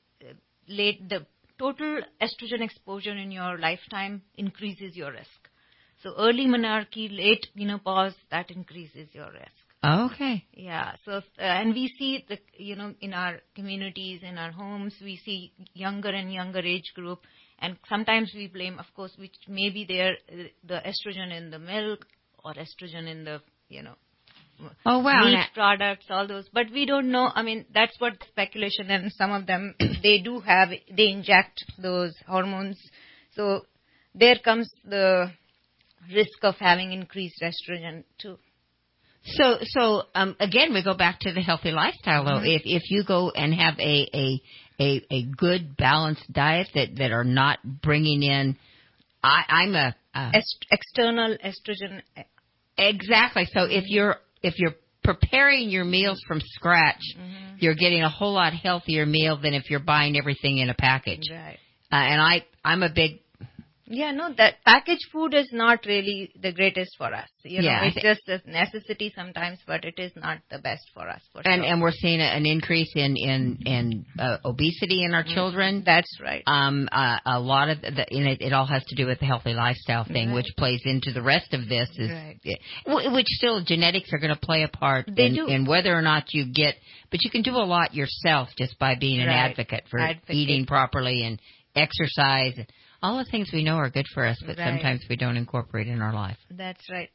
late, the total estrogen exposure in your lifetime increases your risk. So early menarche, late menopause, that increases your risk. Okay. Yeah. So uh, and we see the you know in our communities, in our homes, we see younger and younger age group, and sometimes we blame, of course, which maybe they're the estrogen in the milk or estrogen in the you know. Oh, wow. Meat products, all those. But we don't know. I mean, that's what speculation, and some of them, they do have, they inject those hormones. So there comes the risk of having increased estrogen too. So, so um, again, we go back to the healthy lifestyle, though. Mm-hmm. If if you go and have a, a, a, a good, balanced diet that, that are not bringing in, I, I'm a... Uh, Est- external estrogen. Exactly. So if you're If you're preparing your meals from scratch, mm-hmm. you're getting a whole lot healthier meal than if you're buying everything in a package. Right. Uh, and I, I'm a big... Yeah, no, that packaged food is not really the greatest for us. You know, yeah, it's just a necessity sometimes, but it is not the best for us. For and sure. and we're seeing an increase in in in uh, obesity in our mm-hmm. children. That's right. Um, uh, a lot of the, you know, it, it all has to do with the healthy lifestyle thing, right. which plays into the rest of this. Is right. yeah, which still genetics are going to play a part they in, do. in whether or not you get, but you can do a lot yourself just by being an right. advocate for advocate. eating properly and exercise. And all the things we know are good for us, but right. sometimes we don't incorporate in our life. That's right.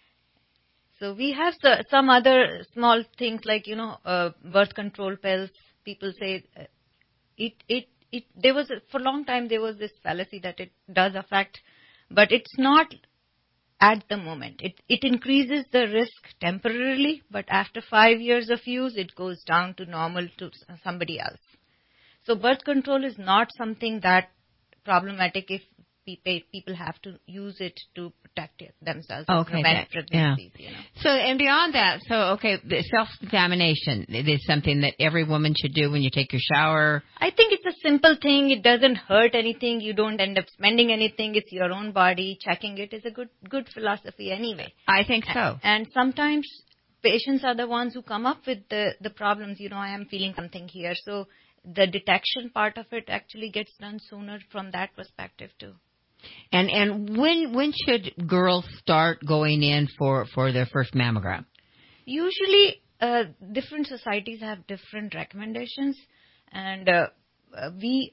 So we have the, some other small things like, you know, uh, birth control pills. People say uh, it, it, it, there was, a, for a long time, there was this fallacy that it does affect, but it's not at the moment. It, it increases the risk temporarily, but after five years of use, it goes down to normal to somebody else. So birth control is not something that problematic if people have to use it to protect themselves, okay, prevent that, pregnancies. Yeah. You know. So, and beyond that, so, okay, self-examination is something that every woman should do when you take your shower. I think it's a simple thing. It doesn't hurt anything. You don't end up spending anything. It's your own body. Checking it is a good good philosophy anyway. I think so. And, and sometimes patients are the ones who come up with the, the problems. You know, I am feeling something here. So the detection part of it actually gets done sooner from that perspective too. And and when when should girls start going in for, for their first mammogram? Usually, uh, different societies have different recommendations, and uh, uh, we,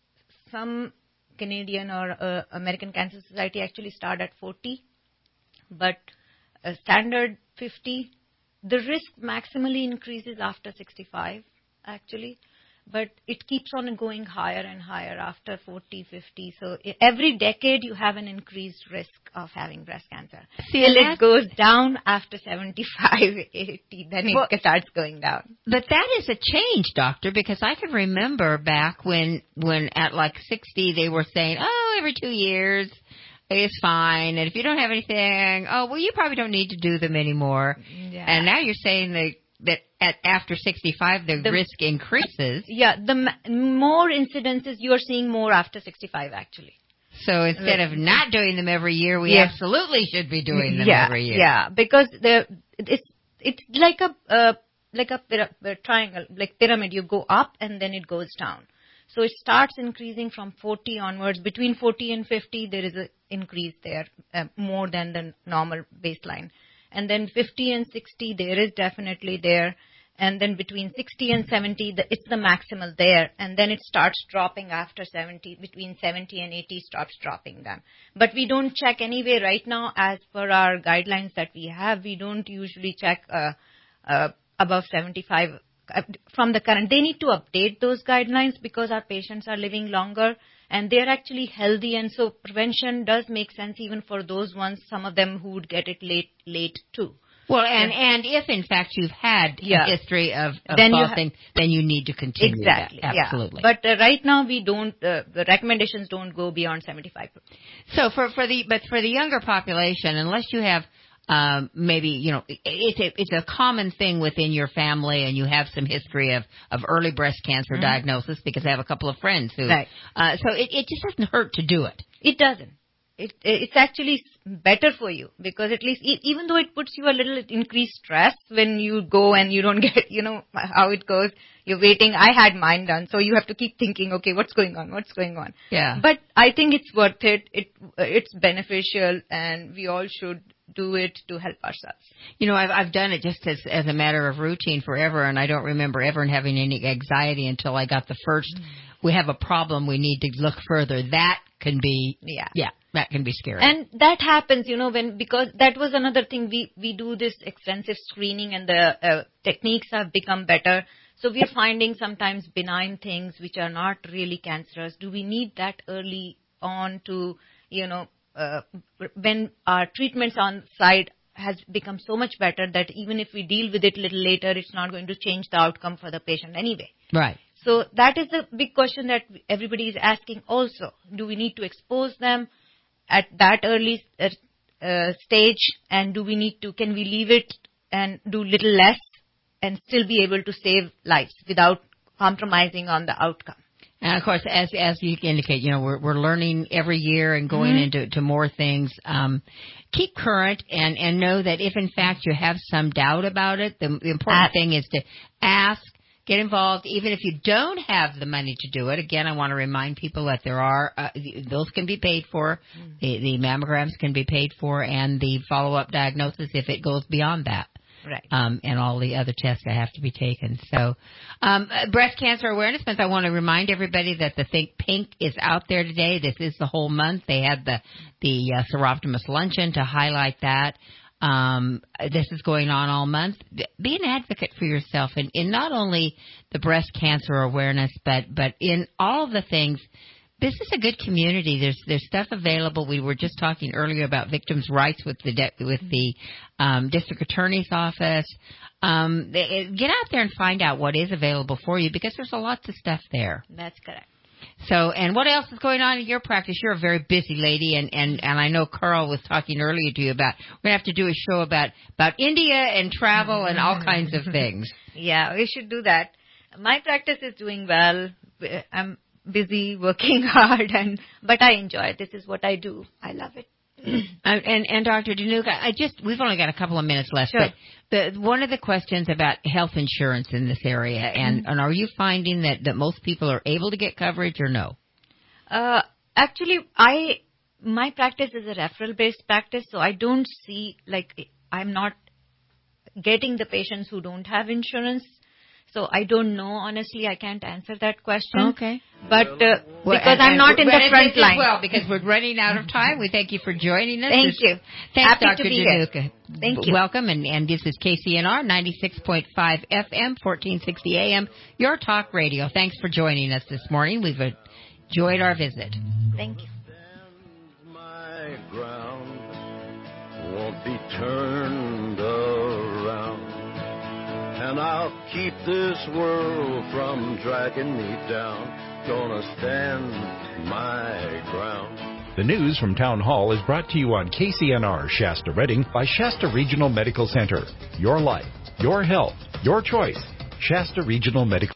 some Canadian or uh, American Cancer Society actually start at forty, but uh, standard fifty. The risk maximally increases after sixty-five, actually. But it keeps on going higher and higher after forty, fifty. So every decade you have an increased risk of having breast cancer. See, Till it goes down after seventy-five, eighty, then it well, starts going down. But that is a change, doctor, because I can remember back when, when at like sixty they were saying, oh, every two years it's fine. And if you don't have anything, oh, well, you probably don't need to do them anymore. Yeah. And now you're saying that that at after sixty-five the, the risk increases. Yeah, the m- more incidences you are seeing more after sixty-five actually. So instead of not doing them every year, we yeah. absolutely should be doing them yeah, every year. Yeah, because the it's it's like a uh, like a, a triangle, like pyramid. You go up and then it goes down. So it starts increasing from forty onwards. Between forty and fifty, there is an increase there, uh, more than the normal baseline. And then fifty and sixty, there is definitely there. And then between sixty and seventy, the, it's the maximal there. And then it starts dropping after seventy. Between seventy and eighty, stops dropping them. But we don't check anyway right now. As per our guidelines that we have, we don't usually check uh, uh, above seventy-five uh, from the current. They need to update those guidelines because our patients are living longer. And they're actually healthy, and so prevention does make sense even for those ones, some of them who would get it late late too. Well, and, yeah. and if in fact you've had yeah. a history of, of then flossing, ha- then you need to continue exactly, that. Absolutely. Yeah. But uh, right now we don't, uh, the recommendations don't go beyond seventy-five. So for, for the, but for the younger population, unless you have Um, maybe, you know, it's a, it's a common thing within your family and you have some history of, of early breast cancer mm-hmm. diagnosis, because I have a couple of friends who, right. uh, so it, it just doesn't hurt to do it. It doesn't. It, it's actually better for you because at least, even though it puts you a little increased stress when you go and you don't get, you know, how it goes, you're waiting. I had mine done. So you have to keep thinking, okay, what's going on? What's going on? Yeah. But I think it's worth it. It, it's beneficial and we all should do it to help ourselves. You know, I've I've done it just as as a matter of routine forever, and I don't remember ever having any anxiety until I got the first. Mm. We have a problem. We need to look further. That can be yeah yeah that can be scary. And that happens, you know, when because that was another thing. We we do this extensive screening, and the uh, techniques have become better. So we are finding sometimes benign things which are not really cancerous. Do we need that early on to, you know? Uh, when our treatments on site has become so much better that even if we deal with it a little later, it's not going to change the outcome for the patient anyway. Right. So that is the big question that everybody is asking also. Do we need to expose them at that early uh, uh, stage, and do we need to, can we leave it and do little less and still be able to save lives without compromising on the outcome? And of course, as as you indicate, you know, we're we're learning every year and going mm-hmm. into to more things. Um, keep current and, and know that if in fact you have some doubt about it, the, the important uh, thing is to ask, get involved, even if you don't have the money to do it. Again, I want to remind people that there are uh, those can be paid for, mm-hmm. the, the mammograms can be paid for, and the follow up diagnosis if it goes beyond that. Right. Um, and all the other tests that have to be taken. So, um, Breast Cancer Awareness Month, I want to remind everybody that the Think Pink is out there today. This is the whole month. They had the, the uh, Seroptimus Luncheon to highlight that. Um, this is going on all month. Be an advocate for yourself in, in not only the breast cancer awareness, but, but in all of the things. This is a good community. There's there's stuff available. We were just talking earlier about victims' rights with the de- with the um, district attorney's office. Um, they, get out there and find out what is available for you, because there's a lots of stuff there. That's correct. So, and what else is going on in your practice? You're a very busy lady, and, and, and I know Carl was talking earlier to you about, we're going to have to do a show about, about India and travel and all kinds of things. Yeah, we should do that. My practice is doing well. I'm busy, working hard, and but I enjoy it. This is what I do. I love it. and and Doctor Dhanuka, I just we've only got a couple of minutes left, sure. but the one of the questions about health insurance in this area, and, mm-hmm. and are you finding that, that most people are able to get coverage or no? Uh, actually, I my practice is a referral based practice, so I don't see like I'm not getting the patients who don't have insurance. So I don't know, honestly. I can't answer that question. Okay. But uh, well, because and, I'm and not in the front line. Well, because we're running out of time, we thank you for joining us. Thank There's, you. Thanks, Happy Doctor to be Dhanuka. here. Thank you. Welcome, and, and this is K C N R ninety-six point five F M, fourteen sixty A M, your talk radio. Thanks for joining us this morning. We've enjoyed our visit. Thank you. My ground won't be turned around. And I'll keep this world from dragging me down. Gonna stand my ground. The news from Town Hall is brought to you on K C N R Shasta Redding by Shasta Regional Medical Center. Your life, your health, your choice. Shasta Regional Medical